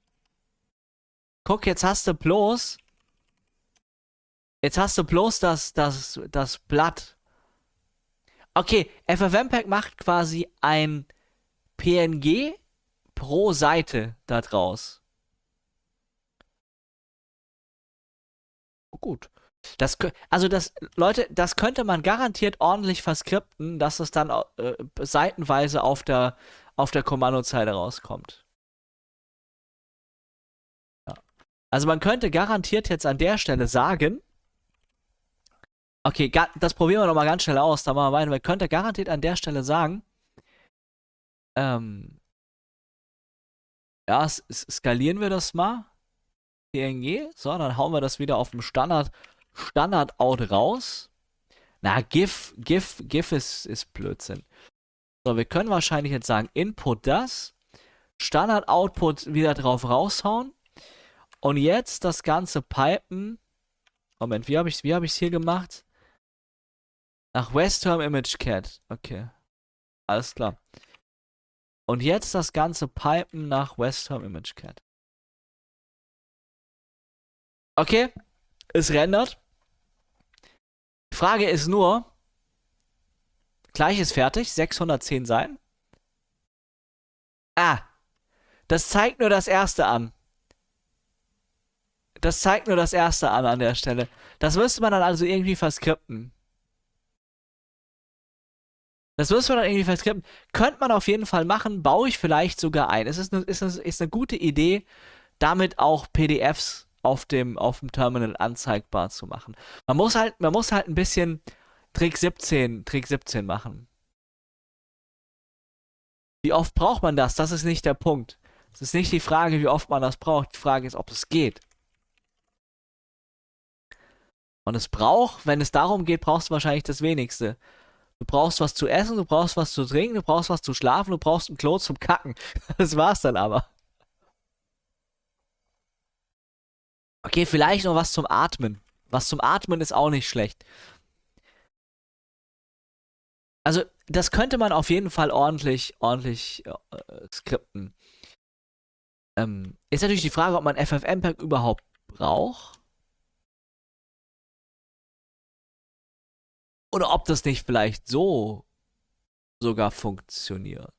Guck, jetzt hast du bloß Jetzt hast du bloß das, das, das Blatt. Okay, ffmpeg macht quasi ein P N G pro Seite da draus. Oh, gut. Das, also das, Leute, das könnte man garantiert ordentlich verskripten, dass es dann äh, seitenweise auf der, auf der Kommandozeile rauskommt. Ja. Also man könnte garantiert jetzt an der Stelle sagen, okay, das probieren wir nochmal ganz schnell aus, da machen wir weiter. Man könnte garantiert an der Stelle sagen, ähm, ja, skalieren wir das mal. P N G, so, dann hauen wir das wieder auf dem Standard, Standard-Out raus. Na, GIF, GIF, GIF ist, ist Blödsinn. So, wir können wahrscheinlich jetzt sagen, Input das, Standard-Output wieder drauf raushauen und jetzt das Ganze pipen. Moment, wie habe ich es wie hab ich's hier gemacht? Nach Westterm Image Cat. Okay. Alles klar. Und jetzt das ganze Pipen nach Westterm Image Cat. Okay. Es rendert. Die Frage ist nur, gleich ist fertig. sechshundertzehn Seiten. Ah. Das zeigt nur das erste an. Das zeigt nur das erste an an der Stelle. Das müsste man dann also irgendwie verskripten. Das müssen wir dann irgendwie verskripten. Könnte man auf jeden Fall machen, baue ich vielleicht sogar ein. Es ist eine, ist eine, ist eine gute Idee, damit auch P D Fs auf dem, auf dem Terminal anzeigbar zu machen. Man muss halt, man muss halt ein bisschen Trick siebzehn, Trick siebzehn machen. Wie oft braucht man das? Das ist nicht der Punkt. Es ist nicht die Frage, wie oft man das braucht. Die Frage ist, ob es geht. Und es braucht, wenn es darum geht, brauchst du wahrscheinlich das Wenigste. Du brauchst was zu essen, du brauchst was zu trinken, du brauchst was zu schlafen, du brauchst ein Klo zum Kacken. Das war's dann aber. Okay, vielleicht noch was zum Atmen. Was zum Atmen ist auch nicht schlecht. Also, das könnte man auf jeden Fall ordentlich, ordentlich äh, skripten. Ähm, ist natürlich die Frage, ob man F F mpeg überhaupt braucht. Oder ob das nicht vielleicht so sogar funktioniert.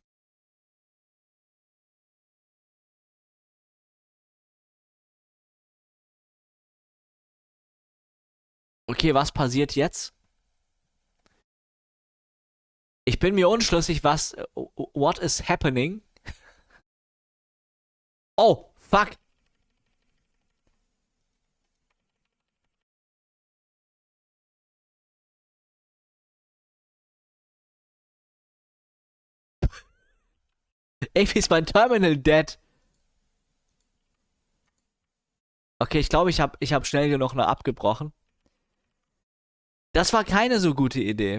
Okay, was passiert jetzt? Ich bin mir unschlüssig, was... What is happening? Oh, fuck. Irgendwie ist mein Terminal dead. Okay, ich glaube, ich habe ich hab schnell genug noch abgebrochen. Das war keine so gute Idee.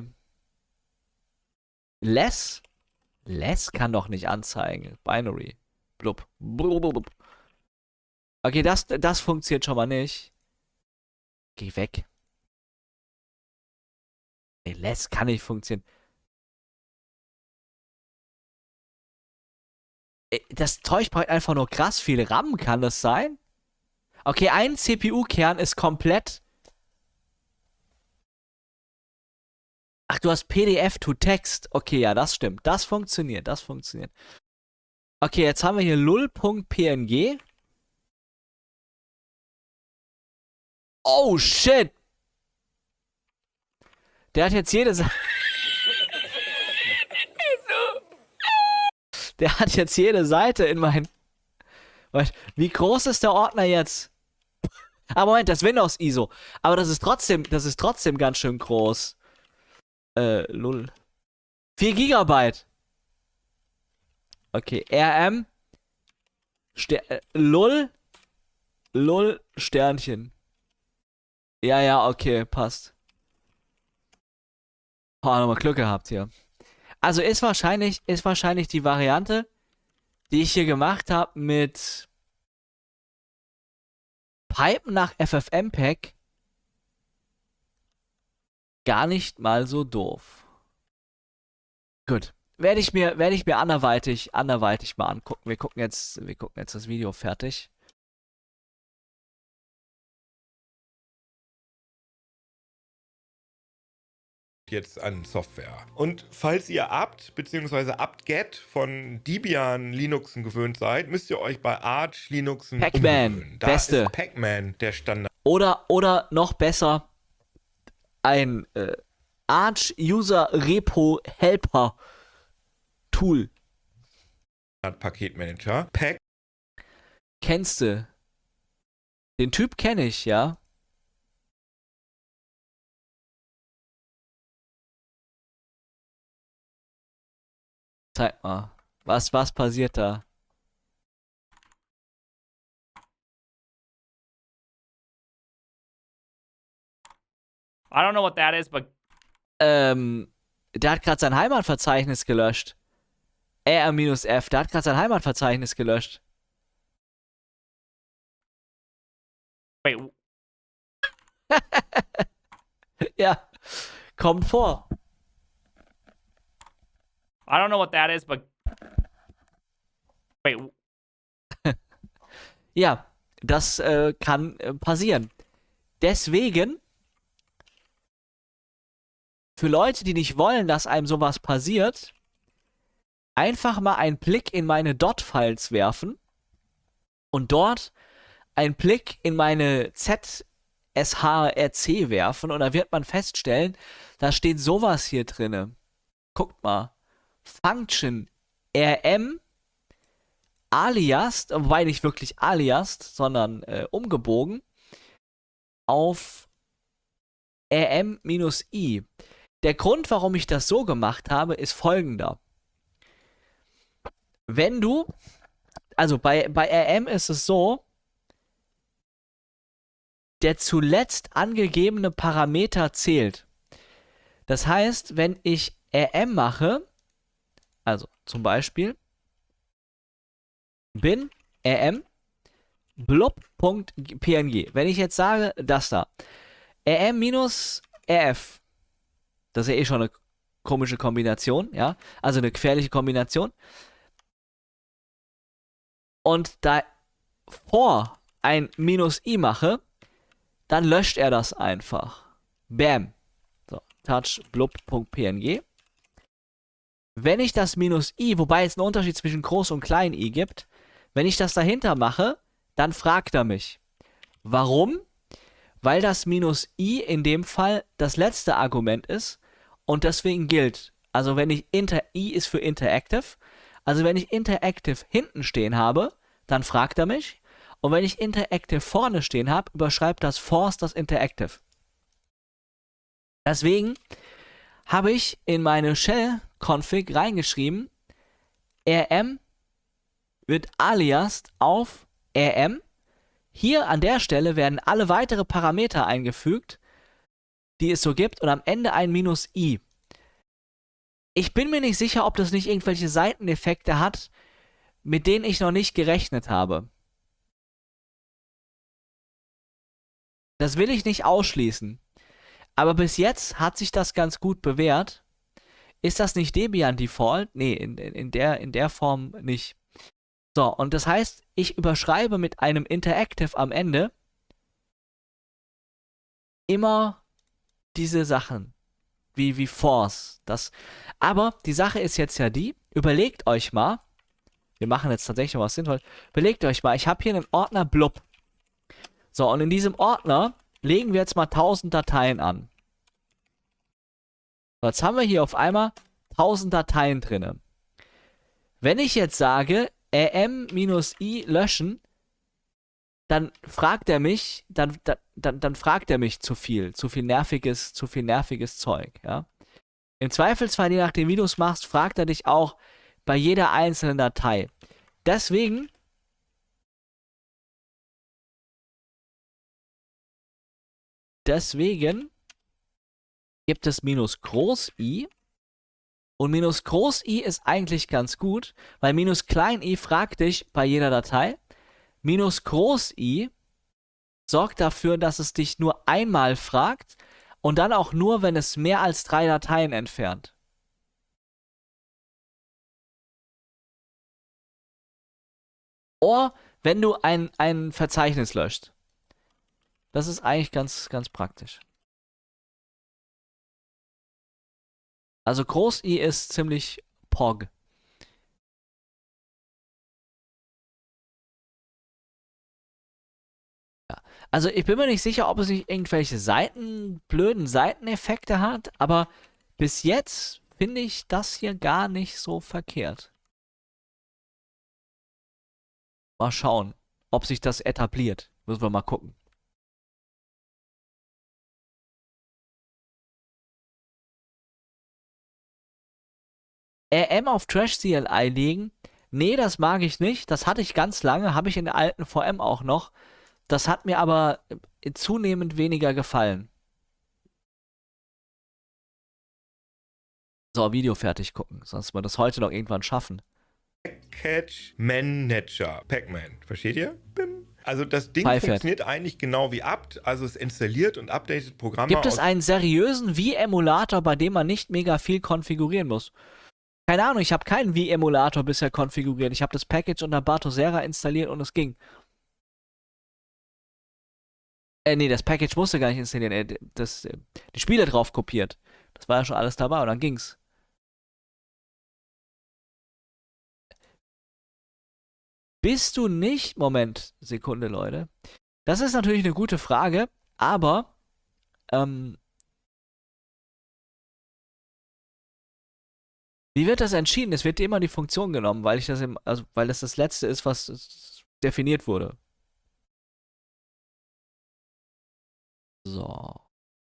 Less? Less kann doch nicht anzeigen. Binary. Blub. Blub. Okay, das, das funktioniert schon mal nicht. Geh weg. Nee, Less kann nicht funktionieren. Das Zeug braucht einfach nur krass viel RAM, kann das sein? Okay, ein C P U-Kern ist komplett... Ach, du hast P D F to Text. Okay, ja, das stimmt. Das funktioniert, das funktioniert. Okay, jetzt haben wir hier lull.png. Oh, shit! Der hat jetzt jede Seite... Der hat jetzt jede Seite in mein... Wie groß ist der Ordner jetzt? Ah, Moment, das Windows I S O. Aber das ist trotzdem, das ist trotzdem ganz schön groß. Äh, lull. vier Gigabyte. Okay, R M. Ster äh, lull. Lull Sternchen. Ja, ja, okay, passt. Oh, nochmal Glück gehabt hier. Also ist wahrscheinlich, ist wahrscheinlich die Variante, die ich hier gemacht habe mit Pipen nach F F mpeg gar nicht mal so doof. Gut. Werde ich mir, werde ich mir anderweitig, anderweitig mal angucken. Wir gucken jetzt, wir gucken jetzt das Video fertig. Jetzt an Software. Und falls ihr apt bzw. apt-get von Debian Linuxen gewöhnt seid, müsst ihr euch bei Arch Linuxen Pacman, umgewöhnen. Da beste. ist Pacman der Standard. Oder, oder noch besser, ein äh, Arch User Repo Helper Tool. Paketmanager. Pack. Kennst du? Den Typ kenne ich, ja. Zeig mal. Was, was passiert da? I don't know what that is, but... Ähm, der hat gerade sein Heimatverzeichnis gelöscht. R F, der hat gerade sein Heimatverzeichnis gelöscht. Wait. Ja, kommt vor. I don't know what that is, but... Wait. Ja, das äh, kann äh, passieren. Deswegen, für Leute, die nicht wollen, dass einem sowas passiert, einfach mal einen Blick in meine Dot-Files werfen und dort einen Blick in meine Z S H R C werfen und da wird man feststellen, da steht sowas hier drinne. Guckt mal. Function rm alias, wobei nicht wirklich alias, sondern äh, umgebogen auf rm-i. Der Grund, warum ich das so gemacht habe, ist folgender. Wenn du, also bei, bei rm ist es so, der zuletzt angegebene Parameter zählt. Das heißt, wenn ich rm mache, also zum Beispiel bin rm blob.png. Wenn ich jetzt sage, das da, rm minus rf, das ist ja eh schon eine komische Kombination, ja, also eine gefährliche Kombination. Und da vor ein minus i mache, dann löscht er das einfach. Bam. So, touch blub.png. Wenn ich das minus i, wobei es einen Unterschied zwischen groß und klein i gibt, wenn ich das dahinter mache, dann fragt er mich. Warum? Weil das minus i in dem Fall das letzte Argument ist und deswegen gilt. Also wenn ich inter i ist für interactive, also wenn ich interactive hinten stehen habe, dann fragt er mich. Und wenn ich interactive vorne stehen habe, überschreibt das force das interactive. Deswegen habe ich in meine Shell-Config reingeschrieben, rm wird aliased auf rm. Hier an der Stelle werden alle weitere Parameter eingefügt, die es so gibt, und am Ende ein minus i. Ich bin mir nicht sicher, ob das nicht irgendwelche Seiteneffekte hat, mit denen ich noch nicht gerechnet habe. Das will ich nicht ausschließen. Aber bis jetzt hat sich das ganz gut bewährt. Ist das nicht Debian Default? Nee, in, in, der, in der Form nicht. So, und das heißt, ich überschreibe mit einem Interactive am Ende immer diese Sachen. Wie, wie Force. Das, aber die Sache ist jetzt ja die, überlegt euch mal, wir machen jetzt tatsächlich was Sinnvolles, überlegt euch mal, ich habe hier einen Ordner blub. So, und in diesem Ordner legen wir jetzt mal tausend Dateien an. So, jetzt haben wir hier auf einmal tausend Dateien drin. Wenn ich jetzt sage, rm-i löschen, dann fragt er mich, dann, dann, dann fragt er mich zu viel, zu viel nerviges, zu viel nerviges Zeug, ja. Im Zweifelsfall, je nachdem wie du es machst, fragt er dich auch bei jeder einzelnen Datei. Deswegen Deswegen gibt es minus groß i. Und minus groß i ist eigentlich ganz gut, weil minus klein i fragt dich bei jeder Datei. Minus groß i sorgt dafür, dass es dich nur einmal fragt und dann auch nur, wenn es mehr als drei Dateien entfernt. Oder wenn du ein, ein Verzeichnis löscht. Das ist eigentlich ganz, ganz praktisch. Also groß i ist ziemlich pog. Ja. Also ich bin mir nicht sicher, ob es nicht irgendwelche Seiten, blöden Seiteneffekte hat, aber bis jetzt finde ich das hier gar nicht so verkehrt. Mal schauen, ob sich das etabliert. Müssen wir mal gucken. rm auf Trash C L I legen? Nee, das mag ich nicht. Das hatte ich ganz lange, habe ich in der alten V M auch noch. Das hat mir aber zunehmend weniger gefallen. So, Video fertig gucken, sonst wir das heute noch irgendwann schaffen. Package Manager. Pac-Man. Versteht ihr? Bim. Also das Ding Pfeifert. funktioniert eigentlich genau wie apt. Also es installiert und updatet Programme. Gibt es aus einen seriösen Wii-Emulator, bei dem man nicht mega viel konfigurieren muss? Keine Ahnung, ich habe keinen Wii-Emulator bisher konfiguriert. Ich habe das Package unter Batosera installiert und es ging. Äh, nee, das Package musste gar nicht installieren. Äh, das, äh, die Spiele drauf kopiert. Das war ja schon alles dabei und dann ging's. Bist du nicht... Moment, Sekunde, Leute. Das ist natürlich eine gute Frage, aber... Ähm... Wie wird das entschieden? Es wird dir immer die Funktion genommen, weil ich das im, also weil das das letzte ist, was definiert wurde. So.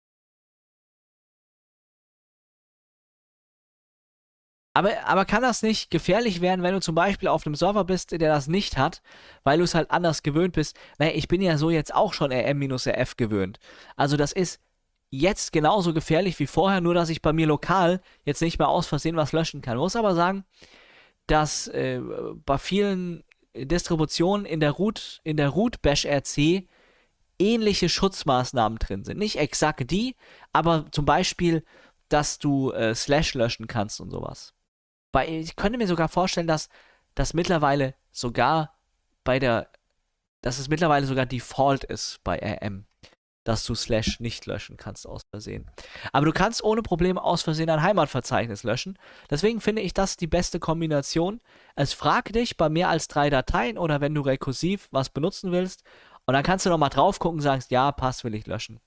Aber, aber kann das nicht gefährlich werden, wenn du zum Beispiel auf einem Server bist, der das nicht hat, weil du es halt anders gewöhnt bist? Naja, ich bin ja so jetzt auch schon rm-rf gewöhnt. Also das ist jetzt genauso gefährlich wie vorher, nur dass ich bei mir lokal jetzt nicht mehr aus Versehen was löschen kann. Muss aber sagen, dass äh, bei vielen Distributionen in der Root, in der Root Bash R C ähnliche Schutzmaßnahmen drin sind. Nicht exakt die, aber zum Beispiel, dass du äh, Slash löschen kannst und sowas. Bei, ich könnte mir sogar vorstellen, dass das mittlerweile sogar bei der, dass es mittlerweile sogar Default ist bei R M, dass du Slash nicht löschen kannst aus Versehen. Aber du kannst ohne Probleme aus Versehen ein Heimatverzeichnis löschen. Deswegen finde ich das die beste Kombination. Es fragt dich bei mehr als drei Dateien oder wenn du rekursiv was benutzen willst. Und dann kannst du nochmal drauf gucken und sagst, ja, passt, will ich löschen.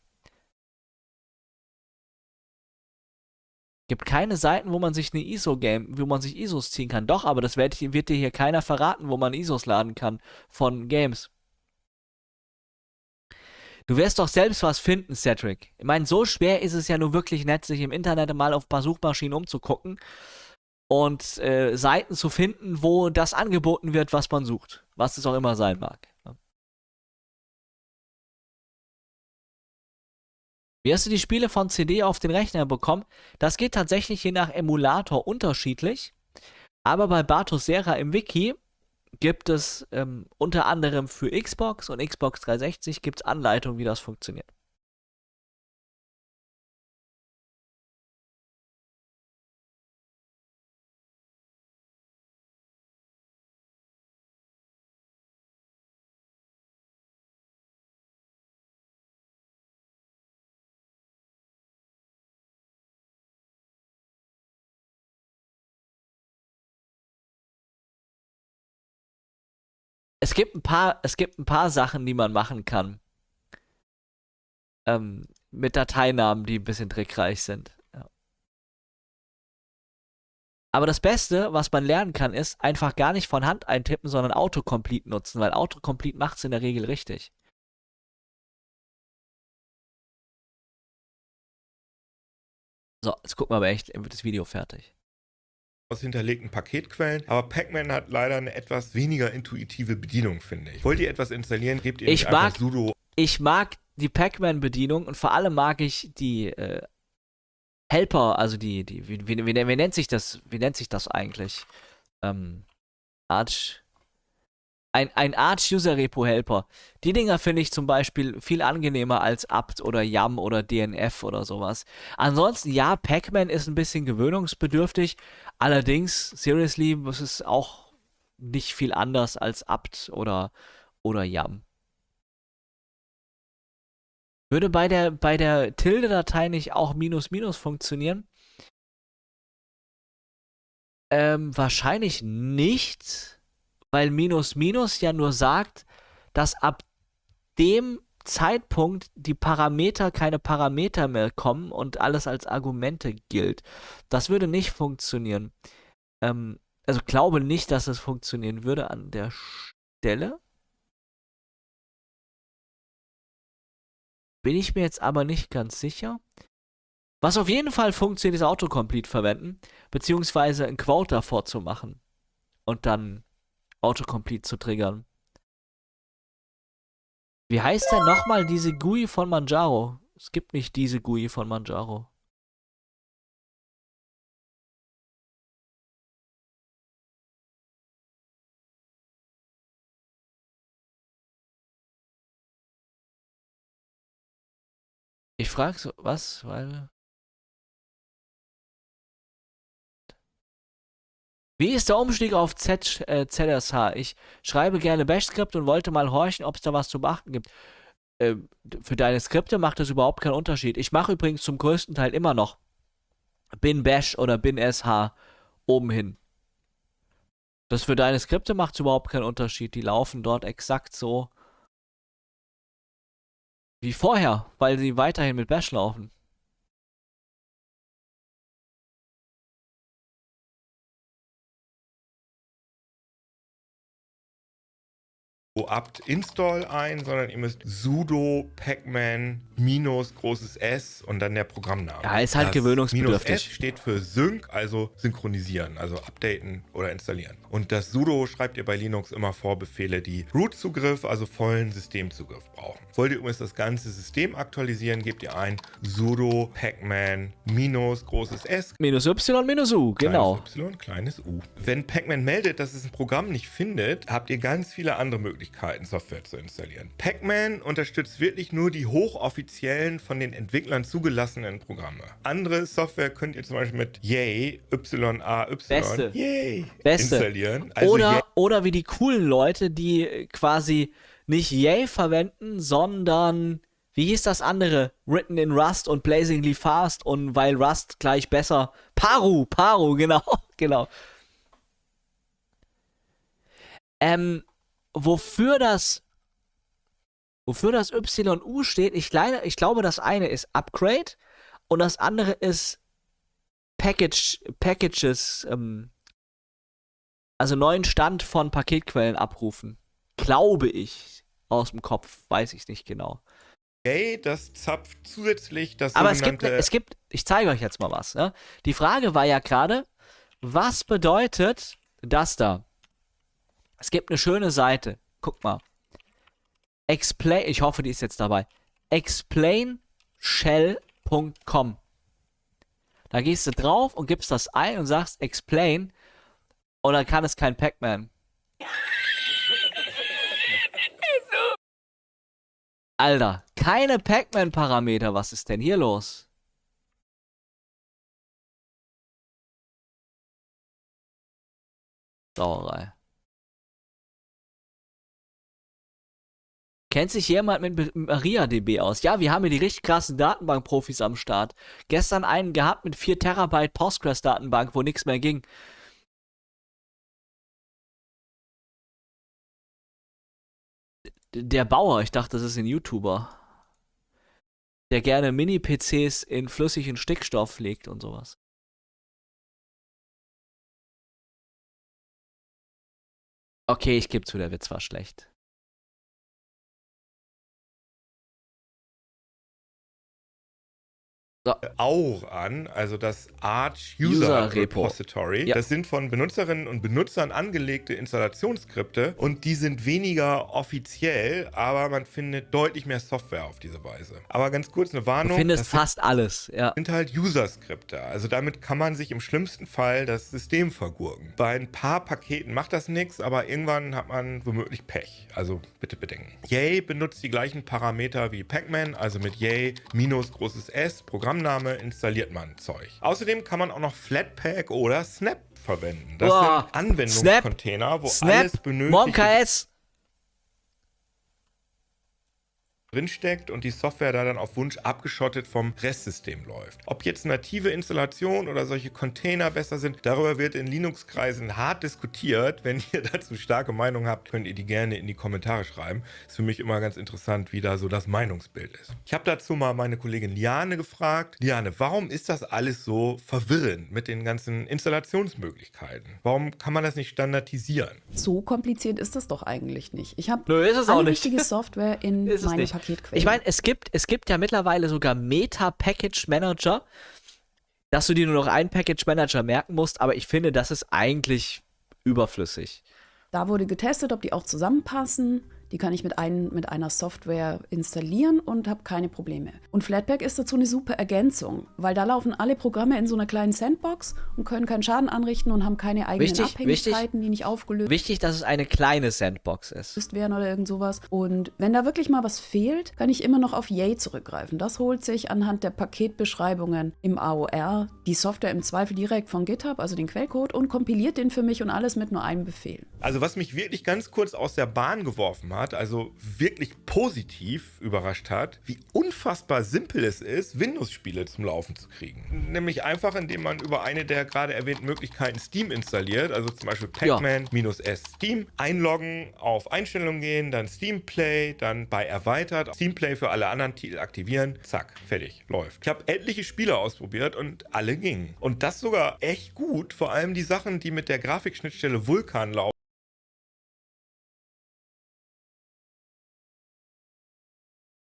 Gibt keine Seiten, wo man sich eine I S O-Game, wo man sich I S Os ziehen kann. Doch, aber das wird, wird dir hier keiner verraten, wo man I S Os laden kann von Games. Du wirst doch selbst was finden, Cedric. Ich meine, so schwer ist es ja nur wirklich nett, sich im Internet mal auf ein paar Suchmaschinen umzugucken und äh, Seiten zu finden, wo das angeboten wird, was man sucht. Was es auch immer sein mag. Wie hast du die Spiele von C D auf den Rechner bekommen? Das geht tatsächlich je nach Emulator unterschiedlich. Aber bei Bartosera im Wiki gibt es ähm, unter anderem für Xbox und Xbox dreihundertsechzig gibt es Anleitungen, wie das funktioniert. Es gibt ein paar, es gibt ein paar Sachen, die man machen kann. Ähm, mit Dateinamen, die ein bisschen trickreich sind. Ja. Aber das Beste, was man lernen kann, ist einfach gar nicht von Hand eintippen, sondern Autocomplete nutzen, weil Autocomplete macht es in der Regel richtig. So, jetzt gucken wir aber echt, wird das Video fertig. Aus hinterlegten Paketquellen, aber Pac-Man hat leider eine etwas weniger intuitive Bedienung, finde ich. Wollt ihr etwas installieren, gebt ihr Ich nicht mag- einfach sudo. Ich mag die Pac-Man-Bedienung und vor allem mag ich die äh, Helper, also die, die, wie, wie, wie, wie nennt sich das, wie nennt sich das eigentlich? Ähm, Arch, ein, ein Arch-User-Repo-Helper. Die Dinger finde ich zum Beispiel viel angenehmer als apt oder yum oder D N F oder sowas. Ansonsten, ja, Pac-Man ist ein bisschen gewöhnungsbedürftig. Allerdings, seriously, es ist auch nicht viel anders als apt oder, oder yum. Würde bei der, bei der Tilde-Datei nicht auch Minus Minus funktionieren? Ähm, wahrscheinlich nicht, weil Minus Minus ja nur sagt, dass ab dem Zeitpunkt die Parameter keine Parameter mehr kommen und alles als Argumente gilt. Das würde nicht funktionieren. Ähm, also glaube nicht, dass es funktionieren würde an der Stelle. Bin ich mir jetzt aber nicht ganz sicher. Was auf jeden Fall funktioniert, ist Autocomplete verwenden, beziehungsweise ein Quote davor zu machen und dann Autocomplete zu triggern. Wie heißt denn nochmal diese G U I von Manjaro? Es gibt nicht diese G U I von Manjaro. Ich frage so, was? Weil. Wie ist der Umstieg auf Z, äh, Z S H? Ich schreibe gerne Bash-Skript und wollte mal horchen, ob es da was zu beachten gibt. Äh, für deine Skripte macht das überhaupt keinen Unterschied. Ich mache übrigens zum größten Teil immer noch bin Bash oder bin S H oben hin. Das für deine Skripte macht überhaupt keinen Unterschied. Die laufen dort exakt so wie vorher, weil sie weiterhin mit Bash laufen. apt install ein, sondern ihr müsst sudo pacman minus großes S und dann der Programmname. Ja, ist halt das gewöhnungsbedürftig. Minus S steht für Sync, also synchronisieren, also updaten oder installieren. Und das sudo schreibt ihr bei Linux immer vor Befehle, die Root-Zugriff, also vollen Systemzugriff brauchen. Wollt ihr übrigens das ganze System aktualisieren, gebt ihr ein sudo pacman minus großes S, Minus Y, minus U, genau. kleines Y, kleines U. Wenn Pacman meldet, dass es ein Programm nicht findet, habt ihr ganz viele andere Möglichkeiten, Software zu installieren. Pacman unterstützt wirklich nur die hochoffiziellen, von den Entwicklern zugelassenen Programme. Andere Software könnt ihr zum Beispiel mit Yay, Y A Y, Beste. Yay, Beste. installieren. Also Oder, Yay, oder wie die coolen Leute, die quasi nicht Yay verwenden, sondern, wie hieß das andere? Written in Rust und Blazingly Fast und weil Rust gleich besser. Paru, Paru, genau, genau. Ähm, wofür das, wofür das Y U steht, ich, leider, ich glaube, das eine ist Upgrade und das andere ist Package, Packages, ähm, also neuen Stand von Paketquellen abrufen. Glaube ich. Aus dem Kopf, weiß ich nicht genau. Yay, das zapft zusätzlich das Aber es gibt, sogenannte... es gibt, ich zeige euch jetzt mal was. Ne? Die Frage war ja gerade, was bedeutet das da? Es gibt eine schöne Seite. Guck mal. Explain, ich hoffe, die ist jetzt dabei. explain shell punkt com. Da gehst du drauf und gibst das ein und sagst explain und dann kann es kein Pacman. Alter, keine Pacman-Parameter. Was ist denn hier los? Sauerei. Kennt sich jemand mit MariaDB aus? Ja, wir haben hier die richtig krassen Datenbank-Profis am Start. Gestern einen gehabt mit vier Terabyte Postgres-Datenbank, wo nichts mehr ging. Der Bauer, ich dachte, das ist ein YouTuber. Der gerne Mini-P Cs in flüssigen Stickstoff legt und sowas. Okay, ich gebe zu, der Witz war schlecht. So. auch an, also das Arch User User Repo. Repository. Ja. Das sind von Benutzerinnen und Benutzern angelegte Installationsskripte und die sind weniger offiziell, aber man findet deutlich mehr Software auf diese Weise. Aber ganz kurz eine Du Warnung. findest das sind- fast alles, ja. sind halt User-Skripte. Also damit kann man sich im schlimmsten Fall das System vergurken. Bei ein paar Paketen macht das nichts, aber irgendwann hat man womöglich Pech. Also bitte bedenken. Yay benutzt die gleichen Parameter wie Pacman, also mit Yay minus großes S, Programmname, installiert man Zeug. Außerdem kann man auch noch Flatpak oder Snap verwenden. Das Boah, sind Anwendungscontainer, wo Snap, alles benötigt MonKS. drinsteckt und die Software da dann auf Wunsch abgeschottet vom Restsystem läuft. Ob jetzt native Installation oder solche Container besser sind, darüber wird in Linux-Kreisen hart diskutiert. Wenn ihr dazu starke Meinung habt, könnt ihr die gerne in die Kommentare schreiben. Ist für mich immer ganz interessant, wie da so das Meinungsbild ist. Ich habe dazu mal meine Kollegin Liane gefragt. Liane, warum ist das alles so verwirrend mit den ganzen Installationsmöglichkeiten? Warum kann man das nicht standardisieren? So kompliziert ist das doch eigentlich nicht. Ich habe Nö, ist es auch alle nicht. wichtige Software in Ist es meine nicht. Paketquellen. Ich meine, es gibt, es gibt ja mittlerweile sogar Meta-Package-Manager, dass du dir nur noch einen Package-Manager merken musst, aber ich finde, das ist eigentlich überflüssig. Da wurde getestet, ob die auch zusammenpassen. Die kann ich mit, ein, mit einer Software installieren und habe keine Probleme. Und Flatpak ist dazu eine super Ergänzung, weil da laufen alle Programme in so einer kleinen Sandbox und können keinen Schaden anrichten und haben keine eigenen Wichtig, Abhängigkeiten, die nicht aufgelöst Wichtig, dass es eine kleine Sandbox ist. werden oder irgend sowas. Und wenn da wirklich mal was fehlt, kann ich immer noch auf Yay zurückgreifen. Das holt sich anhand der Paketbeschreibungen im A O R die Software im Zweifel direkt von GitHub, also den Quellcode, und kompiliert den für mich und alles mit nur einem Befehl. Also was mich wirklich ganz kurz aus der Bahn geworfen hat, also wirklich positiv überrascht hat, wie unfassbar simpel es ist, Windows-Spiele zum Laufen zu kriegen. Nämlich einfach, indem man über eine der gerade erwähnten Möglichkeiten Steam installiert, also zum Beispiel Pacman-S Steam, einloggen, auf Einstellungen gehen, dann Steam Play, dann bei Erweitert, Steam Play für alle anderen Titel aktivieren, zack, fertig, läuft. Ich habe etliche Spiele ausprobiert und alle gingen. Und das sogar echt gut, vor allem die Sachen, die mit der Grafikschnittstelle Vulkan laufen,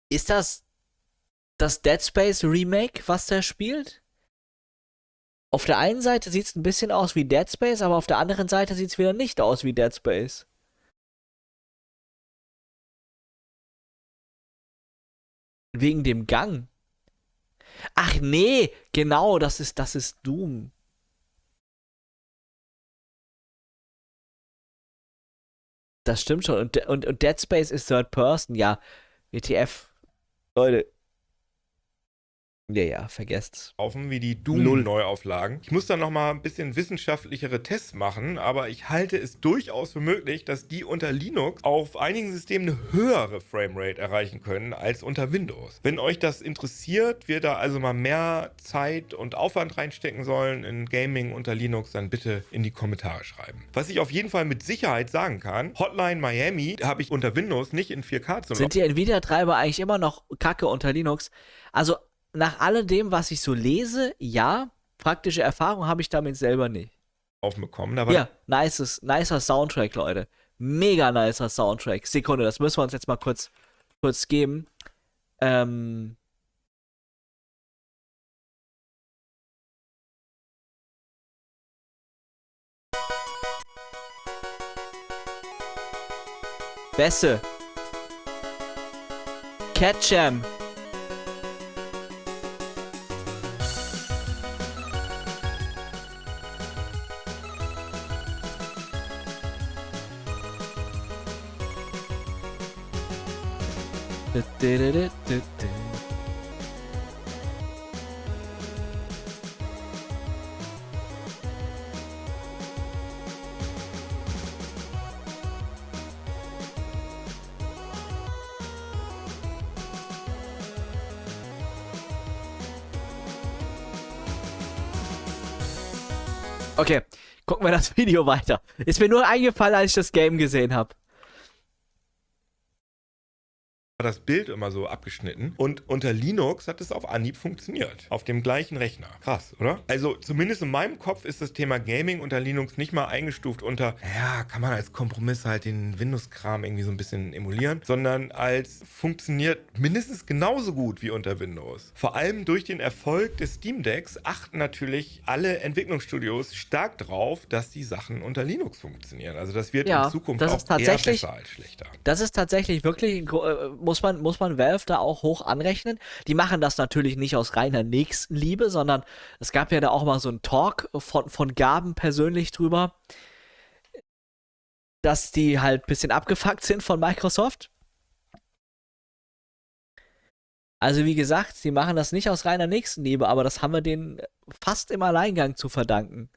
Ist das das Dead Space Remake, was der spielt? Auf der einen Seite sieht es ein bisschen aus wie Dead Space, aber auf der anderen Seite sieht es wieder nicht aus wie Dead Space. Wegen dem Gang. Ach nee, genau, das ist, das ist Doom. Das stimmt schon. Und, und, und Dead Space ist Third Person, ja. W T F. Leute. Ja, ja, vergesst's. Laufen wie die Null. Doom-Neuauflagen. Ich muss da noch mal ein bisschen wissenschaftlichere Tests machen, aber ich halte es durchaus für möglich, dass die unter Linux auf einigen Systemen eine höhere Framerate erreichen können als unter Windows. Wenn euch das interessiert, wir da also mal mehr Zeit und Aufwand reinstecken sollen in Gaming unter Linux, dann bitte in die Kommentare schreiben. Was ich auf jeden Fall mit Sicherheit sagen kann, Hotline Miami habe ich unter Windows nicht in vier K zu Sind die Nvidia-Treiber eigentlich immer noch kacke unter Linux? Also, nach alledem, was ich so lese, ja, praktische Erfahrung habe ich damit selber nicht. aufbekommen. Da war Ja, nices, nicer Soundtrack, Leute. Mega nicer Soundtrack. Sekunde, das müssen wir uns jetzt mal kurz, kurz geben. Ähm. Bässe. Catchem. Okay, gucken wir das Video weiter. Ist mir nur eingefallen, als ich das Game gesehen habe. das Bild immer so abgeschnitten und unter Linux hat es auf Anhieb funktioniert. Auf dem gleichen Rechner. Krass, oder? Also zumindest in meinem Kopf ist das Thema Gaming unter Linux nicht mal eingestuft unter, ja, kann man als Kompromiss halt den Windows-Kram irgendwie so ein bisschen emulieren, sondern als funktioniert mindestens genauso gut wie unter Windows. Vor allem durch den Erfolg des Steam Decks achten natürlich alle Entwicklungsstudios stark drauf, dass die Sachen unter Linux funktionieren. Also das wird Ja, in Zukunft das auch ist tatsächlich- eher besser als schlechter. Das ist tatsächlich wirklich, äh, muss man, muss man Valve da auch hoch anrechnen. Die machen das natürlich nicht aus reiner Nächstenliebe, sondern es gab ja da auch mal so einen Talk von, von Gaben persönlich drüber, dass die halt ein bisschen abgefuckt sind von Microsoft. Also wie gesagt, sie machen das nicht aus reiner Nächstenliebe, aber das haben wir denen fast im Alleingang zu verdanken.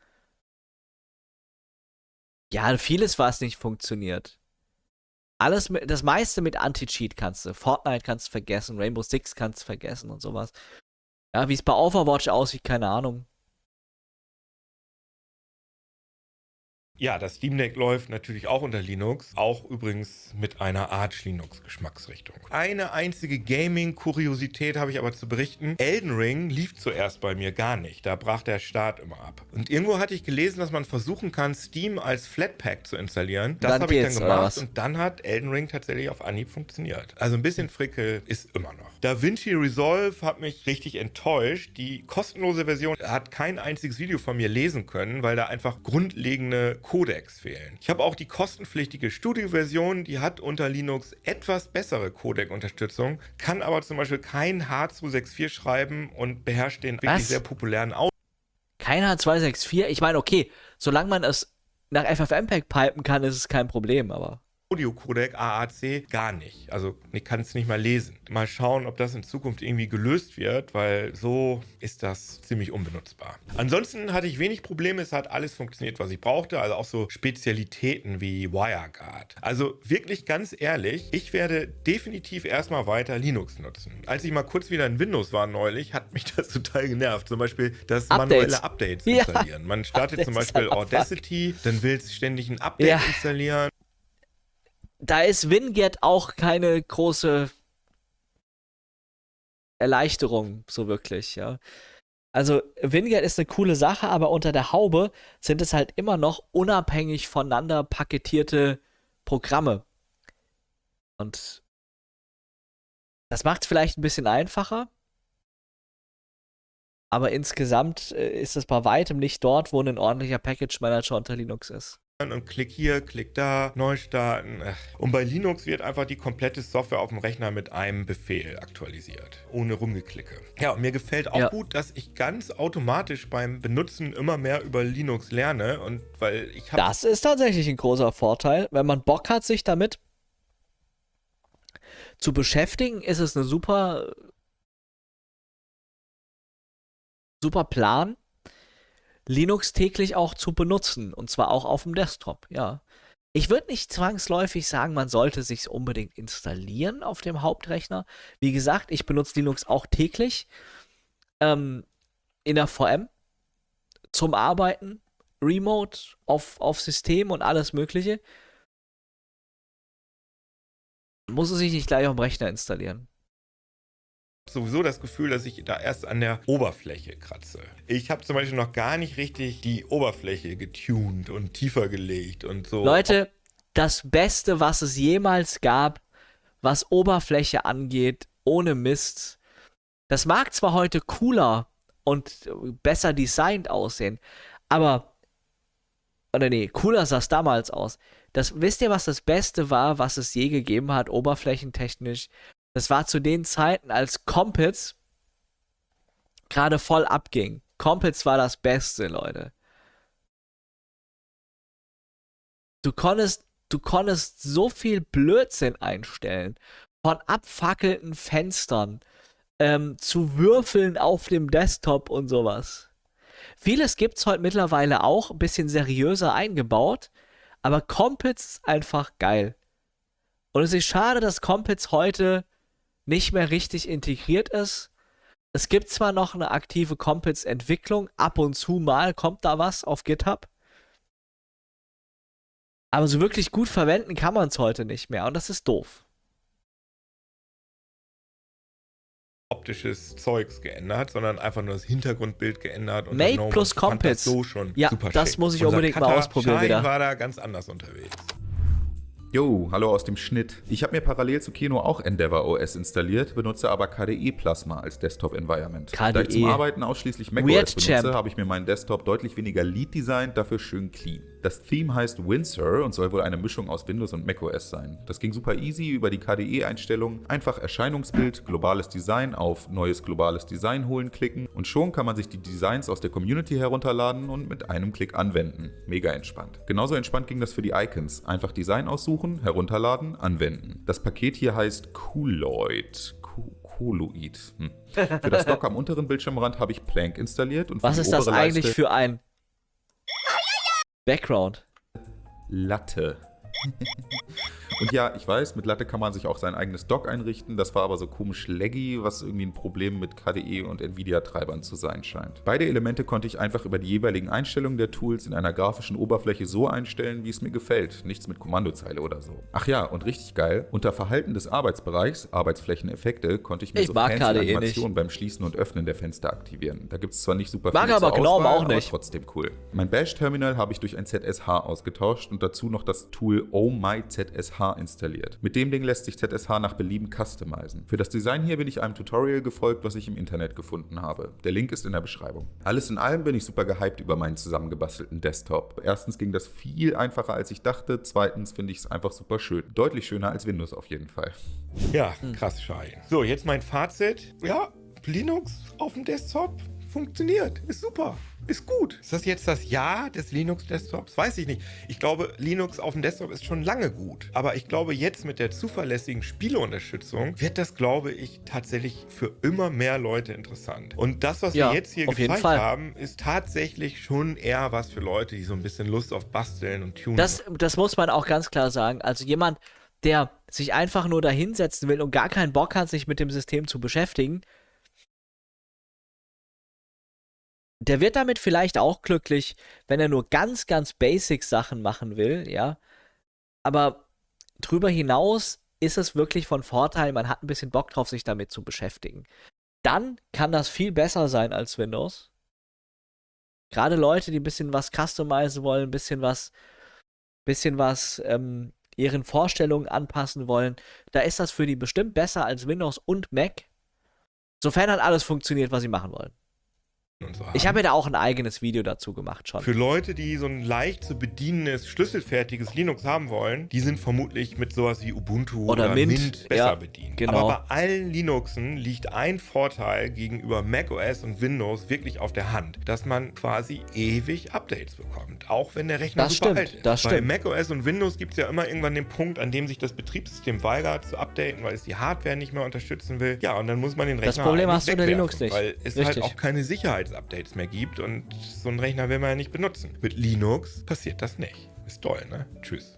Ja, vieles, was nicht funktioniert. Alles mit, das meiste mit Anti-Cheat kannst du. Fortnite kannst du vergessen, Rainbow Six kannst du vergessen und sowas. Ja, wie es bei Overwatch aussieht, keine Ahnung. Ja, das Steam Deck läuft natürlich auch unter Linux, auch übrigens mit einer Arch Linux Geschmacksrichtung. Eine einzige Gaming-Kuriosität habe ich aber zu berichten. Elden Ring lief zuerst bei mir gar nicht, da brach der Start immer ab. Und irgendwo hatte ich gelesen, dass man versuchen kann, Steam als Flatpak zu installieren. Das Dann habe ich dann geht's, oder gemacht was? und dann hat Elden Ring tatsächlich auf Anhieb funktioniert. Also ein bisschen Frickel ist immer noch. DaVinci Resolve hat mich richtig enttäuscht. Die kostenlose Version hat kein einziges Video von mir lesen können, weil da einfach grundlegende Codecs fehlen. Ich habe auch die kostenpflichtige Studio-Version, die hat unter Linux etwas bessere Codec-Unterstützung, kann aber zum Beispiel kein H zwei sechs vier schreiben und beherrscht den wirklich Was? sehr populären Audio. Kein H zwei sechs vier. Ich meine, okay, solange man es nach F F mpeg pipen kann, ist es kein Problem, aber... Audio-Codec A A C gar nicht. Also ich kann es nicht mal lesen. Mal schauen, ob das in Zukunft irgendwie gelöst wird, weil so ist das ziemlich unbenutzbar. Ansonsten hatte ich wenig Probleme. Es hat alles funktioniert, was ich brauchte. Also auch so Spezialitäten wie WireGuard. Also wirklich ganz ehrlich, ich werde definitiv erstmal weiter Linux nutzen. Als ich mal kurz wieder in Windows war neulich, hat mich das total genervt. Zum Beispiel das Updates. manuelle Updates Ja. installieren. Man startet Das zum ist Beispiel einfach fuck. Audacity, dann will es ständig ein Update Ja. installieren. Da ist Winget auch keine große Erleichterung, so wirklich, ja. Also, Winget ist eine coole Sache, aber unter der Haube sind es halt immer noch unabhängig voneinander paketierte Programme. Und Das macht es vielleicht ein bisschen einfacher. Aber insgesamt äh, ist es bei weitem nicht dort, wo ein ordentlicher Package Manager unter Linux ist. Und klick hier, klick da, neu starten. Und bei Linux wird einfach die komplette Software auf dem Rechner mit einem Befehl aktualisiert, ohne Rumgeklicke. Ja, und mir gefällt auch Ja. gut, dass ich ganz automatisch beim Benutzen immer mehr über Linux lerne. Und weil ich habe Das ist tatsächlich ein großer Vorteil. Wenn man Bock hat, sich damit zu beschäftigen, ist es eine super, super Plan, Linux täglich auch zu benutzen. Und zwar auch auf dem Desktop, ja. Ich würde nicht zwangsläufig sagen, man sollte sich unbedingt installieren auf dem Hauptrechner. Wie gesagt, ich benutze Linux auch täglich ähm, in der V M zum Arbeiten, Remote, auf, auf System und alles Mögliche. Muss es sich nicht gleich auf dem Rechner installieren. sowieso das Gefühl, dass ich da erst an der Oberfläche kratze. Ich habe zum Beispiel noch gar nicht richtig die Oberfläche getuned und tiefer gelegt und so. Leute, das Beste, was es jemals gab, was Oberfläche angeht, ohne Mist. Das mag zwar heute cooler und besser designt aussehen, aber, oder nee, cooler sah es damals aus. Das, wisst ihr, was das Beste war, was es je gegeben hat, oberflächentechnisch? Das war zu den Zeiten, als Compiz gerade voll abging. Compiz war das Beste, Leute. Du konntest, du konntest so viel Blödsinn einstellen. Von abfackelnden Fenstern ähm, zu Würfeln auf dem Desktop und sowas. Vieles gibt's heute mittlerweile auch, ein bisschen seriöser eingebaut, aber Compiz ist einfach geil. Und es ist schade, dass Compiz heute nicht mehr richtig integriert ist. Es gibt zwar noch eine aktive Compiz-Entwicklung, ab und zu mal kommt da was auf GitHub, aber so wirklich gut verwenden kann man es heute nicht mehr und das ist doof. Optisches Zeugs geändert, sondern einfach nur das Hintergrundbild geändert. Und Mate das plus ich fand Compiz. das so schon Ja, super das schick. muss ich Unser unbedingt mal Cutter ausprobieren Shine wieder. war da ganz anders unterwegs. Jo, hallo aus dem Schnitt. Ich habe mir parallel zu Kino auch Endeavour O S installiert, benutze aber K D E Plasma als Desktop-Environment. K D E. Da ich zum Arbeiten ausschließlich Weird macOS benutze, Champ. habe ich mir meinen Desktop deutlich weniger Lead-designt, dafür schön clean. Das Theme heißt Windsor und soll wohl eine Mischung aus Windows und macOS sein. Das ging super easy über die K D E-Einstellung. Einfach Erscheinungsbild, globales Design auf Neues globales Design holen klicken und schon kann man sich die Designs aus der Community herunterladen und mit einem Klick anwenden. Mega entspannt. Genauso entspannt ging das für die Icons. Einfach Design aussuchen, herunterladen, anwenden. Das Paket hier heißt Cooloid. Cooloid. Hm. Für das Dock am unteren Bildschirmrand habe ich Plank installiert und für Was die ist das obere eigentlich Leiste für ein Background? Latte. Und ja, ich weiß, mit Latte kann man sich auch sein eigenes Dock einrichten. Das war aber so komisch laggy, was irgendwie ein Problem mit K D E und Nvidia-Treibern zu sein scheint. Beide Elemente konnte ich einfach über die jeweiligen Einstellungen der Tools in einer grafischen Oberfläche so einstellen, wie es mir gefällt. Nichts mit Kommandozeile oder so. Ach ja, und richtig geil, unter Verhalten des Arbeitsbereichs, Arbeitsflächeneffekte, konnte ich mir Ich so mag fancy K D E nicht. Animationen beim Schließen und Öffnen der Fenster aktivieren. Da gibt es zwar nicht super Mag viel aber zur Gnome Auswahl, auch nicht. aber trotzdem cool. Mein Bash-Terminal habe ich durch ein Z S H ausgetauscht und dazu noch das Tool Oh My Z S H installiert. Mit dem Ding lässt sich Z S H nach Belieben customizen. Für das Design hier bin ich einem Tutorial gefolgt, was ich im Internet gefunden habe. Der Link ist in der Beschreibung. Alles in allem bin ich super gehypt über meinen zusammengebastelten Desktop. Erstens ging das viel einfacher als ich dachte, zweitens finde ich es einfach super schön. Deutlich schöner als Windows auf jeden Fall. Ja, krass, Schein. So, jetzt mein Fazit. Ja, Linux auf dem Desktop funktioniert. Ist super. Ist gut. Ist das jetzt das Ja des Linux-Desktops? Weiß ich nicht. Ich glaube, Linux auf dem Desktop ist schon lange gut. Aber ich glaube, jetzt mit der zuverlässigen Spieleunterstützung wird das, glaube ich, tatsächlich für immer mehr Leute interessant. Und das, was Ja, wir jetzt hier auf jeden gezeigt Fall. haben, ist tatsächlich schon eher was für Leute, die so ein bisschen Lust auf Basteln und Tunen Das, das muss man auch ganz klar sagen. Also jemand, der sich einfach nur da hinsetzen will und gar keinen Bock hat, sich mit dem System zu beschäftigen, der wird damit vielleicht auch glücklich, wenn er nur ganz, ganz basic Sachen machen will, ja. Aber drüber hinaus ist es wirklich von Vorteil, man hat ein bisschen Bock drauf, sich damit zu beschäftigen. Dann kann das viel besser sein als Windows. Gerade Leute, die ein bisschen was customizen wollen, ein bisschen was, bisschen was ähm, ihren Vorstellungen anpassen wollen, da ist das für die bestimmt besser als Windows und Mac. Sofern halt alles funktioniert, was sie machen wollen. Und so Ich habe ja da auch ein eigenes Video dazu gemacht schon. Für Leute, die so ein leicht zu bedienendes, schlüsselfertiges Linux haben wollen, die sind vermutlich mit sowas wie Ubuntu Oder oder, Mint, Mint, besser ja, bedient. genau. Aber bei allen Linuxen liegt ein Vorteil gegenüber macOS und Windows wirklich auf der Hand, dass man quasi ewig Updates bekommt, auch wenn der Rechner Das super stimmt, alt ist. das bei stimmt. macOS und Windows gibt es ja immer irgendwann den Punkt, an dem sich das Betriebssystem weigert zu updaten, weil es die Hardware nicht mehr unterstützen will. Ja, und dann muss man den Rechner Das Problem eigentlich hast du in der wegwerfen, Linux nicht. weil es Richtig. halt auch keine Sicherheitsupdates mehr gibt und so einen Rechner will man ja nicht benutzen. Mit Linux passiert das nicht. Ist toll, ne? Tschüss.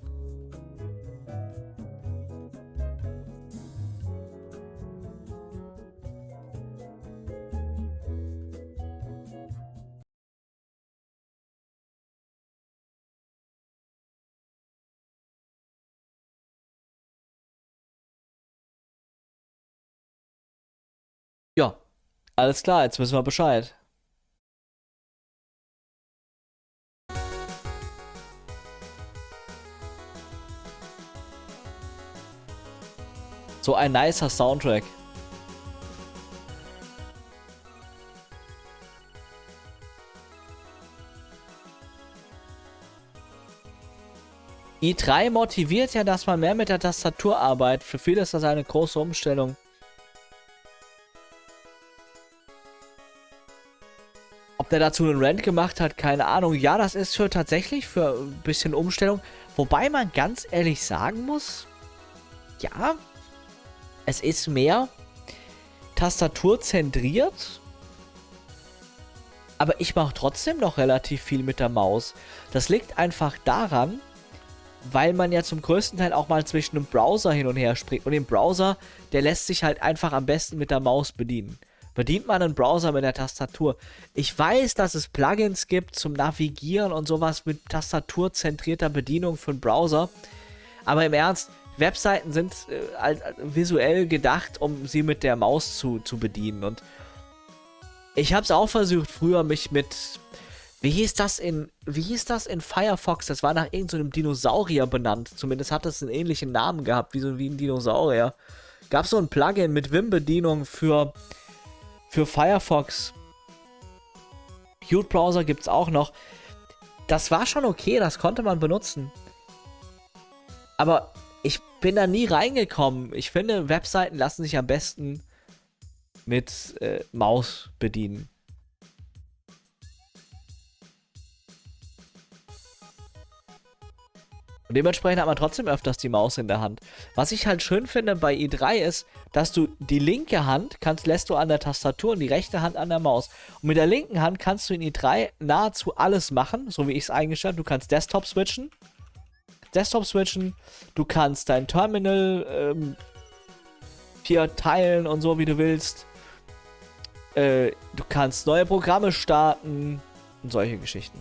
Ja, alles klar, jetzt wissen wir Bescheid. So ein nicer Soundtrack. i drei motiviert ja, dass man mehr mit der Tastatur arbeitet. Für viele ist das eine große Umstellung. Ob der dazu einen Rant gemacht hat, keine Ahnung. Ja, das ist für tatsächlich für ein bisschen Umstellung. Wobei man ganz ehrlich sagen muss, ja, es ist mehr tastaturzentriert. Aber ich mache trotzdem noch relativ viel mit der Maus. Das liegt einfach daran, weil man ja zum größten Teil auch mal zwischen einem Browser hin und her springt. Und den Browser, der lässt sich halt einfach am besten mit der Maus bedienen. Bedient man einen Browser mit der Tastatur. Ich weiß, dass es Plugins gibt zum Navigieren und sowas mit tastaturzentrierter Bedienung für einen Browser. Aber im Ernst, Webseiten sind äh, halt visuell gedacht, um sie mit der Maus zu, zu bedienen. Und ich habe es auch versucht, früher mich mit... Wie hieß das in, wie hieß das in Firefox? Das war nach irgendeinem so Dinosaurier benannt. Zumindest hat es einen ähnlichen Namen gehabt, wie so wie ein Dinosaurier. Gab so ein Plugin mit Vim-Bedienung für... Für Firefox. Qt-Browser gibt es auch noch. Das war schon okay, das konnte man benutzen. Aber ich bin da nie reingekommen. Ich finde, Webseiten lassen sich am besten mit äh, Maus bedienen. Und dementsprechend hat man trotzdem öfters die Maus in der Hand. Was ich halt schön finde bei i drei ist, dass du die linke Hand kannst, lässt du an der Tastatur und die rechte Hand an der Maus. Und mit der linken Hand kannst du in i drei nahezu alles machen, so wie ich es eingestellt habe. Du kannst Desktop switchen. Desktop switchen. Du kannst dein Terminal ähm, hier teilen und so, wie du willst. Äh, du kannst neue Programme starten und solche Geschichten.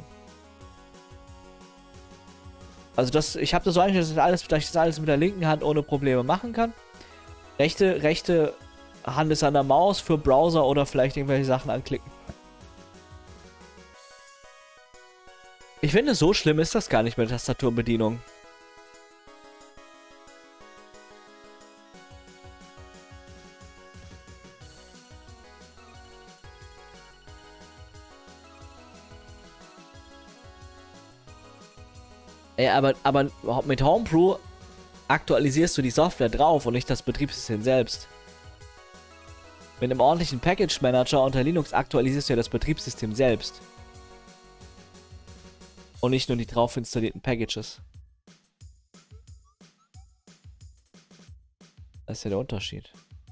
Also das, ich habe das so eingestellt, dass ich, alles, dass ich das alles mit der linken Hand ohne Probleme machen kann. Rechte, rechte Hand ist an der Maus für Browser oder vielleicht irgendwelche Sachen anklicken. Ich finde, so schlimm ist das gar nicht mit der Tastaturbedienung. Ey, aber, aber mit Homebrew aktualisierst du die Software drauf und nicht das Betriebssystem selbst. Mit einem ordentlichen Package Manager unter Linux aktualisierst du ja das Betriebssystem selbst. Und nicht nur die drauf installierten Packages. Das ist ja der Unterschied.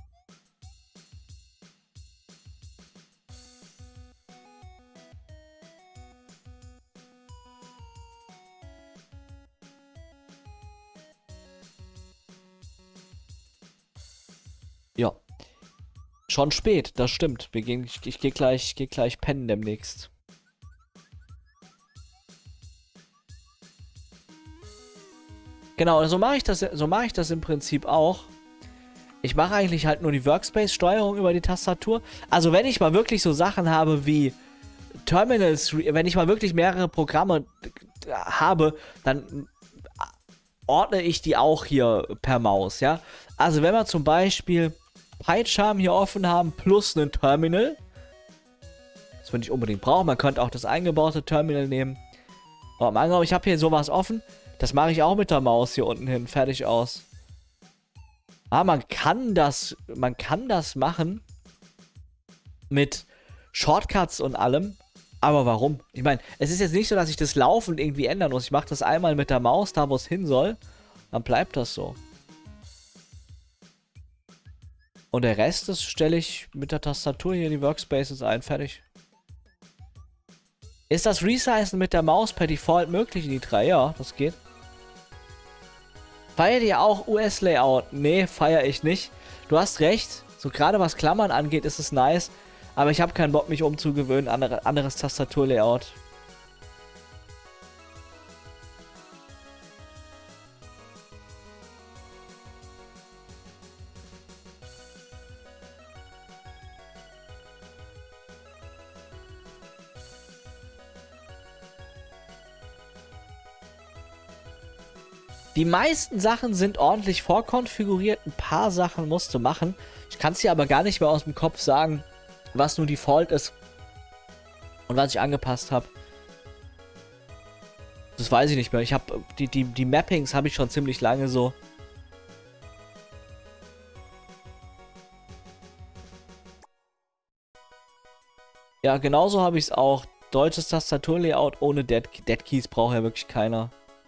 Ja. Schon spät, das stimmt. Wir gehen, ich, ich gehe gleich, ich geh gleich pennen demnächst. Genau, so mache ich das, so mache ich das im Prinzip auch. Ich mache eigentlich halt nur die Workspace-Steuerung über die Tastatur. Also wenn ich mal wirklich so Sachen habe wie Terminals, wenn ich mal wirklich mehrere Programme habe, dann ordne ich die auch hier per Maus, ja. Also wenn wir zum Beispiel PyCharm hier offen haben plus einen Terminal, das wir nicht unbedingt brauchen, man könnte auch das eingebaute Terminal nehmen. Aber mal angenommen, ich habe hier sowas offen, das mache ich auch mit der Maus hier unten hin, fertig aus. Ah, man kann das, man kann das machen mit Shortcuts und allem. Aber warum? Ich meine, es ist jetzt nicht so, dass ich das laufend irgendwie ändern muss. Ich mache das einmal mit der Maus, da wo es hin soll. Dann bleibt das so. Und der Rest, das stelle ich mit der Tastatur hier in die Workspaces ein. Fertig. Ist das Resizen mit der Maus per Default möglich in die drei? Ja, das geht. Feiert ihr auch U S-Layout? Nee, feiere ich nicht. Du hast recht. So gerade was Klammern angeht, ist es nice. Aber ich habe keinen Bock, mich umzugewöhnen. Andere, anderes Tastaturlayout. Die meisten Sachen sind ordentlich vorkonfiguriert. Ein paar Sachen musst du machen. Ich kann es dir aber gar nicht mehr aus dem Kopf sagen, was nur Default ist und was ich angepasst habe. Das weiß ich nicht mehr. Ich habe die, die, die Mappings habe ich schon ziemlich lange so. Ja, genauso habe ich es auch. Deutsches Tastaturlayout ohne Dead, Dead Keys braucht ja wirklich keiner.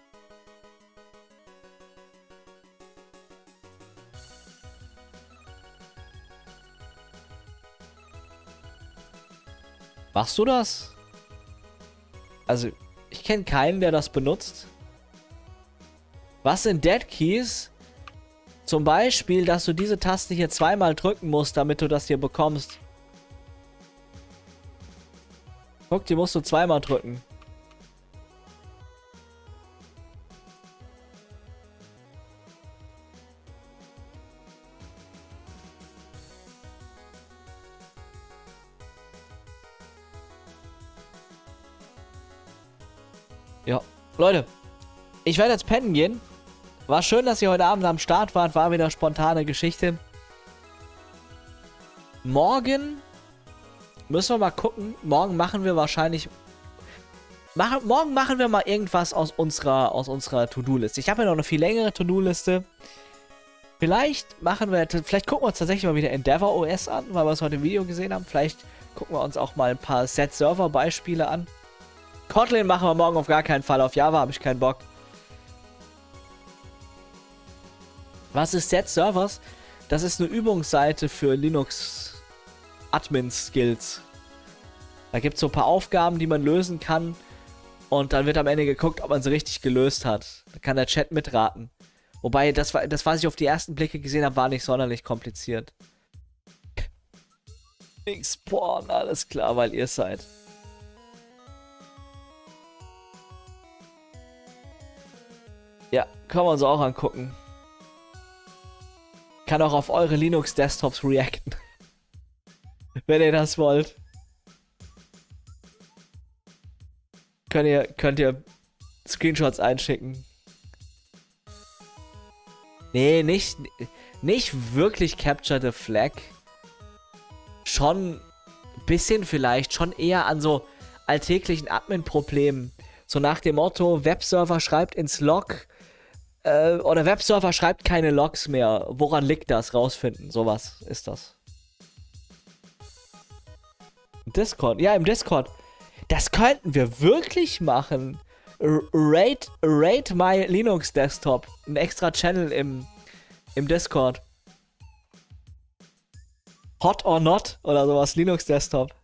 Machst du das? Also, ich kenne keinen, der das benutzt. Was sind Dead Keys? Zum Beispiel, dass du diese Taste hier zweimal drücken musst, damit du das hier bekommst. Guck, die musst du zweimal drücken. Ja, Leute, ich werde jetzt pennen gehen. War schön, dass ihr heute Abend am Start wart. War wieder spontane Geschichte. Morgen müssen wir mal gucken. Morgen machen wir wahrscheinlich... Machen, morgen machen wir mal irgendwas aus unserer, aus unserer To-Do-Liste. Ich habe ja noch eine viel längere To-Do-Liste. Vielleicht machen wir... Vielleicht gucken wir uns tatsächlich mal wieder Endeavor O S an, weil wir es heute im Video gesehen haben. Vielleicht gucken wir uns auch mal ein paar Set-Server-Beispiele an. Kotlin machen wir morgen auf gar keinen Fall. Auf Java habe ich keinen Bock. Was ist Set Servers? Das ist eine Übungsseite für Linux Admin Skills. Da gibt es so ein paar Aufgaben, die man lösen kann. Und dann wird am Ende geguckt, ob man sie richtig gelöst hat. Da kann der Chat mitraten. Wobei, das, das was ich auf die ersten Blicke gesehen habe, war nicht sonderlich kompliziert. X-Porn, alles klar, weil ihr seid. Ja, können wir uns auch angucken. Kann auch auf eure Linux-Desktops reacten. Wenn ihr das wollt. Könnt ihr, könnt ihr Screenshots einschicken. Nee, nicht, nicht wirklich Capture the Flag. Schon ein bisschen vielleicht, schon eher an so alltäglichen Admin-Problemen. So nach dem Motto, Webserver schreibt ins Log, äh, oder Webserver schreibt keine Logs mehr. Woran liegt das? Rausfinden. Sowas ist das. Discord. Ja, im Discord. Das könnten wir wirklich machen. Rate, rate my Linux Desktop. Ein extra Channel im, im Discord. Hot or not oder sowas. Linux Desktop.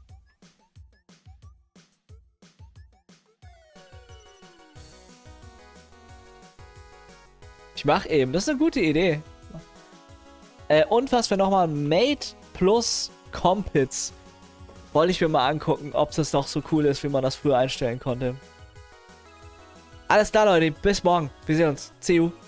Ich mach eben. Das ist eine gute Idee. Äh, und was wir nochmal Mate plus Compits. Wollte ich mir mal angucken, ob das noch so cool ist, wie man das früher einstellen konnte. Alles klar, Leute. Bis morgen. Wir sehen uns. See you.